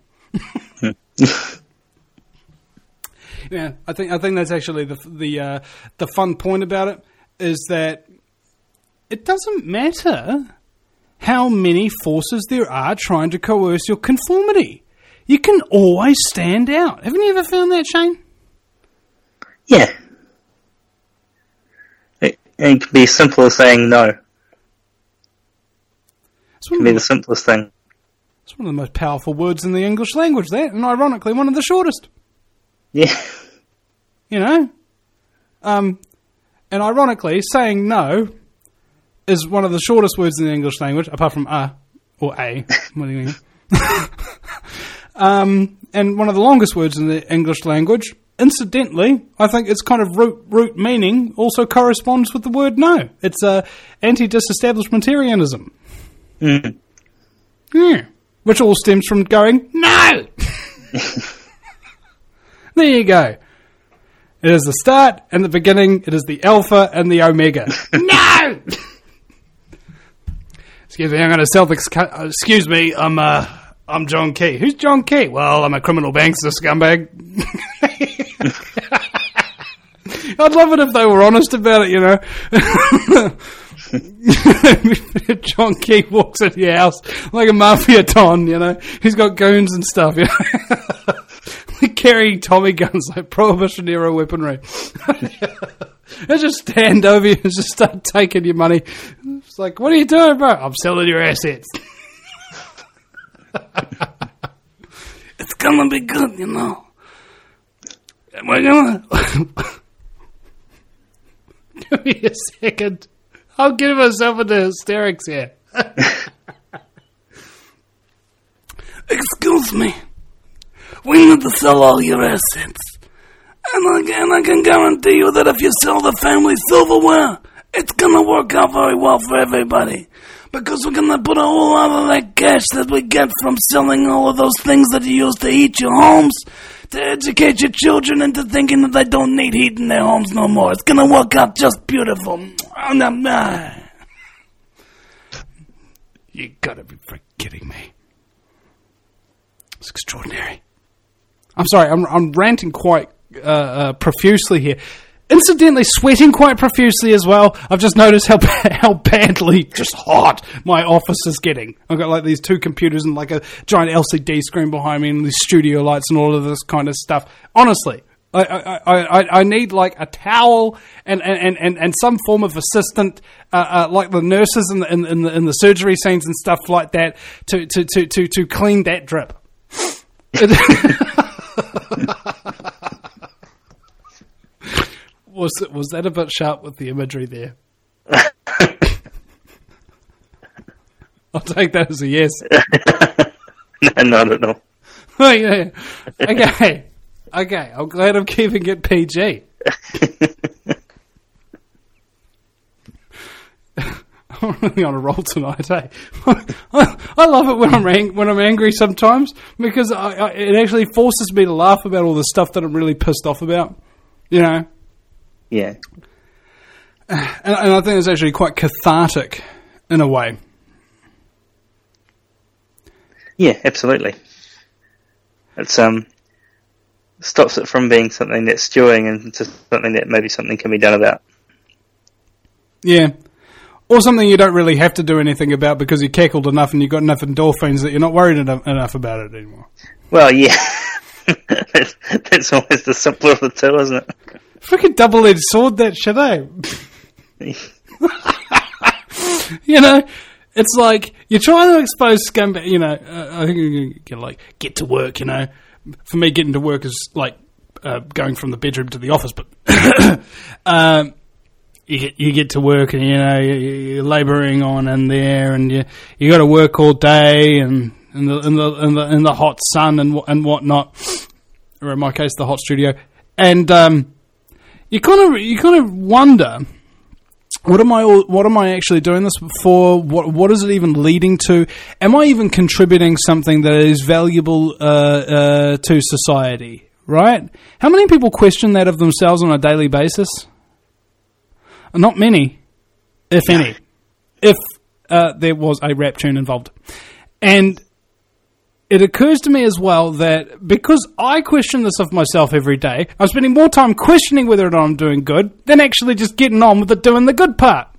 yeah. I think I think that's actually the the uh, the fun point about it is that it doesn't matter how many forces there are trying to coerce your conformity. You can always stand out. Haven't you ever found that, Shane? Yeah. It can be as simple as saying no. It can be the simplest thing. It's one of the most powerful words in the English language, that, and ironically one of the shortest. Yeah. You know? Um, and ironically, saying no is one of the shortest words in the English language, apart from uh, Or A. What do you mean? um, and one of the longest words in the English language. Incidentally, I think its kind of root root meaning also corresponds with the word no. It's uh, anti-disestablishmentarianism. Mm. Yeah. Which all stems from going, no! There you go. It is the start and the beginning. It is the alpha and the omega. No! Excuse me, I'm going to self... Excuse me, I'm uh, I'm John Key. Who's John Key? Well, I'm a criminal bankster scumbag. I'd love it if they were honest about it, you know. John Key walks into your house like a mafia don, you know. He's got goons and stuff, you know. Carrying Tommy guns like Prohibition era weaponry. They just stand over you and just start taking your money. It's like, what are you doing, bro? I'm selling your assets. It's gonna be good, you know. And we're gonna... Give me a second. I'll get myself into hysterics here. Excuse me. We need to sell all your assets. And again, I can guarantee you that if you sell the family silverware, it's going to work out very well for everybody. Because we're going to put a whole lot of that cash that we get from selling all of those things that you use to heat your homes to educate your children into thinking that they don't need heat in their homes no more. It's going to work out just beautiful. You got to be kidding me. It's extraordinary. I'm sorry, I'm, I'm ranting quite uh, uh, profusely here. Incidentally, sweating quite profusely as well. I've just noticed how how badly just hot my office is getting. I've got like these two computers and like a giant L C D screen behind me and these studio lights and all of this kind of stuff. Honestly, I I, I, I need like a towel and, and, and, and some form of assistant, uh, uh, like the nurses in the, in, in the in the surgery scenes and stuff like that, to to to to, to clean that drip. Was it, was that a bit sharp with the imagery there? I'll take that as a yes. No, not at all. Oh, yeah. Okay. Okay. I'm glad I'm keeping it P G. I'm really on a roll tonight, eh? I, I love it when I'm ang- when I'm angry sometimes because I, I, it actually forces me to laugh about all the stuff that I'm really pissed off about. You know? Yeah. And, and I think it's actually quite cathartic in a way. Yeah, absolutely. It's um stops it from being something that's stewing into something that maybe something can be done about. Yeah. Or something you don't really have to do anything about because you cackled enough and you've got enough endorphins that you're not worried enough, enough about it anymore. Well, yeah. that's, that's always the simpler of the two, isn't it? Freaking double-edged sword, that shit, eh? You know, it's like you're trying to expose scumbag. You know, uh, I think you can like get to work. You know, for me, getting to work is like uh, going from the bedroom to the office. But um, you get you get to work, and you know you're labouring on in there, and you you got to work all day, and in the in the in the in the hot sun and and whatnot, or in my case, the hot studio, and um. You kind of you kind of wonder, what am I what am I actually doing this for? What what is it even leading to? Am I even contributing something that is valuable uh, uh, to society? Right? How many people question that of themselves on a daily basis? Not many, if any. If uh, there was a rap tune involved, and it occurs to me as well that because I question this of myself every day, I'm spending more time questioning whether or not I'm doing good than actually just getting on with it doing the good part.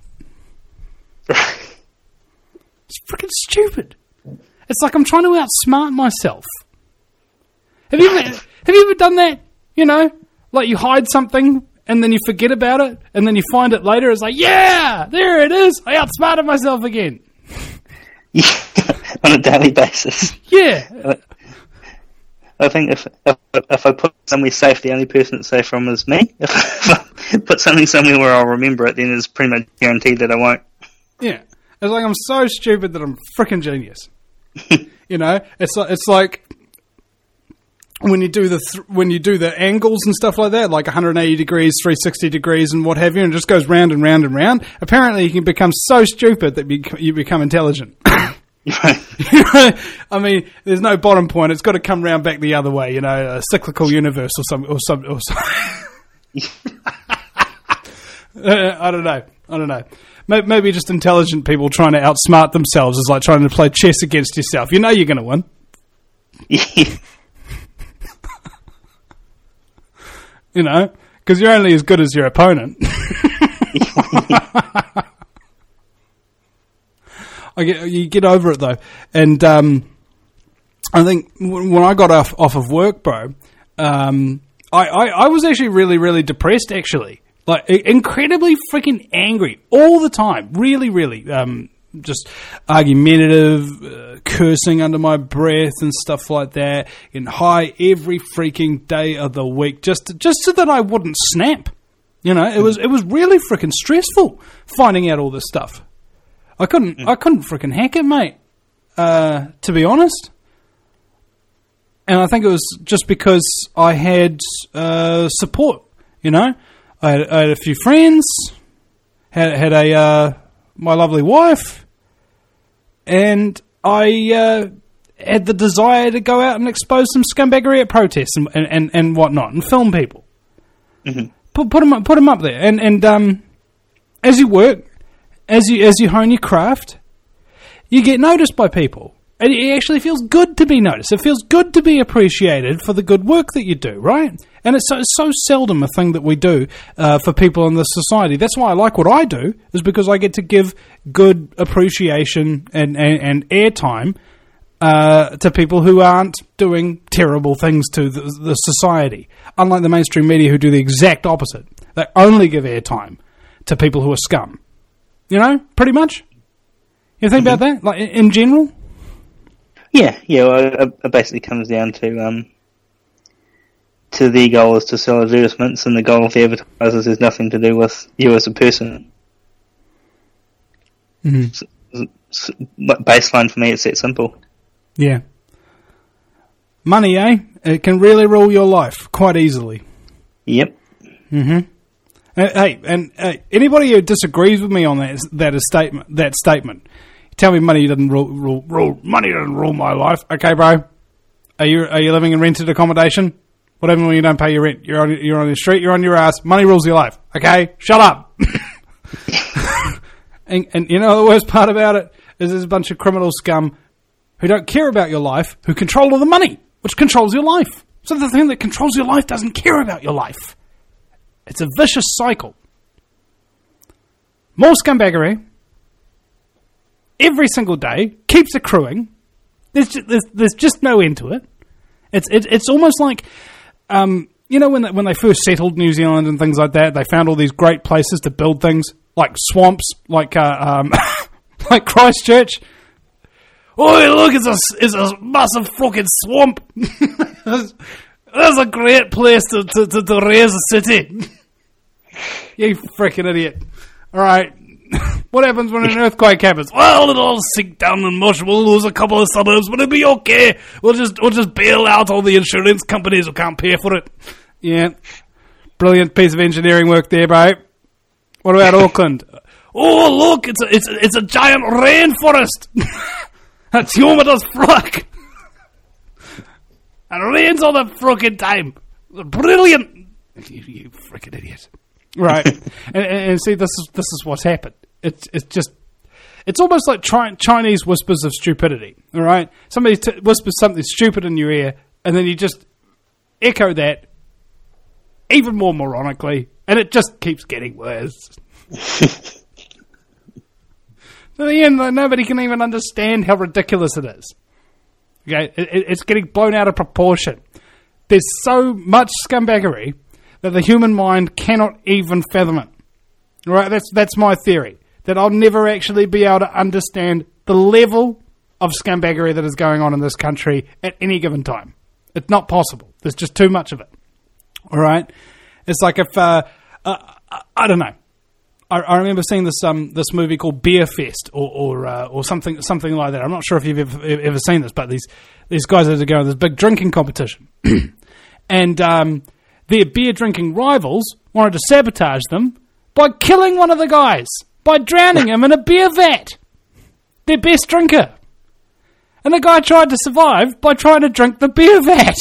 It's freaking stupid. It's like I'm trying to outsmart myself. Have you ever, have you ever done that? You know, like you hide something and then you forget about it and then you find it later. It's like, yeah, there it is. I outsmarted myself again. Yeah, on a daily basis. Yeah. I think if, if if I put somewhere safe, the only person it's safe from is me. If I put something somewhere where I'll remember it, then it's pretty much guaranteed that I won't. Yeah. It's like I'm so stupid that I'm freaking genius. You know, it's like it's like when you do the th- when you do the angles and stuff like that, like one hundred eighty degrees, three hundred sixty degrees, and what have you, and it just goes round and round and round. Apparently, you can become so stupid that be- you become intelligent. I mean, there's no bottom point. It's got to come round back the other way. You know, a cyclical universe or some or some or some. uh, I don't know. I don't know. Maybe just intelligent people trying to outsmart themselves is like trying to play chess against yourself. You know you're going to win. You know, because you're only as good as your opponent. I get, you get over it though, and um, I think when I got off off of work, bro, um, I, I, I was actually really really depressed. Actually, like incredibly freaking angry all the time. Really, really, um, just argumentative, uh, cursing under my breath and stuff like that, and high every freaking day of the week, just just so that I wouldn't snap. You know, it was it was really freaking stressful finding out all this stuff. I couldn't, mm. I couldn't freaking hack it, mate. Uh, to be honest, and I think it was just because I had uh, support. You know, I had, I had a few friends, had had a uh, my lovely wife, and I uh, had the desire to go out and expose some scumbaggery at protests and and, and, and whatnot, and film people. Mm-hmm. Put put them up, put them up there, and and um, as you work. As you as you hone your craft, you get noticed by people. And it actually feels good to be noticed. It feels good to be appreciated for the good work that you do, right? And it's so, it's so seldom a thing that we do uh, for people in this society. That's why I like what I do, is because I get to give good appreciation and, and, and airtime uh, to people who aren't doing terrible things to the, the society. Unlike the mainstream media who do the exact opposite. They only give airtime to people who are scum. You know, pretty much. You think mm-hmm. about that, like in general? Yeah, yeah. Well, it, it basically comes down to um, to the goal is to sell advertisements, and the goal of the advertisers has nothing to do with you as a person. Mm-hmm. So, so, baseline for me, it's that simple. Yeah. Money, eh? It can really rule your life quite easily. Yep. Mm-hmm. Hey, and uh, anybody who disagrees with me on that that is statement, that statement, tell me money doesn't rule, rule, rule. Money doesn't rule my life. Okay, bro. Are you are you living in rented accommodation? What happens when you don't pay your rent? You're on you're on the street. You're on your ass. Money rules your life. Okay, shut up. and, and you know the worst part about it is there's a bunch of criminal scum who don't care about your life, who control all the money, which controls your life. So the thing that controls your life doesn't care about your life. It's a vicious cycle. More scumbaggery every single day keeps accruing. There's just, there's, there's just no end to it. It's it, it's almost like um, you know when they, when they first settled New Zealand and things like that, they found all these great places to build things like swamps, like uh, um, like Christchurch. Oh look, it's a it's a massive fucking swamp. That's a great place to to, to, to raise a city. You freaking idiot. Alright. What happens when an earthquake happens? Well, it'll all sink down and mush. We'll lose a couple of suburbs, but it'll be okay. We'll just we'll just bail out all the insurance companies who can't pay for it. Yeah. Brilliant piece of engineering work there, bro. What about Auckland? Oh, look, it's a, it's a, it's a giant rainforest. That's humid as fuck. And it rains all the fucking time. Brilliant. You, you freaking idiot. Right. and, and, and see, this is this is what's happened. It's it's just, it's almost like tri- Chinese whispers of stupidity. All right? Somebody t- whispers something stupid in your ear, and then you just echo that even more moronically, and it just keeps getting worse. So in the end, like, nobody can even understand how ridiculous it is. Okay, it, it, it's getting blown out of proportion. There's so much scumbaggery that the human mind cannot even fathom it. Right? That's that's my theory. That I'll never actually be able to understand the level of scumbaggery that is going on in this country at any given time. It's not possible. There's just too much of it. All right? It's like if, uh, uh, I don't know. I, I remember seeing this um this movie called Beer Fest or or uh, or something something like that. I'm not sure if you've ever, ever seen this, but these these guys are going to this big drinking competition, and um, their beer drinking rivals wanted to sabotage them by killing one of the guys by drowning him in a beer vat. Their best drinker, and the guy tried to survive by trying to drink the beer vat.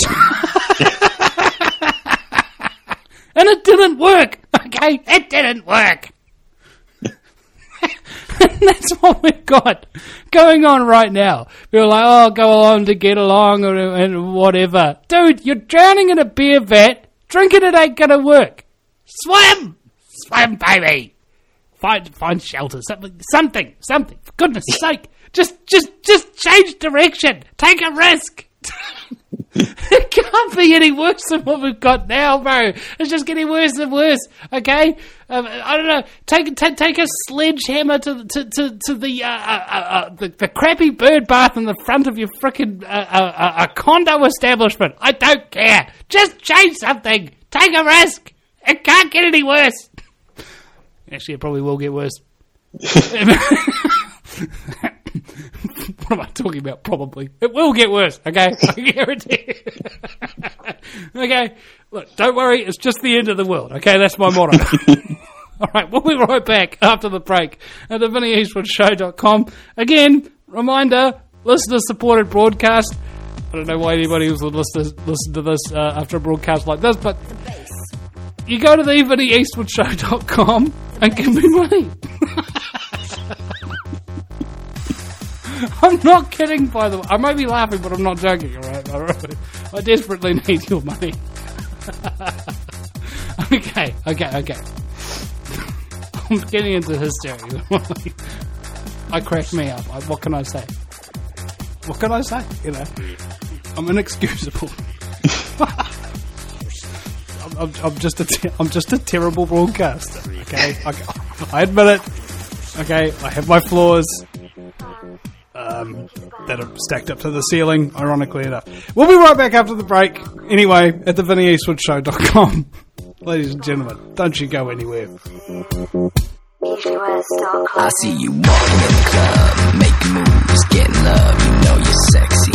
And it didn't work, okay? It didn't work. And that's what we've got going on right now. We're like, oh, go along to get along or, and whatever. Dude, you're drowning in a beer vat. Drinking it ain't going to work. Swim! Swim, baby! Find find shelter. Something, something, something. For goodness sake. Just, just, just change direction. Take a risk. It can't be any worse than what we've got now, bro. It's just getting worse and worse. Okay, um, I don't know. Take take take a sledgehammer to to to, to the, uh, uh, uh, the the crappy bird bath in the front of your frickin' uh, uh, uh, a condo establishment. I don't care. Just change something. Take a risk. It can't get any worse. Actually, it probably will get worse. What am I talking about? Probably. It will get worse, okay? I guarantee. Okay? Look, don't worry. It's just the end of the world, okay? That's my motto. All right, we'll be right back after the break at the vinnie eastwood show dot com. Again, reminder, listener-supported broadcast. I don't know why anybody would listen to, listen to this uh, after a broadcast like this, but you go to the vinnie eastwood show dot com and give me money. I'm not kidding, by the way. I may be laughing, but I'm not joking, alright? Alright. I desperately need your money. okay, okay, okay. I'm getting into hysteria. I cracked me up. I, what can I say? What can I say? You know, I'm inexcusable. I'm, I'm, I'm just a, te- I'm just a terrible broadcaster. Okay, I, I admit it. Okay, I have my flaws. Um, that are stacked up to the ceiling, ironically enough. We'll be right back after the break. Anyway, at the vinnie eastwood show dot com. Ladies and gentlemen, don't you go anywhere. I see you walking in the club, making moves, getting love, you know you're sexy.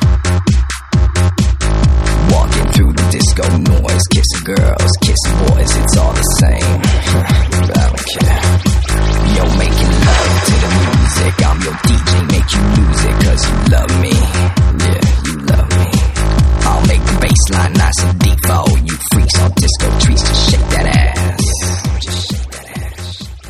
Walking through the disco noise, kissing girls, kissing boys, it's all the same. But I don't care. Yo, making love to the music, I'm your D J, make you lose it, cause you love me. Yeah, you love me. I'll make the bassline nice and deep for all you freaks on disco trees, just shake that ass. Just shake that ass.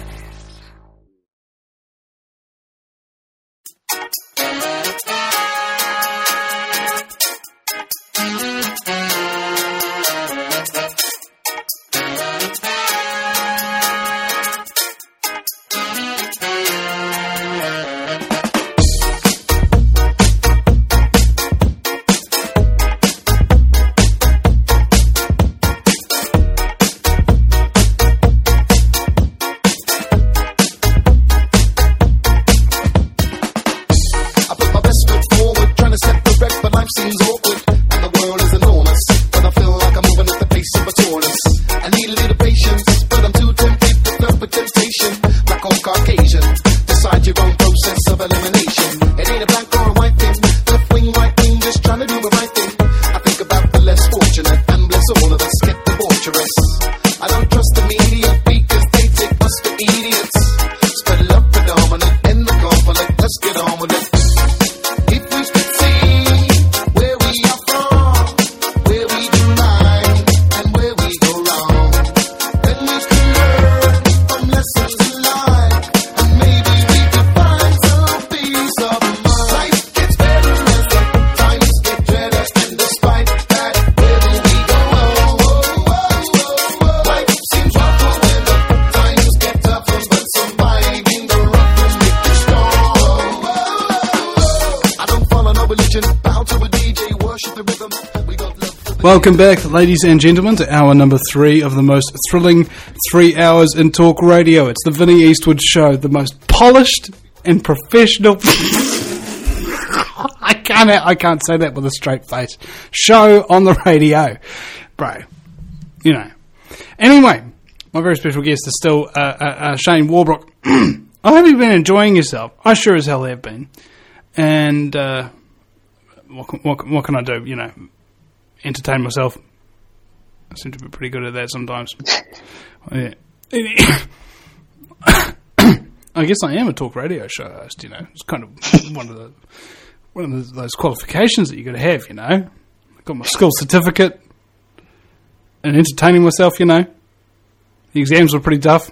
Welcome back, ladies and gentlemen, to hour number three of the most thrilling three hours in talk radio. It's the Vinnie Eastwood Show, the most polished and professional... I can't I can't say that with a straight face. Show on the radio. Bro, you know. Anyway, My very special guest is still uh, uh, uh, Shane Warbrook. I hope you've been enjoying yourself. I sure as hell have been. And uh, what, can, what, can, what can I do? You know, entertain myself. I seem to be pretty good at that sometimes. Yeah. I guess I am a talk radio show host, you know. It's kind of one of the one of the, those qualifications that you got to have, you know. I've got my school certificate and entertaining myself, you know. The exams were pretty tough.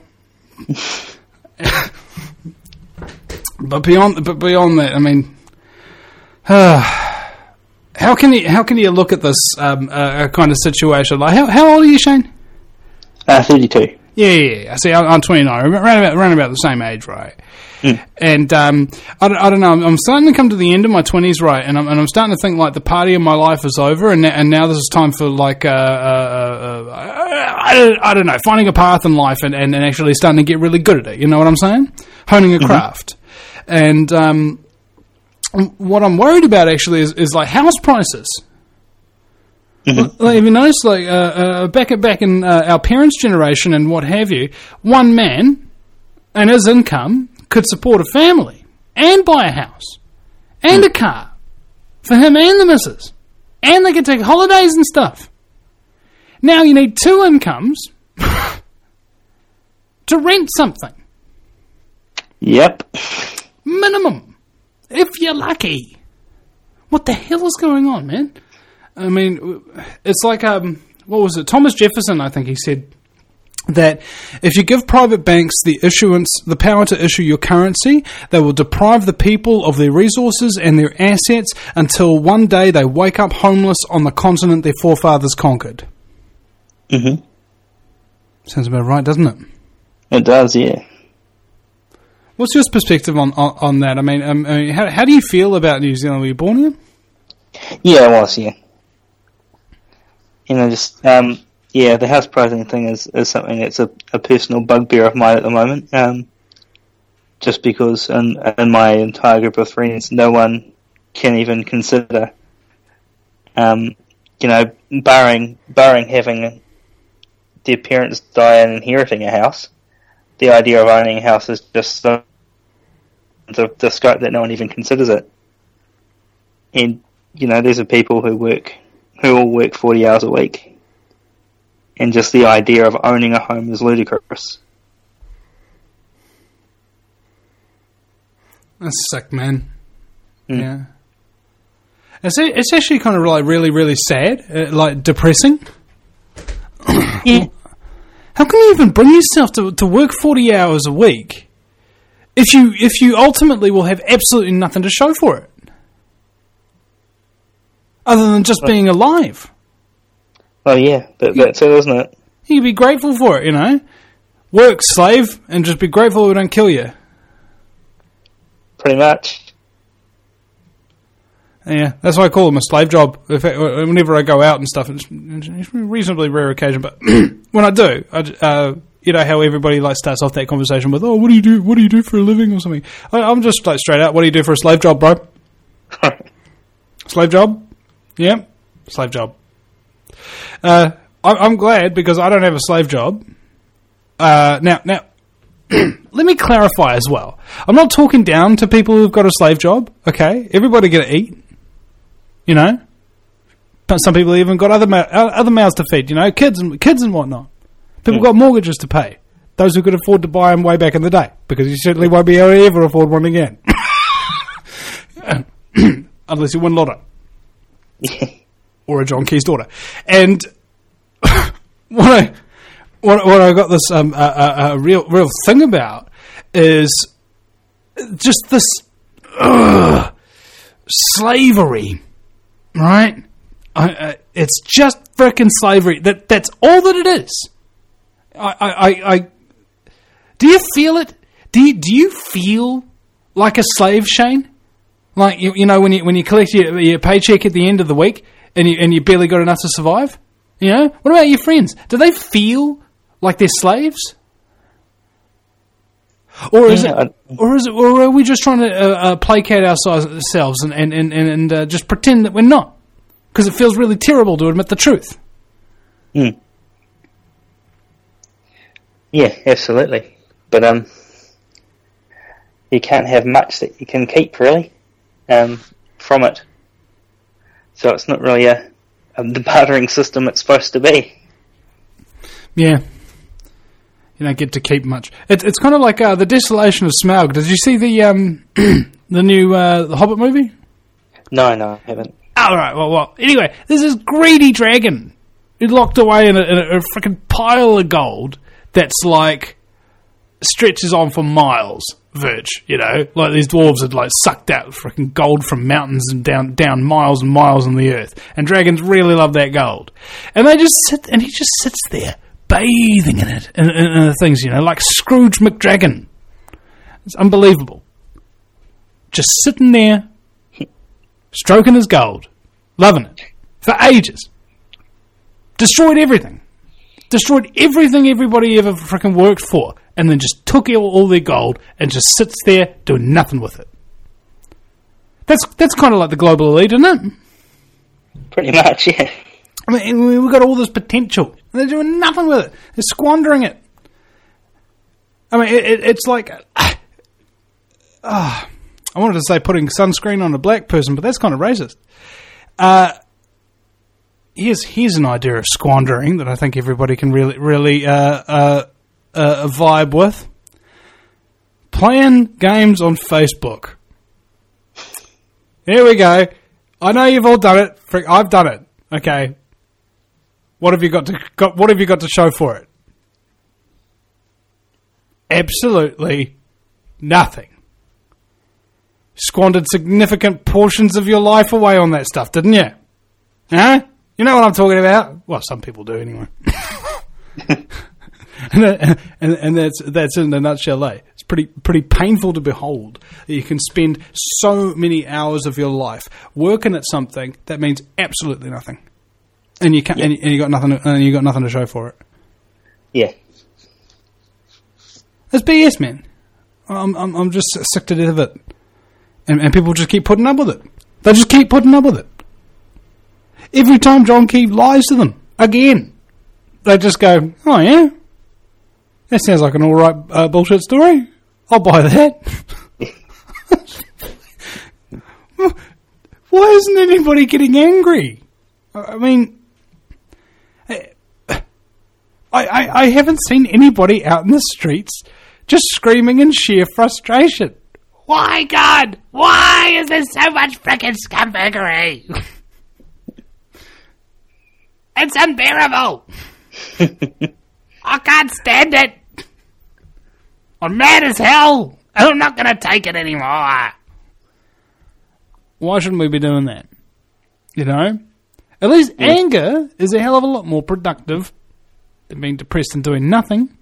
But beyond but beyond that, I mean, uh, how can you how can you look at this um, uh, kind of situation? Like, how how old are you, Shane? Uh, thirty-two. Yeah, yeah, yeah. See, I'm, I'm twenty-nine, around about, around about the same age, right? Mm. And um, I, don't, I don't know. I'm, I'm starting to come to the end of my twenties, right? And I'm, and I'm starting to think like the party of my life is over, and and now this is time for like uh, uh, uh, I, don't, I don't know, finding a path in life and, and, and actually starting to get really good at it. You know what I'm saying? Honing a mm-hmm. craft. And um, what I'm worried about actually is, is like house prices. Mm-hmm. Like, have you noticed, like, uh, uh, back at, back in uh, our parents' generation and what have you, one man and his income could support a family and buy a house and a car for him and the missus, and they could take holidays and stuff. Now you need two incomes to rent something. Yep. Minimum, if you're lucky. What the hell is going on, man? I mean, it's like, um, what was it? Thomas Jefferson, I think he said that if you give private banks the issuance, the power to issue your currency, they will deprive the people of their resources and their assets until one day they wake up homeless on the continent their forefathers conquered. Mm-hmm. Sounds about right, doesn't it? It does, yeah. What's your perspective on, on, on that? I mean, um, I mean how, how do you feel about New Zealand? Were you born here? Yeah, I was, yeah. You know, just, um, yeah, the house pricing thing is, is something that's a, a personal bugbear of mine at the moment. Um, just because in, in my entire group of friends, no one can even consider, um, you know, barring, barring having their parents die and inheriting a house, the idea of owning a house is just so the, the scope that no one even considers it. And, you know, these are people who work who all work forty hours a week. And just the idea of owning a home is ludicrous. That's sick, man. Mm. Yeah. It's, it's actually kind of like really, really sad, uh, like depressing. Yeah. How can you even bring yourself to, to work forty hours a week if you if you ultimately will have absolutely nothing to show for it? Other than just being alive. Oh yeah, but that's it, isn't it? You can be grateful for it, you know. Work, slave, and just be grateful we don't kill you. Pretty much. Yeah, that's why I call them a slave job. If I, whenever I go out and stuff, it's, it's a reasonably rare occasion, but when I do, I, uh, you know how everybody like starts off that conversation with, "Oh, what do you do? What do you do for a living?" or something. I, I'm just like straight out, "What do you do for a slave job, bro?" Slave job. Yeah, slave job. Uh, I, I'm glad because I don't have a slave job. Uh, now, now, let me clarify as well. I'm not talking down to people who've got a slave job. Okay, everybody got to eat. You know, but some people even got other ma- other mouths to feed. You know, kids and kids and whatnot. People mm. got mortgages to pay. Those who could afford to buy them way back in the day, because you certainly won't be able to ever afford one again, unless you win lotto. Or a John Key's daughter. And what I what, what I got this um, a, a, a real real thing about is just this uh, slavery, right? I, uh, it's just frickin' slavery. That that's all that it is. I, I, I, I do you feel it? Do you, do you feel like a slave, Shane? Like you, you know when you when you collect your, your paycheck at the end of the week. And you, and you barely got enough to survive? You know? What about your friends? Do they feel like they're slaves? Or is yeah, it, or is it, or are we just trying to uh, uh, placate ourselves and and and, and uh, just pretend that we're not? Because it feels really terrible to admit the truth. Mm. Yeah, absolutely. But um, you can't have much that you can keep, really, um, from it. So it's not really a, a the bartering system it's supposed to be. Yeah. You don't get to keep much. It's it's kind of like uh, the Desolation of Smaug. Did you see the um the new uh, the Hobbit movie? No, no, I haven't. All right. Well, well. Anyway, there's this greedy dragon who's locked away in a, in a, a freaking pile of gold that's like stretches on for miles. Verge, you know, like these dwarves had like sucked out freaking gold from mountains and down down miles and miles in the earth, and dragons really love that gold, and they just sit and he just sits there bathing in it and, and, and the things, you know, like Scrooge McDragon. It's unbelievable. Just sitting there, stroking his gold, loving it for ages. Destroyed everything, destroyed everything everybody ever freaking worked for. And then just took all, all their gold and just sits there doing nothing with it. That's that's kind of like the global elite, isn't it? Pretty much, yeah. I mean, we've got all this potential. And they're doing nothing with it. They're squandering it. I mean, it, it, it's like... Uh, uh, I wanted to say putting sunscreen on a black person, but that's kind of racist. Uh, here's, here's an idea of squandering that I think everybody can really... really uh, uh, Uh, a vibe with playing games on Facebook. Here we go. I know you've all done it. Frick, I've done it. Okay. What have you got to got? What have you got to show for it? Absolutely nothing. Squandered significant portions of your life away on that stuff, didn't you? Huh? You know what I'm talking about? Well, some people do anyway. And, and and that's that's in a nutshell. Eh? It's pretty pretty painful to behold that you can spend so many hours of your life working at something that means absolutely nothing, and you can't, yeah. and, and you got nothing, to, and you got nothing to show for it. Yeah, it's B S, man. I'm I'm I'm just sick to death of it, and and people just keep putting up with it. They just keep putting up with it. Every time John Key lies to them again, they just go, "Oh yeah. That sounds like an alright uh, bullshit story. I'll buy that." Why isn't anybody getting angry? I mean, I, I, I haven't seen anybody out in the streets just screaming in sheer frustration. Why, God? Why is there so much frickin' scumbaggery? It's unbearable. I can't stand it. I'm mad as hell, and I'm not going to take it anymore. Why shouldn't we be doing that? You know? At least yeah. Anger is a hell of a lot more productive than being depressed and doing nothing.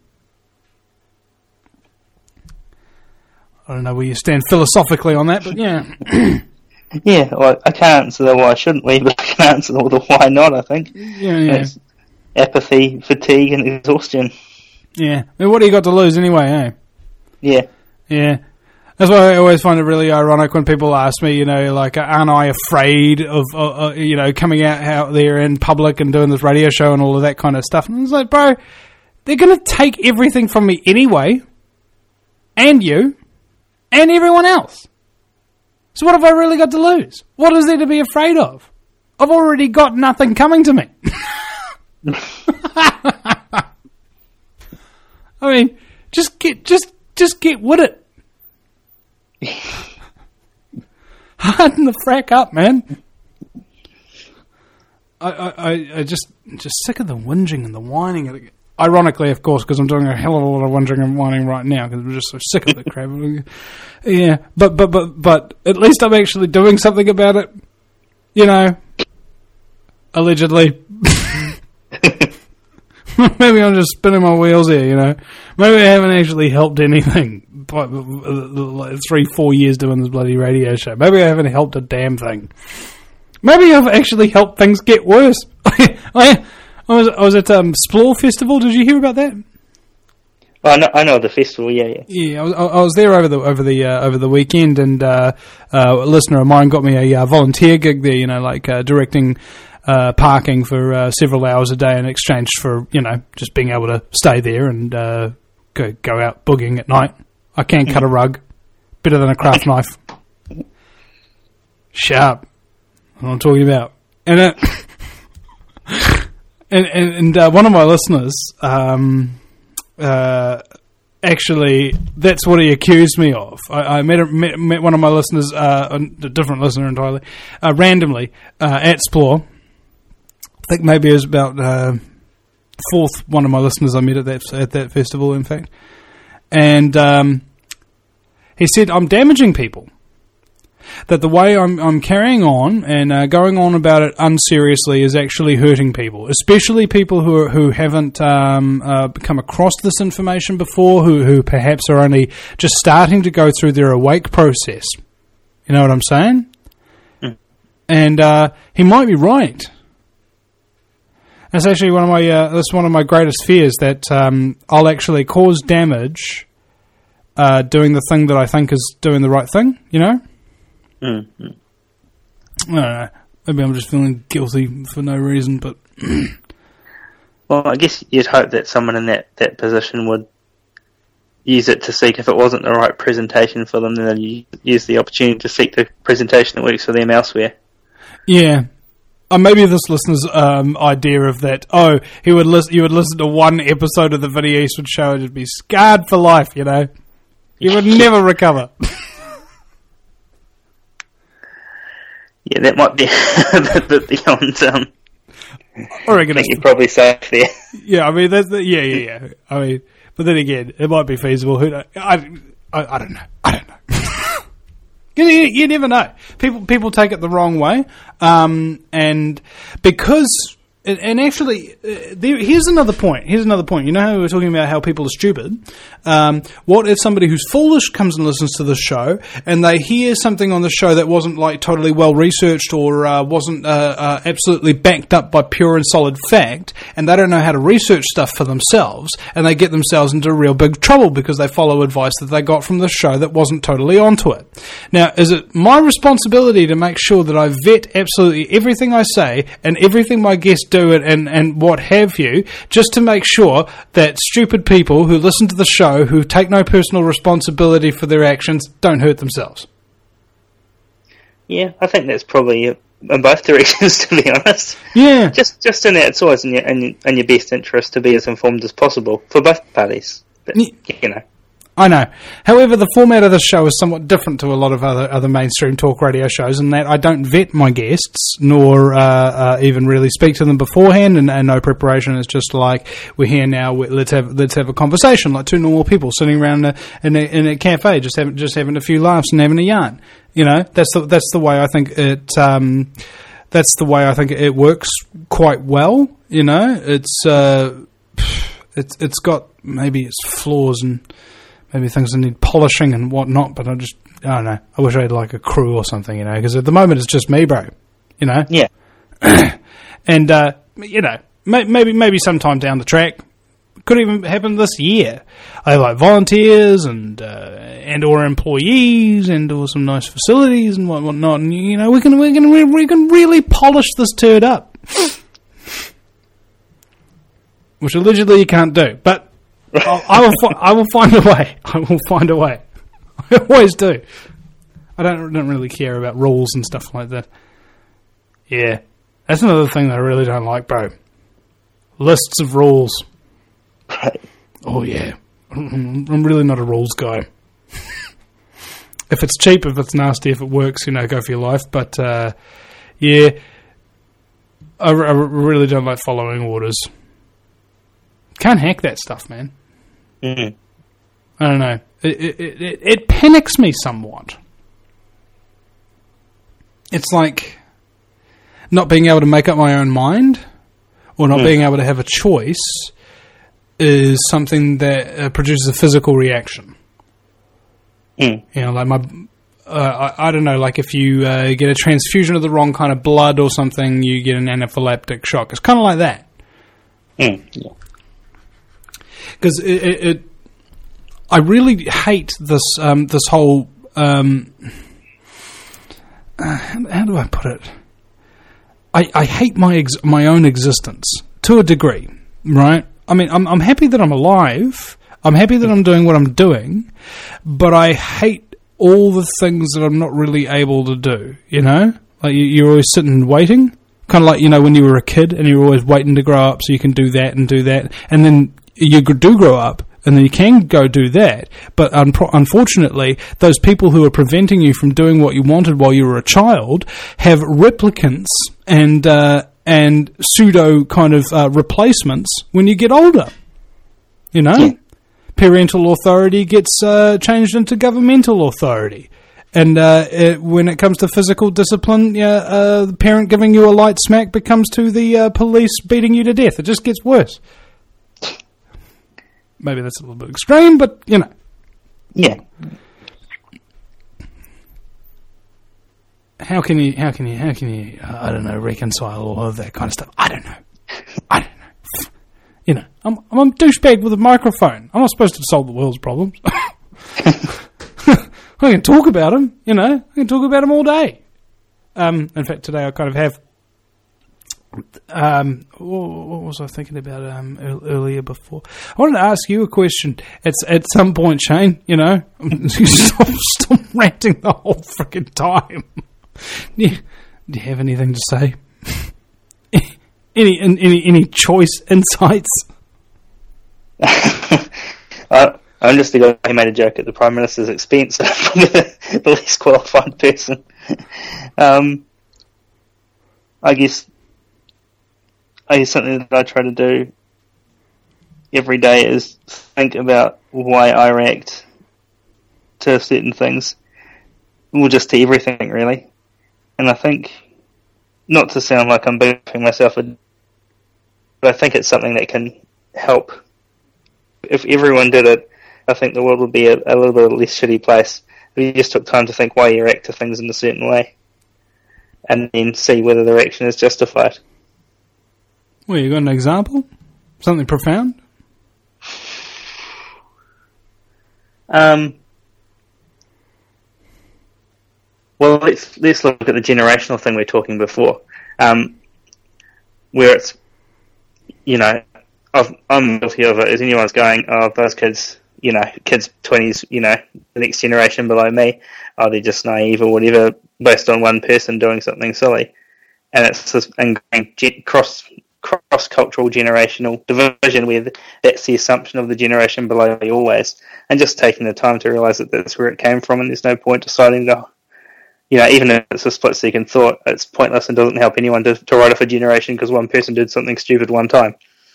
I don't know where you stand philosophically on that, but yeah. Yeah, well, I can't answer the why shouldn't we, but I can answer the why not, I think. Yeah, yeah. It's apathy, fatigue, and exhaustion. Yeah. I mean, what do you got to lose anyway, eh? Yeah. Yeah. That's why I always find it really ironic when people ask me, you know, like, aren't I afraid of, uh, uh, you know, coming out, out there in public and doing this radio show and all of that kind of stuff. And it's like, bro, they're going to take everything from me anyway, and you, and everyone else. So what have I really got to lose? What is there to be afraid of? I've already got nothing coming to me. I mean, just get, just, just get with it. Harden the frack up, man. I, I, I just, just sick of the whinging and the whining. Ironically, of course, because I'm doing a hell of a lot of whinging and whining right now because I'm just so sick of the crap. Yeah, but, but, but, but at least I'm actually doing something about it. You know, allegedly. Maybe I'm just spinning my wheels here, you know. Maybe I haven't actually helped anything. But like three, four years doing this bloody radio show. Maybe I haven't helped a damn thing. Maybe I've actually helped things get worse. I, I was I was at um, Splore Festival. Did you hear about that? Oh, I know, I know the festival. Yeah, yeah. Yeah, I was, I was there over the over the uh, over the weekend, and uh, uh, a listener of mine got me a uh, volunteer gig there. You know, like uh, directing. uh, parking for uh, several hours a day in exchange for, you know, just being able to stay there and uh, go, go out boogieing at night. I can cut a rug. Better than a craft knife. Sharp. That's what I'm talking about. And uh, and, and, and uh, one of my listeners... Um, uh, Actually, that's what he accused me of. I, I met, a, met met one of my listeners, uh, a different listener entirely, uh, randomly uh, at Splore. I think maybe it was about uh, fourth one of my listeners I met at that at that festival, in fact. And um, he said, "I'm damaging people. That the way I'm, I'm carrying on and uh, going on about it unseriously is actually hurting people, especially people who are, who haven't um, uh, come across this information before, who, who perhaps are only just starting to go through their awake process." You know what I'm saying? Mm. And uh, he might be right. That's actually one of my uh, that's one of my greatest fears, that um, I'll actually cause damage uh, doing the thing that I think is doing the right thing. You know. Mm-hmm. I don't know. Maybe I'm just feeling guilty for no reason, but... Well, I guess you'd hope that someone in that, that position would use it to seek, if it wasn't the right presentation for them, then they'd use the opportunity to seek the presentation that works for them elsewhere. Yeah. Uh, maybe this listener's um, idea of that, oh, he would listen, you would listen to one episode of the Vinnie Eastwood Show and you'd be scarred for life, you know? You would never recover. Yeah, that might be a bit beyond. Um, I reckon I think you're probably safe there. Yeah, I mean, that's the, yeah, yeah, yeah. I mean, but then again, it might be feasible. Who knows? I, I, I don't know. I don't know. you, you, you never know. People, people take it the wrong way, um, and because. And actually, uh, there, here's another point. Here's another point. You know how we were talking about how people are stupid? Um, what if somebody who's foolish comes and listens to the show, and they hear something on the show that wasn't like totally well researched or uh, wasn't uh, uh, absolutely backed up by pure and solid fact, and they don't know how to research stuff for themselves, and they get themselves into real big trouble because they follow advice that they got from the show that wasn't totally onto it. Now, is it my responsibility to make sure that I vet absolutely everything I say and everything my guests do it and, and what have you, just to make sure that stupid people who listen to the show, who take no personal responsibility for their actions, don't hurt themselves? Yeah, I think that's probably in both directions, to be honest. Yeah. Just just in that, it's always in your, in, your, in your best interest to be as informed as possible for both parties. But, yeah. you know. I know. However, the format of the show is somewhat different to a lot of other other mainstream talk radio shows in that I don't vet my guests, nor uh, uh, even really speak to them beforehand, and, and no preparation. It's just like, we're here now, we, let's have let's have a conversation, like two normal people sitting around in a, in a, in a cafe, just having just having a few laughs and having a yarn. You know, that's the, that's the way I think it. Um, that's the way I think it works quite well. You know, it's uh, it's it's got maybe its flaws and. Maybe things that need polishing and whatnot, but I just, I don't know. I wish I had like a crew or something, you know, because at the moment it's just me, bro. You know? Yeah. And, uh, you know, may, maybe maybe sometime down the track, could even happen this year. I have like volunteers and uh, and or employees and or some nice facilities and what, whatnot, and you know, we can we can we can really polish this turd up, which allegedly you can't do, but. I'll, I will. Fi- I will find a way. I will find a way. I always do. I don't don't really care about rules and stuff like that. Yeah, that's another thing that I really don't like, bro. Lists of rules. Right. Oh yeah, I'm really not a rules guy. If it's cheap, if it's nasty, if it works, you know, go for your life. But uh, yeah, I, I really don't like following orders. Can't hack that stuff, man. Mm-hmm. I don't know. It, it, it, it panics me somewhat. It's like not being able to make up my own mind or not mm. being able to have a choice is something that uh, produces a physical reaction. Mm. You know, like my... Uh, I, I don't know, like if you uh, get a transfusion of the wrong kind of blood or something, you get an anaphylactic shock. It's kind of like that. Mm. Yeah. Because it, it, it, I really hate this um, this whole. Um, uh, how, how do I put it? I, I hate my ex- my own existence to a degree, right? I mean, I'm I'm happy that I'm alive. I'm happy that I'm doing what I'm doing, but I hate all the things that I'm not really able to do, you know? Like, you, you're always sitting waiting, kind of like, you know, when you were a kid and you were always waiting to grow up so you can do that and do that, and then you do grow up, and then you can go do that, but un- unfortunately, those people who are preventing you from doing what you wanted while you were a child have replicants and, uh, and pseudo kind of uh, replacements when you get older, you know? Yeah. Parental authority gets uh, changed into governmental authority. And uh, it, when it comes to physical discipline, yeah, uh, the parent giving you a light smack becomes to the uh, police beating you to death. It just gets worse. Maybe that's a little bit extreme, but, you know. Yeah. How can you, how can you, how can you, uh, I don't know, reconcile all of that kind of stuff? I don't know. I don't know. You know, I'm, I'm a douchebag with a microphone. I'm not supposed to solve the world's problems. I can talk about them, you know. I can talk about them all day. Um, in fact, today I kind of have... Um, what was I thinking about um, earlier before? I wanted to ask you a question at, at some point, Shane, you know. stop, stop ranting the whole freaking time. Do you, do you have anything to say? Any any any choice insights? I, I'm just the guy who made a joke at the Prime Minister's expense. I'm the, the least qualified person. Um, I guess I guess something that I try to do every day is think about why I react to certain things, well, just to everything really. And I think, not to sound like I'm beating myself, but I think it's something that can help. If everyone did it, I think the world would be a, a little bit less shitty place. If you just took time to think why you react to things in a certain way, and then see whether the reaction is justified. Well, you got an example? Something profound? Um. Well, let's let's look at the generational thing we were talking before, um, where it's, you know, I've, I'm guilty of it. As anyone's going, oh, those kids, you know, kids twenties, you know, the next generation below me, oh, they're just naive or whatever, based on one person doing something silly, and it's this ingrained cross cross cultural generational division where that's the assumption of the generation below me always, and just taking the time to realise that that's where it came from, and there's no point deciding to. You know, even if it's a split-second thought, it's pointless and doesn't help anyone to, to write off a generation because one person did something stupid one time.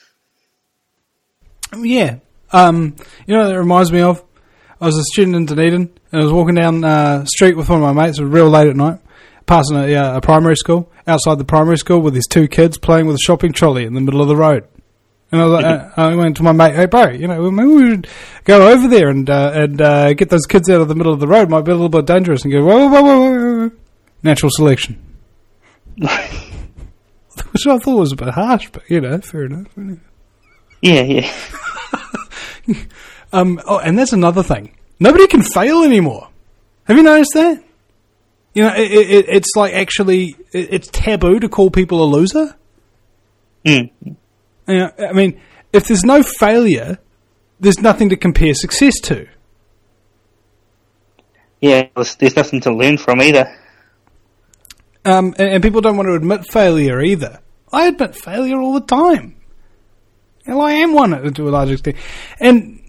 Yeah. Um, you know what it reminds me of? I was a student in Dunedin, and I was walking down the uh, street with one of my mates. It was real late at night, passing a, uh, a primary school. Outside the primary school with these two kids playing with a shopping trolley in the middle of the road. And I was like, uh, I went to my mate, hey bro, you know, maybe we should go over there and uh, and uh, get those kids out of the middle of the road. Might be a little bit dangerous. And go, whoa, whoa, whoa, whoa, whoa. Natural selection. Which I thought was a bit harsh, but you know, fair enough. Yeah, yeah. um, oh, and that's another thing. Nobody can fail anymore. Have you noticed that? You know, it, it, it's like actually, it, it's taboo to call people a loser. Mm. You know, I mean, if there's no failure, there's nothing to compare success to. Yeah, there's, there's nothing to learn from either. Um, and, and people don't want to admit failure either. I admit failure all the time. Well, I am one to a large extent. And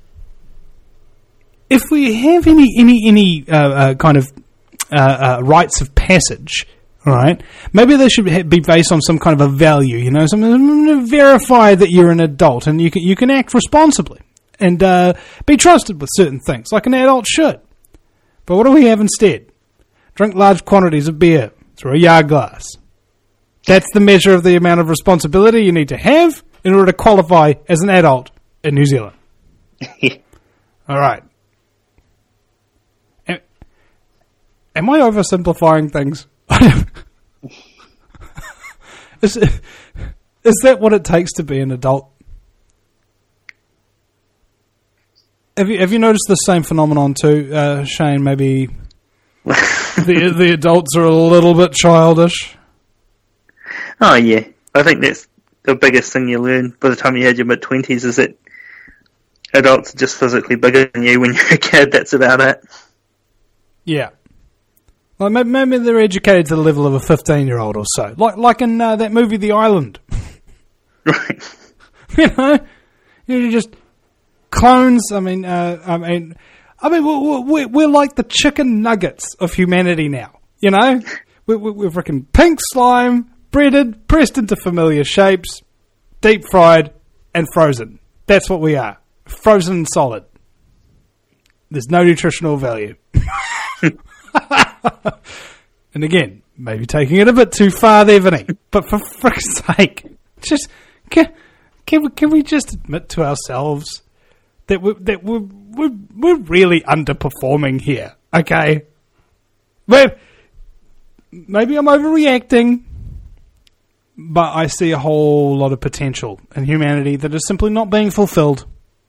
if we have any any any uh, uh, kind of uh, uh, rites of passage, all right, maybe they should be based on some kind of a value, you know, something to verify that you're an adult and you can you can act responsibly and uh, be trusted with certain things, like an adult should. But what do we have instead? Drink large quantities of beer through a yard glass. That's the measure of the amount of responsibility you need to have in order to qualify as an adult in New Zealand. All right. Am, am I oversimplifying things? is, is that what it takes to be an adult? Have you have you noticed the same phenomenon too, uh, Shane? Maybe the the adults are a little bit childish. Oh yeah, I think that's the biggest thing you learn by the time you hit your mid twenties is that adults are just physically bigger than you when you're a kid. That's about it. Yeah. Like maybe, maybe they're educated to the level of a fifteen-year-old or so, like like in uh, that movie The Island. Right. You know, you're just clones. I mean, uh, I mean, I mean, we're, we're, we're like the chicken nuggets of humanity now. You know, we're, we're freaking pink slime, breaded, pressed into familiar shapes, deep fried, and frozen. That's what we are. Frozen and solid. There's no nutritional value. And again, maybe taking it a bit too far there, Vinny. But for frick's sake, just can, can we can we just admit to ourselves that we're that we're we're, we're really underperforming here? Okay, well, maybe I'm overreacting, but I see a whole lot of potential in humanity that is simply not being fulfilled.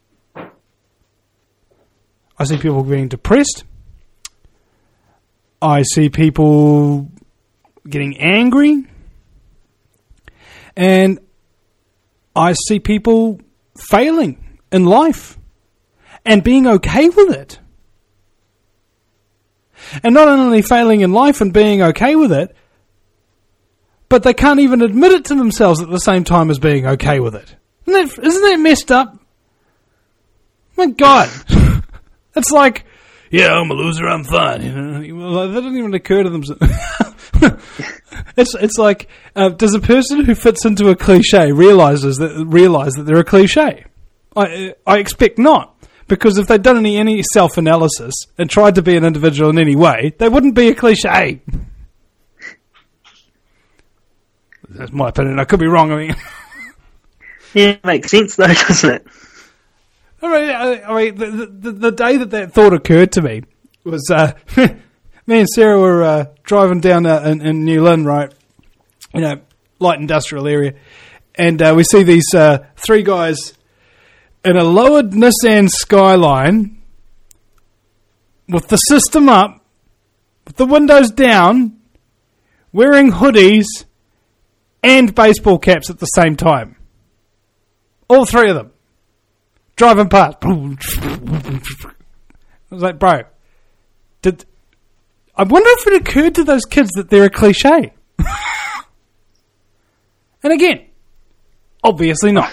I see people being depressed. I see people getting angry. And I see people failing in life and being okay with it. And not only failing in life and being okay with it, but they can't even admit it to themselves at the same time as being okay with it. Isn't that, isn't that messed up? My God. It's like, yeah, I'm a loser, I'm fine. You know, well, that doesn't even occur to them. it's it's like, uh, does a person who fits into a cliche realizes that realize that they're a cliche? I I expect not, because if they'd done any any self analysis and tried to be an individual in any way, they wouldn't be a cliche. That's my opinion. I could be wrong. I mean, Yeah, it makes sense though, doesn't it? I mean, I, I mean the, the, the day that that thought occurred to me was uh, me and Sarah were uh, driving down uh, in, in New Lynn, right? You know, light industrial area, and uh, we see these uh, three guys in a lowered Nissan Skyline with the system up, with the windows down, wearing hoodies and baseball caps at the same time. All three of them. Driving past. I was like, bro, did I wonder if it occurred to those kids that they're a cliche? And again, obviously not.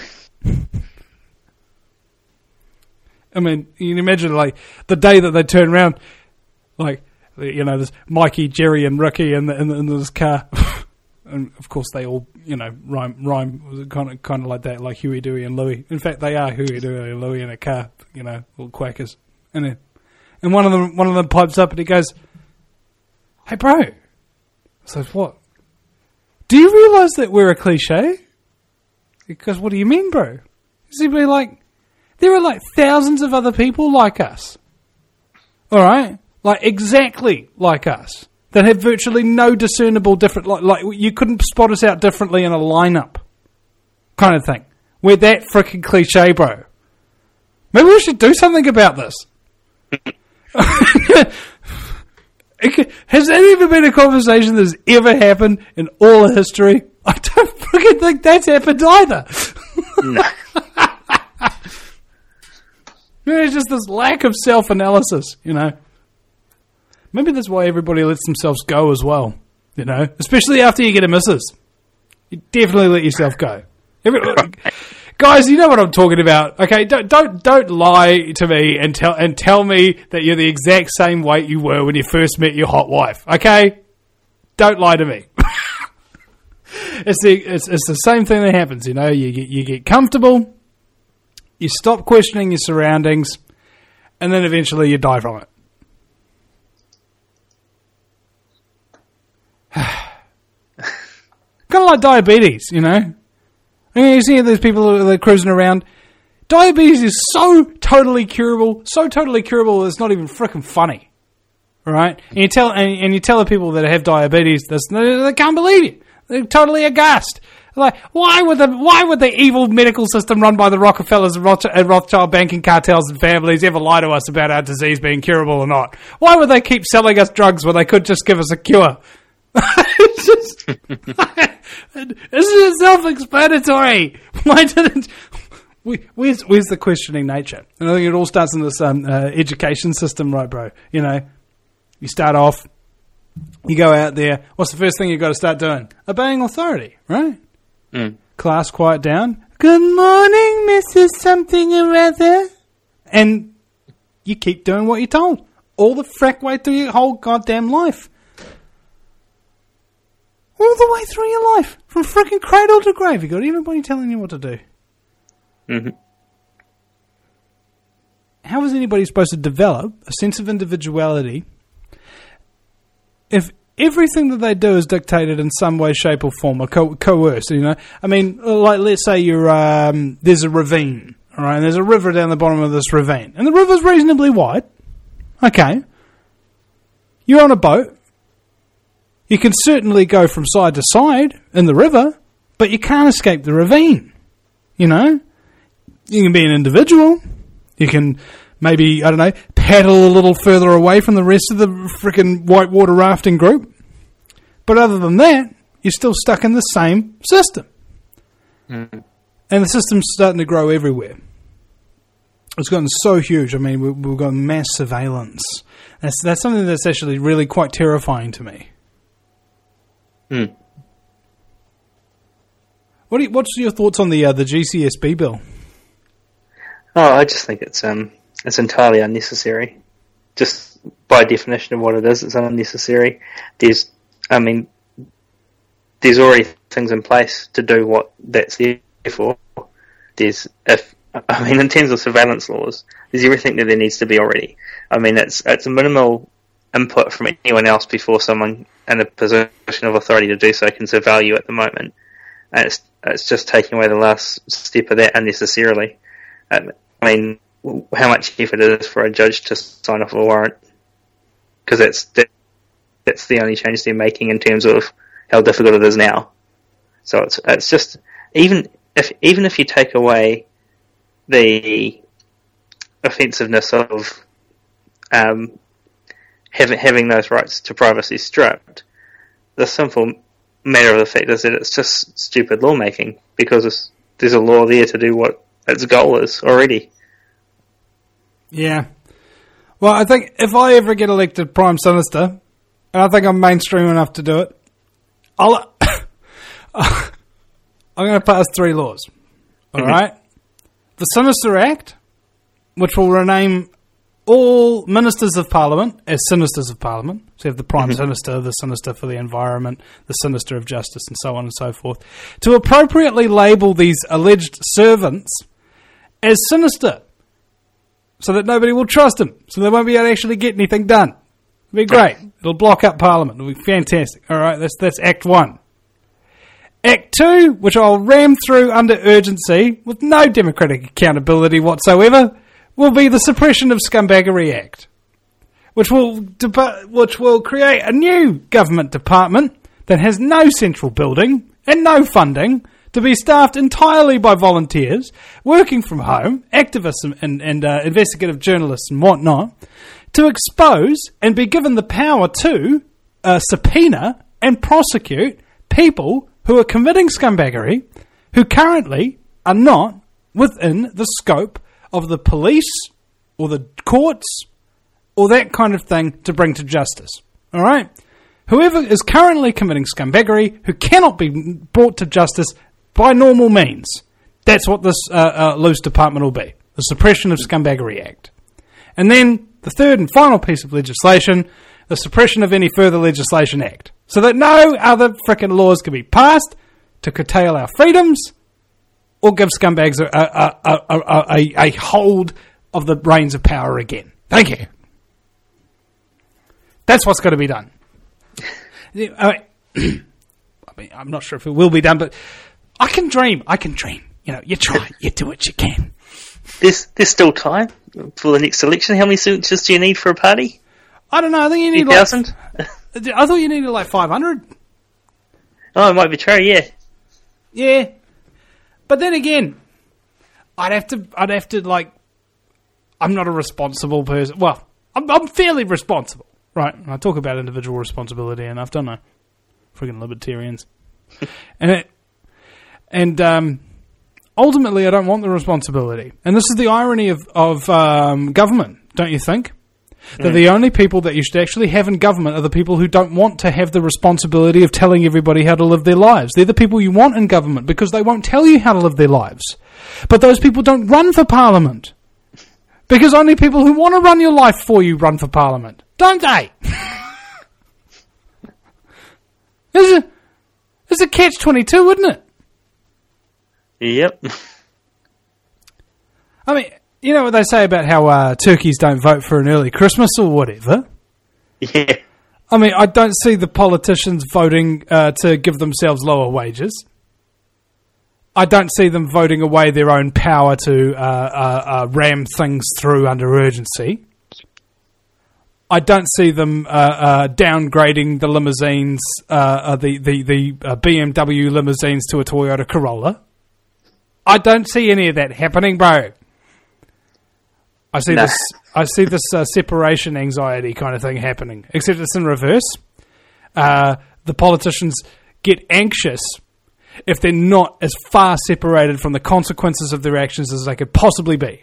I mean, you can imagine, like, the day that they turn around, like, you know, there's Mikey, Jerry, and Ricky in, the, in, the, in this car. And, of course, they all, you know, rhyme, rhyme kind of kind of like that, like Huey, Dewey, and Louie. In fact, they are Huey, Dewey, and Louie in a car, you know, little quackers. And then, and one of them one of them pipes up and he goes, "Hey, bro." I said, "What? Do you realise that we're a cliche?" Because, "What do you mean, bro?" He'd be like, "There are like thousands of other people like us. All right? Like exactly like us. That have virtually no discernible different, like, like you couldn't spot us out differently in a lineup, kind of thing. We're that freaking cliche, bro. Maybe we should do something about this." Has that ever been a conversation that's ever happened in all of history? I don't freaking think that's happened either. No. There's just this lack of self-analysis, you know. Maybe that's why everybody lets themselves go as well, you know, especially after you get a missus. You definitely let yourself go. Every, guys, you know what I'm talking about. Okay, don't don't don't lie to me and tell and tell me that you're the exact same weight you were when you first met your hot wife. Okay, don't lie to me. it's the it's, it's the same thing that happens. You know, you get you get comfortable, you stop questioning your surroundings, and then eventually you die from it. Kind of like diabetes, you know. I mean, you see these people that are cruising around. Diabetes is so totally curable, so totally curable that it's not even freaking funny, right? And you tell and, and you tell the people that have diabetes this, they, they can't believe you. They're totally aghast. Like, why would the why would the evil medical system run by the Rockefellers and Roth- and Rothschild banking cartels and families ever lie to us about our disease being curable or not? Why would they keep selling us drugs when they could just give us a cure? It's just, and, and self-explanatory. Why didn't... Where's, where's the questioning nature? And I think it all starts in this um, uh, education system, right, bro? You know, you start off, you go out there, what's the first thing you've got to start doing? Obeying authority, right? Mm. Class, quiet down. Good morning, Missus Something or other. And you keep doing what you're told. All the frack way through your whole goddamn life. All the way through your life. From freaking cradle to grave. You got everybody telling you what to do. Mm-hmm. How is anybody supposed to develop a sense of individuality if everything that they do is dictated in some way, shape, or form, or co- coerced? You know, I mean, like let's say you're um, there's a ravine, all right, and there's a river down the bottom of this ravine, and the river's reasonably wide. Okay, you're on a boat. You can certainly go from side to side in the river, but you can't escape the ravine. You know. You can be an individual. You can maybe, I don't know, paddle a little further away from the rest of the frickin' whitewater rafting group. But other than that, you're still stuck in the same system. Mm. And the system's starting to grow everywhere. It's gotten so huge. I mean, we've got mass surveillance. That's, that's something that's actually really quite terrifying to me. Mm. What do you, what's your thoughts on the uh, the G C S B bill? Oh, I just think it's um it's entirely unnecessary. Just by definition of what it is, it's unnecessary. There's, I mean, there's already things in place to do what that's there for. There's, if I mean, in terms of surveillance laws, there's everything that there needs to be already. I mean, it's it's a minimal input from anyone else before someone in a position of authority to do so can surveil you at the moment, and it's it's just taking away the last step of that unnecessarily. Um, I mean, how much effort it is for a judge to sign off a warrant? Because that's that, that's the only change they're making in terms of how difficult it is now. So it's it's just even if even if you take away the offensiveness of um, having having those rights to privacy stripped, the simple matter of the fact is that it's just stupid lawmaking because it's, there's a law there to do what its goal is already. Yeah. Well, I think if I ever get elected Prime Sinister, and I think I'm mainstream enough to do it, I'll, I'm going to pass three laws. All mm-hmm. right? The Sinister Act, which will rename all Ministers of Parliament as Sinisters of Parliament. So you have the Prime mm-hmm. Sinister, the Sinister for the Environment, the Sinister of Justice, and so on and so forth, to appropriately label these alleged servants as sinister, so that nobody will trust them, so they won't be able to actually get anything done. It'll be great. It'll block up Parliament. It'll be fantastic. All right, that's that's Act One. Act Two, which I'll ram through under urgency with no democratic accountability whatsoever, will be the Suppression of Scumbaggery Act, which will de- which will create a new government department that has no central building and no funding, to be staffed entirely by volunteers, working from home, activists and, and, and uh, investigative journalists and whatnot, to expose and be given the power to uh, subpoena and prosecute people who are committing scumbaggery, who currently are not within the scope of the police or the courts or that kind of thing to bring to justice. All right? Whoever is currently committing scumbaggery, who cannot be brought to justice by normal means, that's what this uh, uh, loose department will be. The Suppression of Scumbaggery Act. And then the third and final piece of legislation, the Suppression of Any Further Legislation Act. So that no other frickin' laws can be passed to curtail our freedoms or give scumbags a, a, a, a, a, a hold of the reins of power again. Thank you. That's what's got to be done. I mean, I mean, I'm not sure if it will be done, but I can dream. I can dream. You know, you try. You do what you can. There's there's still time for the next election. How many signatures do you need for a party? I don't know. I think you need eight thousand? Like, I thought you needed like five hundred. Oh, it might be true. Yeah. Yeah. But then again, I'd have to. I'd have to like. I'm not a responsible person. Well, I'm, I'm fairly responsible, right? I talk about individual responsibility enough, don't I? Friggin' libertarians. and it. And um, ultimately, I don't want the responsibility. And this is the irony of, of um, government, don't you think? That mm. the only people that you should actually have in government are the people who don't want to have the responsibility of telling everybody how to live their lives. They're the people you want in government because they won't tell you how to live their lives. But those people don't run for parliament. Because only people who want to run your life for you run for parliament. Don't they? It's a, it's a catch twenty-two, isn't it? Yep. I mean, you know what they say about how uh, turkeys don't vote for an early Christmas or whatever? Yeah. I mean, I don't see the politicians voting uh, to give themselves lower wages. I don't see them voting away their own power to uh, uh, uh, ram things through under urgency. I don't see them uh, uh, downgrading the limousines, uh, uh, the the, the uh, B M W limousines to a Toyota Corolla. I don't see any of that happening, bro. I see Nah. this. I see this uh, separation anxiety kind of thing happening, except it's in reverse. Uh, the politicians get anxious if they're not as far separated from the consequences of their actions as they could possibly be.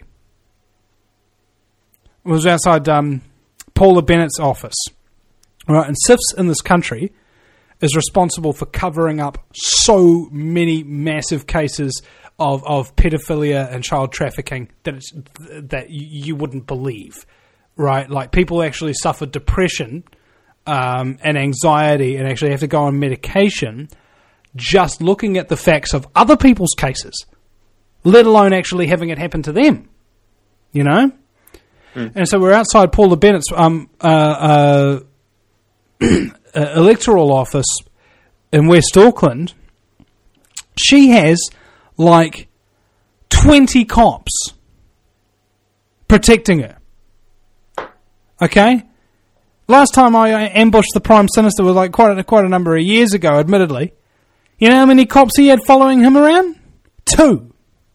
I was outside um, Paula Bennett's office, right? And S I F S in this country is responsible for covering up so many massive cases of, of pedophilia and child trafficking that it's, that you wouldn't believe, right? Like people actually suffer depression um, and anxiety and actually have to go on medication just looking at the facts of other people's cases, let alone actually having it happen to them, you know? Mm. And so we're outside Paula Bennett's um, uh, uh, electoral office in West Auckland. She has like twenty cops protecting her. Okay? Last time I ambushed the Prime Minister was like quite a, quite a number of years ago, admittedly. You know how many cops he had following him around? Two.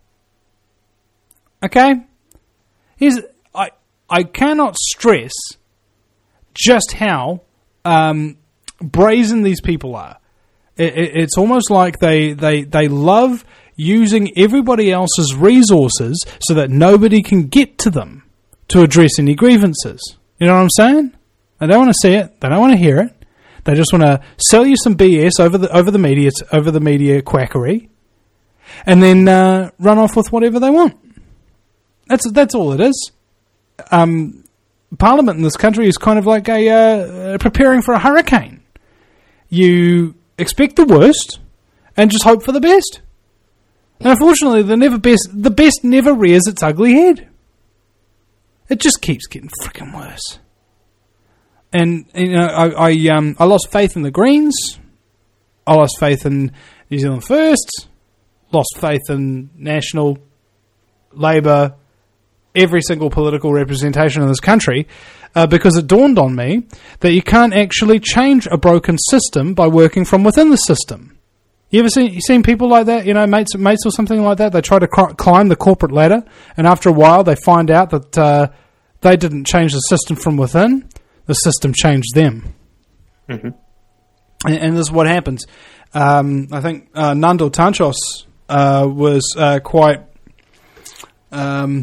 Okay? Here's, I, I cannot stress just how um, brazen these people are. It, it, it's almost like they, they, they love using everybody else's resources so that nobody can get to them to address any grievances. You know what I'm saying? They don't want to see it. They don't want to hear it. They just want to sell you some B S over the over the media over the media quackery, and then uh, run off with whatever they want. That's that's all it is. Um, Parliament in this country is kind of like a uh, preparing for a hurricane. You expect the worst and just hope for the best. And unfortunately, the never best the best never rears its ugly head. It just keeps getting freaking worse. And you know, I I, um, I lost faith in the Greens. I lost faith in New Zealand First. Lost faith in National, Labour, every single political representation in this country, uh, because it dawned on me that you can't actually change a broken system by working from within the system. You ever seen you seen people like that? You know, mates mates or something like that. They try to cr- climb the corporate ladder, and after a while, they find out that uh, they didn't change the system from within. The system changed them. Mm-hmm. And, and this is what happens. Um, I think uh, Nando Tanchos uh, was uh, quite um,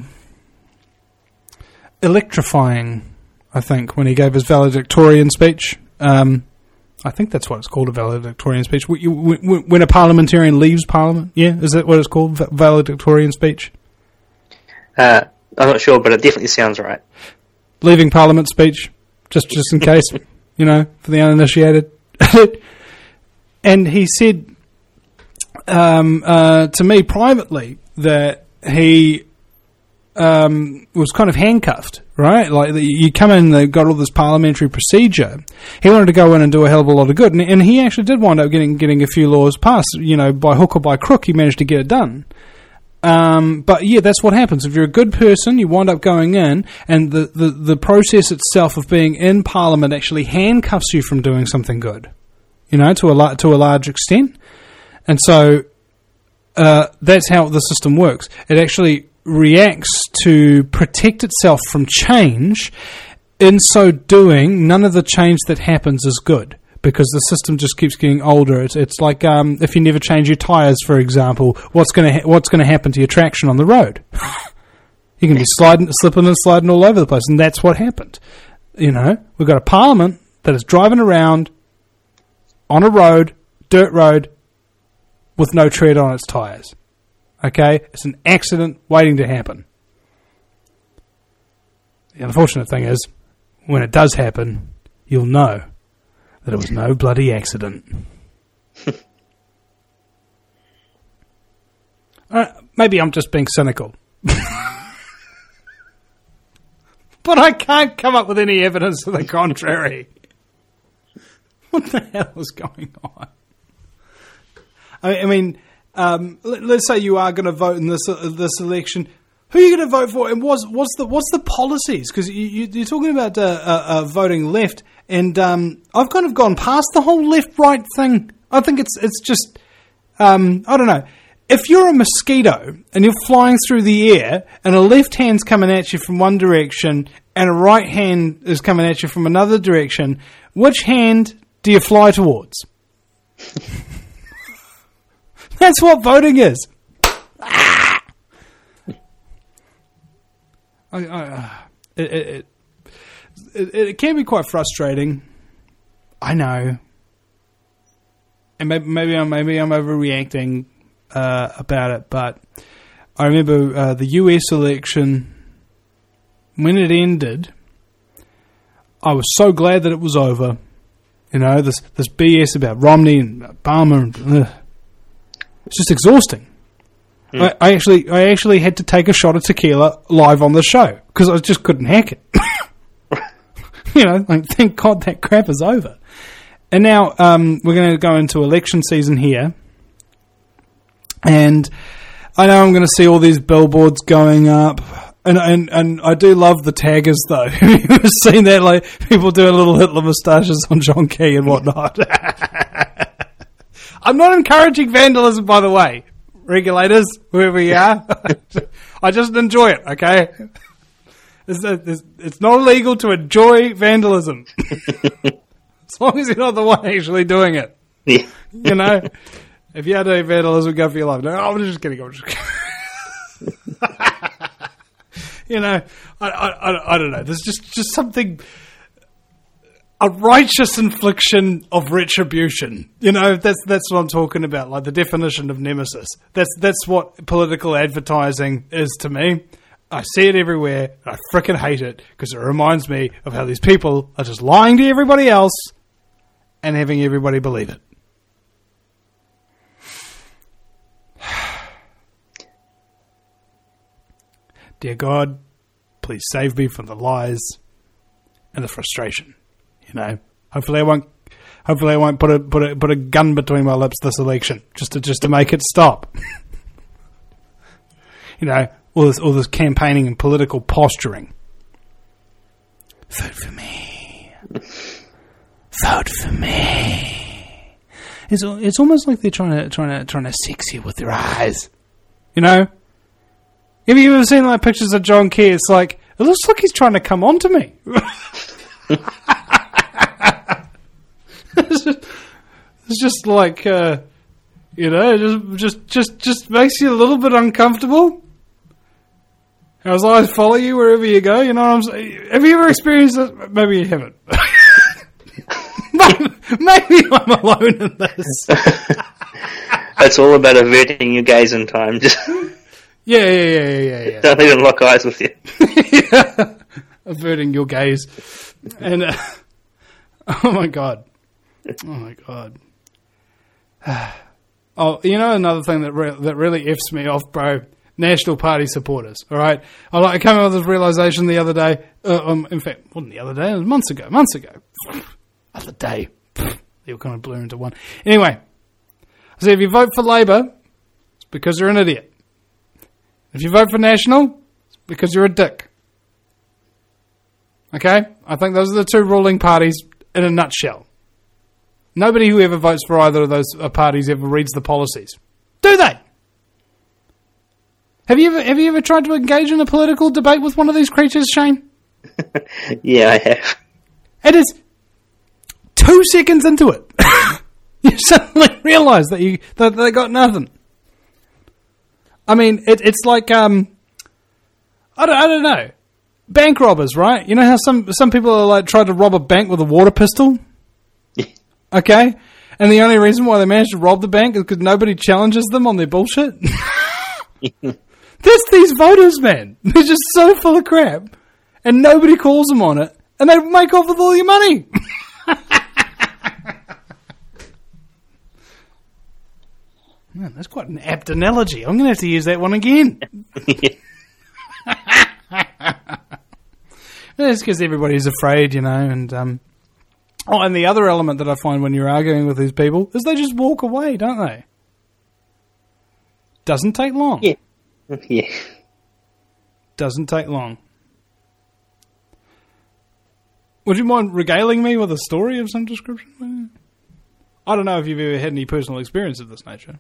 electrifying, I think, when he gave his valedictorian speech. Um, I think that's what it's called, a valedictorian speech. When a parliamentarian leaves Parliament, yeah? Is that what it's called, valedictorian speech? Uh, I'm not sure, but it definitely sounds right. Leaving Parliament speech. Just just in case, you know, for the uninitiated. And he said um, uh, to me privately that he um, was kind of handcuffed, right? Like you come in, they've got all this parliamentary procedure. He wanted to go in and do a hell of a lot of good, and, and he actually did wind up getting getting a few laws passed. You know, by hook or by crook, he managed to get it done. Um, but yeah, that's what happens. If you're a good person, you wind up going in, and the, the, the process itself of being in Parliament actually handcuffs you from doing something good, you know, to a, to a large extent. And so uh, that's how the system works. It actually reacts to protect itself from change. In so doing, none of the change that happens is good, because the system just keeps getting older. It's it's like um, if you never change your tyres, for example, what's going to ha- what's going to happen to your traction on the road? You can be sliding, slipping and sliding all over the place, and that's what happened. You know, we've got a parliament that is driving around on a road, dirt road, with no tread on its tyres. Okay? It's an accident waiting to happen. The unfortunate thing is, when it does happen, you'll know that it was no bloody accident. uh, maybe I'm just being cynical. But I can't come up with any evidence to the contrary. What the hell is going on? I, I mean, um, let, let's say you are going to vote in this uh, this election. Who are you going to vote for? And what's what's the what's the policies? Because you, you, you're talking about uh, uh, uh, voting left, and um, I've kind of gone past the whole left right thing. I think it's it's just um, I don't know. If you're a mosquito and you're flying through the air and a left hand's coming at you from one direction and a right hand is coming at you from another direction, which hand do you fly towards? That's what voting is. Ah! I, I, uh, it, it, it, it can be quite frustrating. I know. And maybe, maybe I'm maybe I'm overreacting Uh, about it, but I remember uh, the U S election, when it ended, I was so glad that it was over. You know, this this B S about Romney and Obama, and, ugh. It's just exhausting. Mm. I, I actually I actually had to take a shot of tequila live on the show because I just couldn't hack it. You know, like, thank God that crap is over. And now um, we're going to go into election season here. And I know I'm going to see all these billboards going up, and and, and I do love the taggers though. You've seen that, like people doing little Hitler moustaches on John Key and whatnot. I'm not encouraging vandalism, by the way, regulators, whoever you are. I just enjoy it. Okay, it's, it's, it's not illegal to enjoy vandalism as long as you're not the one actually doing it. Yeah. You know. If you had to vandalism, go for your life. No, I'm just kidding. I'm just kidding. You know, I, I, I, I don't know. There's just, just something, a righteous infliction of retribution. You know, that's that's what I'm talking about. Like the definition of nemesis. That's that's what political advertising is to me. I see it everywhere. And I frickin' hate it because it reminds me of how these people are just lying to everybody else and having everybody believe it. Dear God, please save me from the lies and the frustration. You know, hopefully I won't. Hopefully I won't put a put a put a gun between my lips this election just to just to make it stop. You know, all this all this campaigning and political posturing. Vote for me. Vote for me. It's it's almost like they're trying to trying to trying to sex you with their eyes. You know. Have you ever seen like pictures of John Key? It's like, it looks like he's trying to come on to me. it's, just, it's just like, uh, you know, just, just just just makes you a little bit uncomfortable. As I follow you wherever you go, you know what I'm saying? Have you ever experienced this? Maybe you haven't. Maybe I'm alone in this. It's all about averting your gaze in time. Just Yeah, yeah, yeah, yeah, yeah. don't even lock eyes with you. Yeah. Averting your gaze. And, uh, oh my God. Oh my God. Oh, you know another thing that re- that really F's me off, bro? National Party supporters, all right? I, like, I came up with this realisation the other day. Uh, um, in fact, wasn't the other day, it was months ago. Months ago. Other day. They all kind of blew into one. Anyway, so if you vote for Labour, it's because you're an idiot. If you vote for National, it's because you're a dick. Okay? I think those are the two ruling parties in a nutshell. Nobody who ever votes for either of those parties ever reads the policies. Do they? Have you ever have you ever tried to engage in a political debate with one of these creatures, Shane? Yeah, I have. It is two seconds into it, you suddenly realise that you that they got nothing. I mean, it, it's like um, I don't, I don't know, bank robbers, right? You know how some some people are like try to rob a bank with a water pistol, okay? And the only reason why they managed to rob the bank is because nobody challenges them on their bullshit. That's these voters, man. They're just so full of crap, and nobody calls them on it, and they make off with all your money. Man, that's quite an apt analogy. I'm going to have to use that one again. It's because everybody's afraid, you know, and um, oh, and the other element that I find when you're arguing with these people is they just walk away, don't they? Doesn't take long. Yeah. Yeah. Doesn't take long. Would you mind regaling me with a story of some description? I don't know if you've ever had any personal experience of this nature.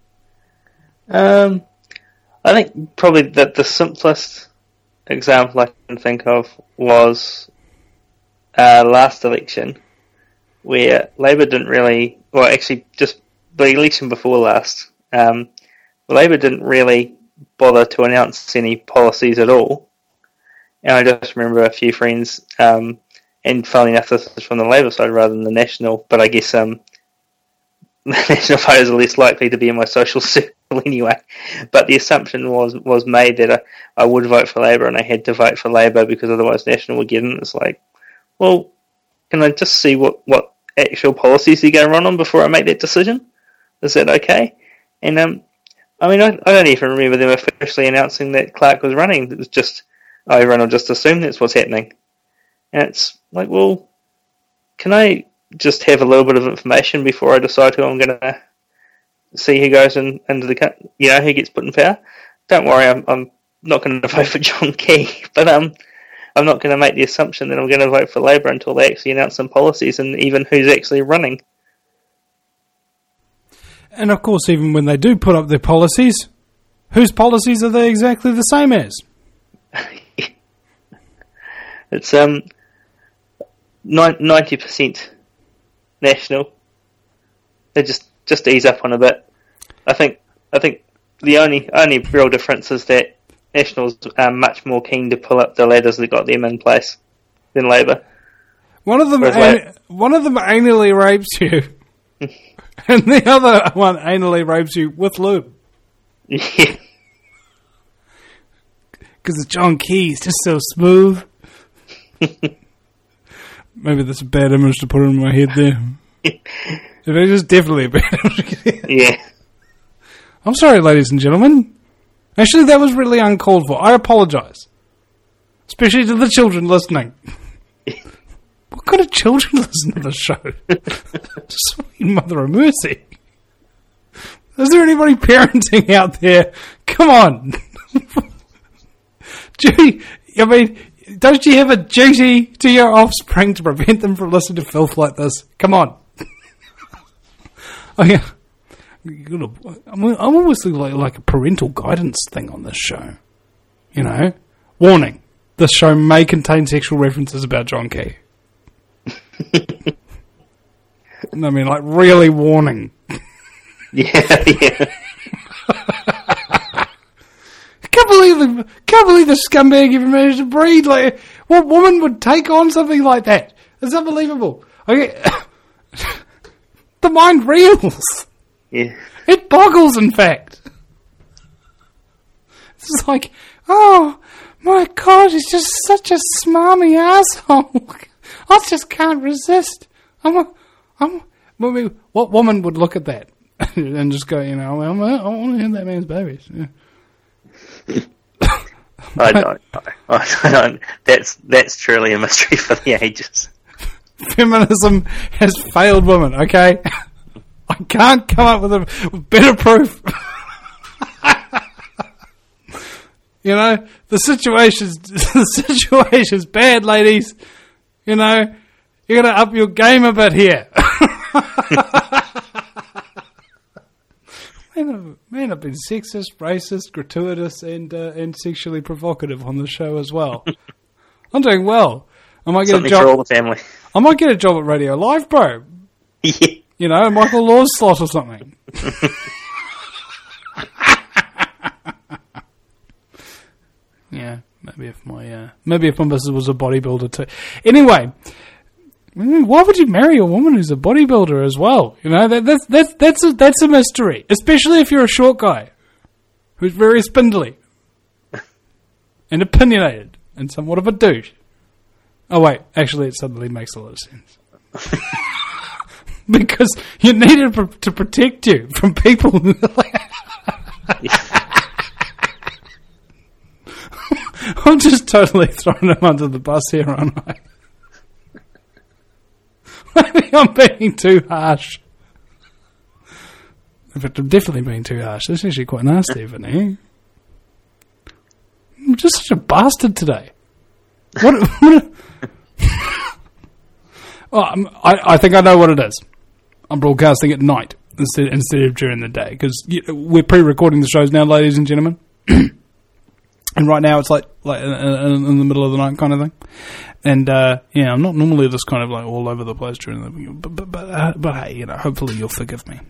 Um, I think probably that the simplest example I can think of was uh, last election, where Labour didn't really, well, actually, just the election before last, um, Labour didn't really bother to announce any policies at all. And I just remember a few friends, um, and funnily enough, this is from the Labour side rather than the National, but I guess um, the National voters are less likely to be in my social circle anyway. But the assumption was, was made that I, I would vote for Labour, and I had to vote for Labour because otherwise National would get in. It's like, well, can I just see what, what actual policies you're going to run on before I make that decision? Is that okay? And um, I mean, I, I don't even remember them officially announcing that Clark was running. It was just, oh, everyone will just assume that's what's happening. And it's like, well, can I just have a little bit of information before I decide who I'm going to see who goes in, into the, you know, who gets put in power? Don't worry, I'm, I'm not going to vote for John Key, but um, I'm not going to make the assumption that I'm going to vote for Labour until they actually announce some policies and even who's actually running. And of course, even when they do put up their policies, whose policies are they exactly the same as? It's um ninety percent National. They just just ease up on a bit. I think I think the only only real difference is that Nationals are much more keen to pull up the ladders that got them in place than Labour. One of them, Whereas an- like- one of them anally rapes you, and the other one anally rapes you with lube. Yeah. Because John Key's just so smooth. Maybe that's a bad image to put in my head there. It is definitely a bad image. Yeah. I'm sorry, ladies and gentlemen. Actually, that was really uncalled for. I apologise. Especially to the children listening. What kind of children listen to the show? Sweet mother of mercy. Is there anybody parenting out there? Come on. Gee, I mean, don't you have a duty to your offspring to prevent them from listening to filth like this? Come on. Oh, yeah. I'm, I'm almost like, like a parental guidance thing on this show. You know? Warning. This show may contain sexual references about John Key. I mean, like, really warning. Yeah, yeah. Can't believe the can't believe the scumbag even managed to breed. Like, what woman would take on something like that? It's unbelievable. Okay, the mind reels. Yeah. It boggles. In fact, it's like, oh my god, he's just such a smarmy asshole. I just can't resist. I'm a, I'm. I mean, what woman would look at that and just go, you know, well, I want to have that man's babies? Yeah. I don't know. I don't. That's that's truly a mystery for the ages. Feminism has failed women, okay? I can't come up with a with better proof. You know, the situation's the situation's bad, ladies. You know, you're gonna up your game a bit here. Man, I've, man, I've been sexist, racist, gratuitous, and uh, and sexually provocative on the show as well. I'm doing well. I might get Something a job. for all the family. I might get a job at Radio Live, bro. Yeah. You know, Michael Law's slot or something. Yeah, maybe if my uh, maybe if my missus was a bodybuilder too. Anyway, why would you marry a woman who's a bodybuilder as well? You know, that, that's that's that's a, that's a mystery, especially if you're a short guy who's very spindly and opinionated and somewhat of a douche. Oh wait, actually, it suddenly makes a lot of sense. Because you need it pr- to protect you from people who are like... I'm just totally throwing him under the bus here, aren't I? Maybe I'm being too harsh. In fact, I'm definitely being too harsh. This is actually quite nasty, isn't it? I'm just such a bastard today. What? what oh, I'm, I, I think I know what it is. I'm broadcasting at night instead instead of during the day because you know, we're pre-recording the shows now, ladies and gentlemen. And right now it's like like in, in, in the middle of the night kind of thing. And uh, yeah, I'm not normally this kind of like all over the place during the but but but, uh, but hey, you know, hopefully you'll forgive me.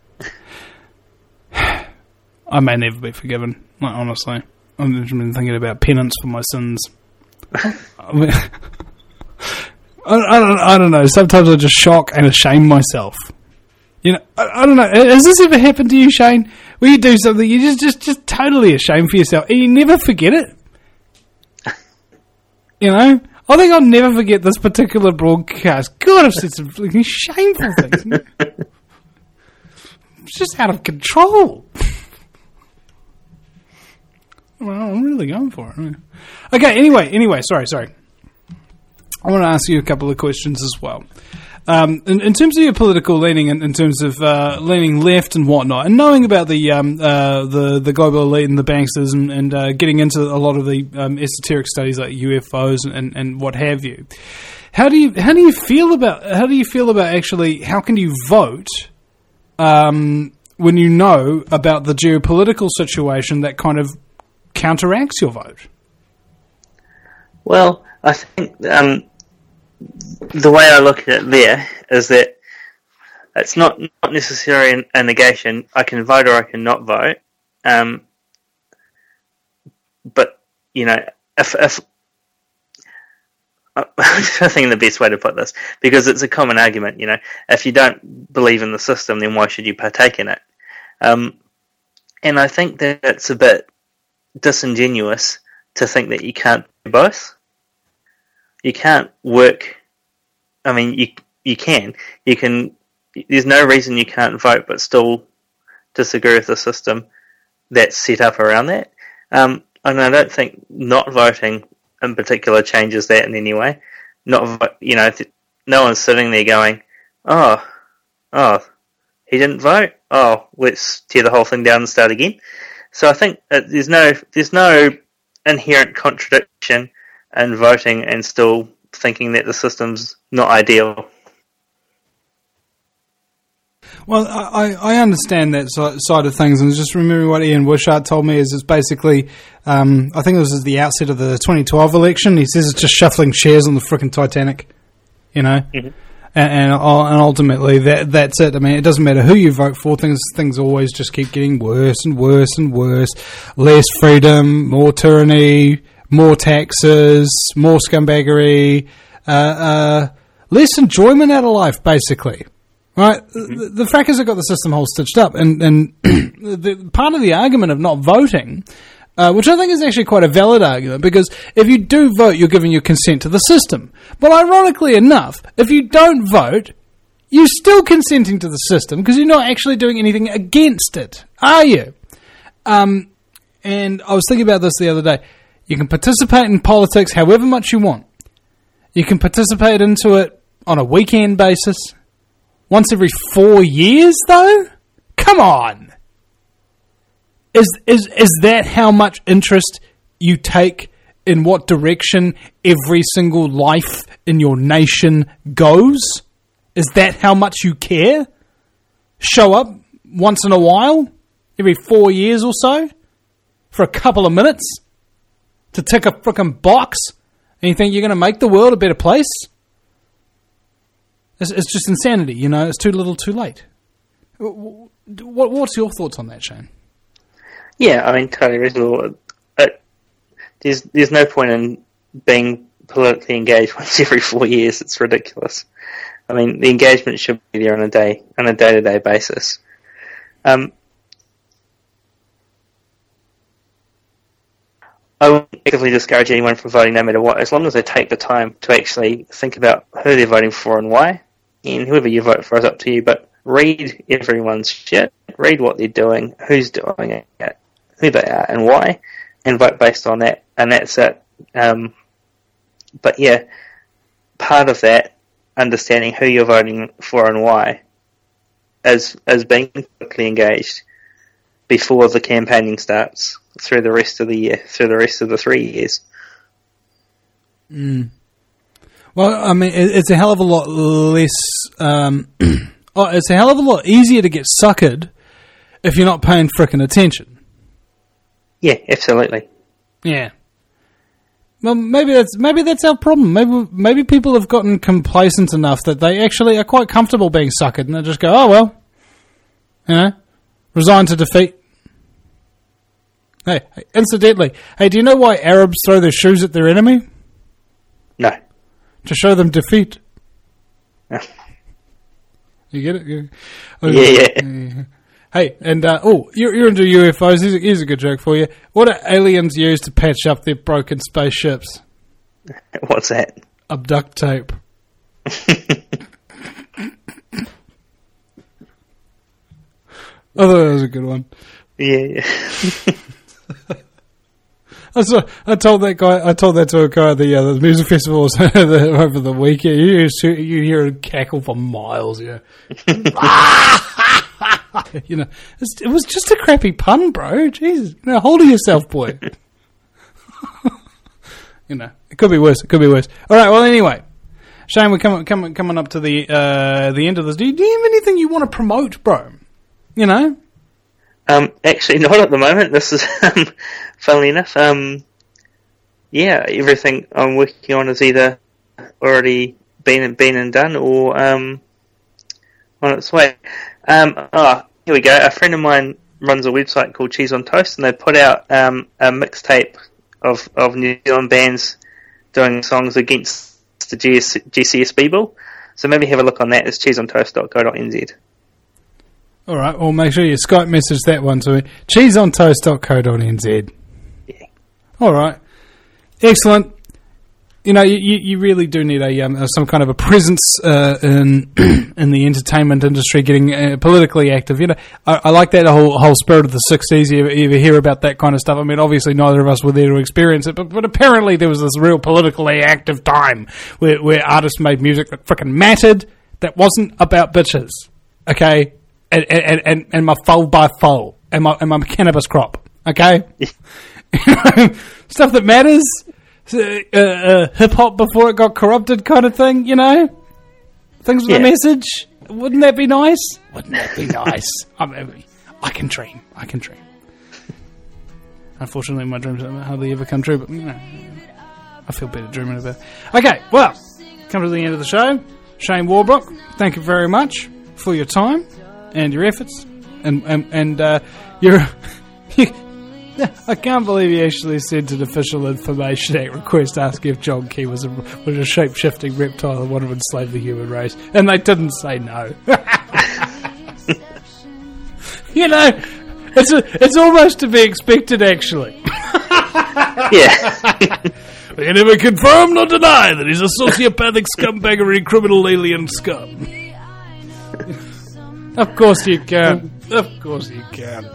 I may never be forgiven. Like honestly, I've just been thinking about penance for my sins. I mean, I, I don't I don't know. Sometimes I just shock and shame myself. You know, I, I don't know. Has this ever happened to you, Shane? Where you do something, you just, just, just totally ashamed for yourself, and you never forget it. You know, I think I'll never forget this particular broadcast. God, I've said some fucking shameful things. It's just out of control. Well, I'm really going for it. Okay. Anyway, anyway, sorry, sorry. I want to ask you a couple of questions as well. Um, in, in terms of your political leaning, in, in terms of uh, leaning left and whatnot, and knowing about the um, uh, the the global elite and the banksters, and, and uh, getting into a lot of the um, esoteric studies like U F Os and, and what have you, how do you how do you feel about how do you feel about actually how can you vote um, when you know about the geopolitical situation that kind of counteracts your vote? Well, I think. Um The way I look at it there is that it's not, not necessarily a negation. I can vote or I can not vote. Um, but, you know, if, if I think the best way to put this, because it's a common argument, you know, if you don't believe in the system, then why should you partake in it? Um, and I think that it's a bit disingenuous to think that you can't do both. You can't work. I mean, you you can. You can. There's no reason you can't vote, but still disagree with the system that's set up around that. Um, and I don't think not voting in particular changes that in any way. Not, you know, no one's sitting there going, "Oh, oh, he didn't vote. Oh, let's tear the whole thing down and start again." So I think that there's no there's no inherent contradiction and voting and still thinking that the system's not ideal. Well, I, I understand that side of things, and just remembering what Ian Wishart told me is it's basically, um, I think it was at the outset of the twenty twelve election, he says it's just shuffling shares on the frickin' Titanic, you know? Mm-hmm. And, and and ultimately, that that's it. I mean, it doesn't matter who you vote for, things things always just keep getting worse and worse and worse. Less freedom, more tyranny, more taxes, more scumbaggery, uh, uh, less enjoyment out of life, basically. Right? Mm-hmm. The, the fact is, I got the system all stitched up, and and the part of the argument of not voting, uh, which I think is actually quite a valid argument, because if you do vote, you're giving your consent to the system. But ironically enough, if you don't vote, you're still consenting to the system because you're not actually doing anything against it, are you? Um, and I was thinking about this the other day. You can participate in politics however much you want. You can participate into it on a weekend basis. Once every four years, though? Come on! Is is is that how much interest you take in what direction every single life in your nation goes? Is that how much you care? Show up once in a while? Every four years or so? For a couple of minutes? To tick a frickin' box? And you think you're going to make the world a better place? It's, it's just insanity, you know. It's too little, too late. What, what's your thoughts on that, Shane? Yeah, I mean, totally reasonable. But there's there's no point in being politically engaged once every four years. It's ridiculous. I mean, the engagement should be there on a day on a day to day basis. Um, I wouldn't actively discourage anyone from voting no matter what, as long as they take the time to actually think about who they're voting for and why. And whoever you vote for is up to you, but read everyone's shit, read what they're doing, who's doing it, who they are, and why, and vote based on that, and that's it. Um, but yeah, part of that, understanding who you're voting for and why, as as being politically engaged before the campaigning starts, through the rest of the year, through the rest of the three years. Mm. Well, I mean, it, it's a hell of a lot less... Um, oh, it's a hell of a lot easier to get suckered if you're not paying frickin' attention. Yeah, absolutely. Yeah. Well, maybe that's maybe that's our problem. Maybe maybe people have gotten complacent enough that they actually are quite comfortable being suckered, and they just go, "Oh well," you know, resign to defeat. Hey, hey, incidentally, hey, do you know why Arabs throw their shoes at their enemy? No. To show them defeat. No. You get it? You- Yeah, yeah. yeah. Hey, and uh, oh, you're, you're into U F Os. Here's a, here's a good joke for you. What do aliens use to patch up their broken spaceships? What's that? Abduct tape. I thought that was a good one. Yeah, yeah. I, saw, I told that guy. I told that to a guy at the, uh, the music festivals over the weekend. You, you hear him cackle for miles. Yeah, you know, it's, it was just a crappy pun, bro. Jesus, you know, hold of yourself, boy. You know, it could be worse. It could be worse. All right. Well, anyway, Shane, we're coming coming coming up to the uh, the end of this. Do you, do you have anything you want to promote, bro? You know. Um, actually, not at the moment. This is, um, funnily enough, um, yeah, everything I'm working on is either already been been and done or um, on its way. Um, oh, here we go. A friend of mine runs a website called Cheese on Toast, and they put out um, a mixtape of, of New Zealand bands doing songs against the G S, G C S B bill. So maybe have a look on that. It's cheese on toast dot co dot n z. All right, well, make sure you Skype message that one to me. cheese on toast dot co dot n z. Yeah. All right. Excellent. You know, you, you really do need a um, some kind of a presence uh, in in the entertainment industry, getting uh, politically active. You know, I, I like that whole whole spirit of the sixties. You, you ever hear about that kind of stuff? I mean, obviously neither of us were there to experience it, but, but apparently there was this real politically active time where, where artists made music that frickin' mattered, that wasn't about bitches, okay? And and, and, and my foal by foal, and my, and my cannabis crop, okay? Stuff that matters. Uh, uh, hip-hop before it got corrupted kind of thing, you know? Things with Yeah. a message. Wouldn't that be nice? Wouldn't that be nice? I mean, I can dream. I can dream. Unfortunately, my dreams don't hardly ever come true, but, you know, I feel better dreaming about it. Okay, well, come to the end of the show. Shane Warbrook, thank you very much for your time and your efforts. And, and, and uh, your... I can't believe he actually sent an official Information Act request asking if John Key was a, was a shape-shifting reptile that wanted to enslave the human race. And they didn't say no. You know, it's a, it's almost to be expected, actually. Yeah. We can never confirm nor deny that he's a sociopathic scumbaggery and criminal alien scum. Of course you can. Of course you can.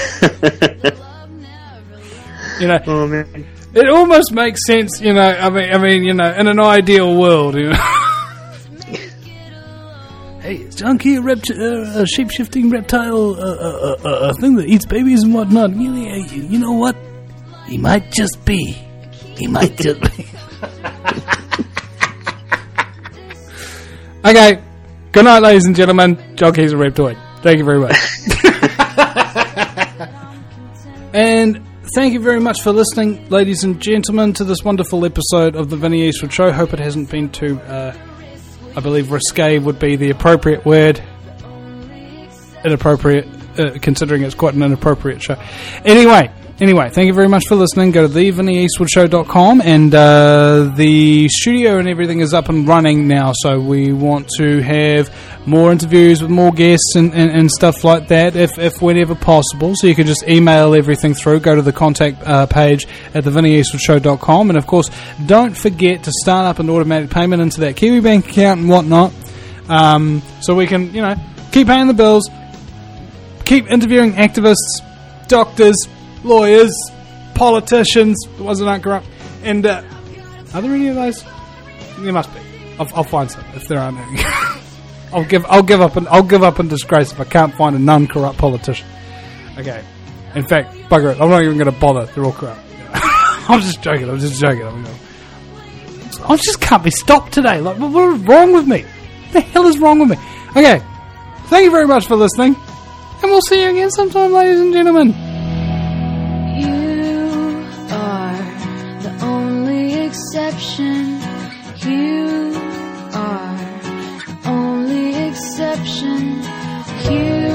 You know, Oh man. it almost makes sense. You know, I mean, I mean, you know, in an ideal world, you know. Hey, is John Key a, rept- uh, a shape-shifting reptile, uh, uh, uh, uh, a thing that eats babies and whatnot? You, you, you know what? He might just be. He might just be. Okay. Good night, ladies and gentlemen. John Key's a reptoid. Thank you very much. And thank you very much for listening, ladies and gentlemen, to this wonderful episode of the Vinnie Eastwood Show. Hope it hasn't been too uh, I believe risque would be the appropriate word. Inappropriate, uh, considering it's quite an inappropriate show. Anyway, anyway, thank you very much for listening. Go to the vinny eastwood show dot com, and uh, the studio and everything is up and running now, so we want to have more interviews with more guests and, and, and stuff like that, if, if whenever possible. So you can just email everything through. Go to the contact uh, page at the vinny eastwood show dot com, and of course, don't forget to start up an automatic payment into that Kiwi Bank account and whatnot, um, so we can, you know, keep paying the bills, keep interviewing activists, doctors, lawyers, politicians, the ones that aren't corrupt, and uh, are there any of those? There must be. I'll, I'll find some if there aren't any. I'll give. I'll give up. And I'll give up in disgrace if I can't find a non-corrupt politician. Okay. In fact, bugger it. I'm not even going to bother. They're all corrupt. I'm just joking. I'm just joking. I'm gonna, I just can't be stopped today. Like, what is wrong with me? What the hell is wrong with me? Okay. Thank you very much for listening, and we'll see you again sometime, ladies and gentlemen. You are the only exception. You are only exception. You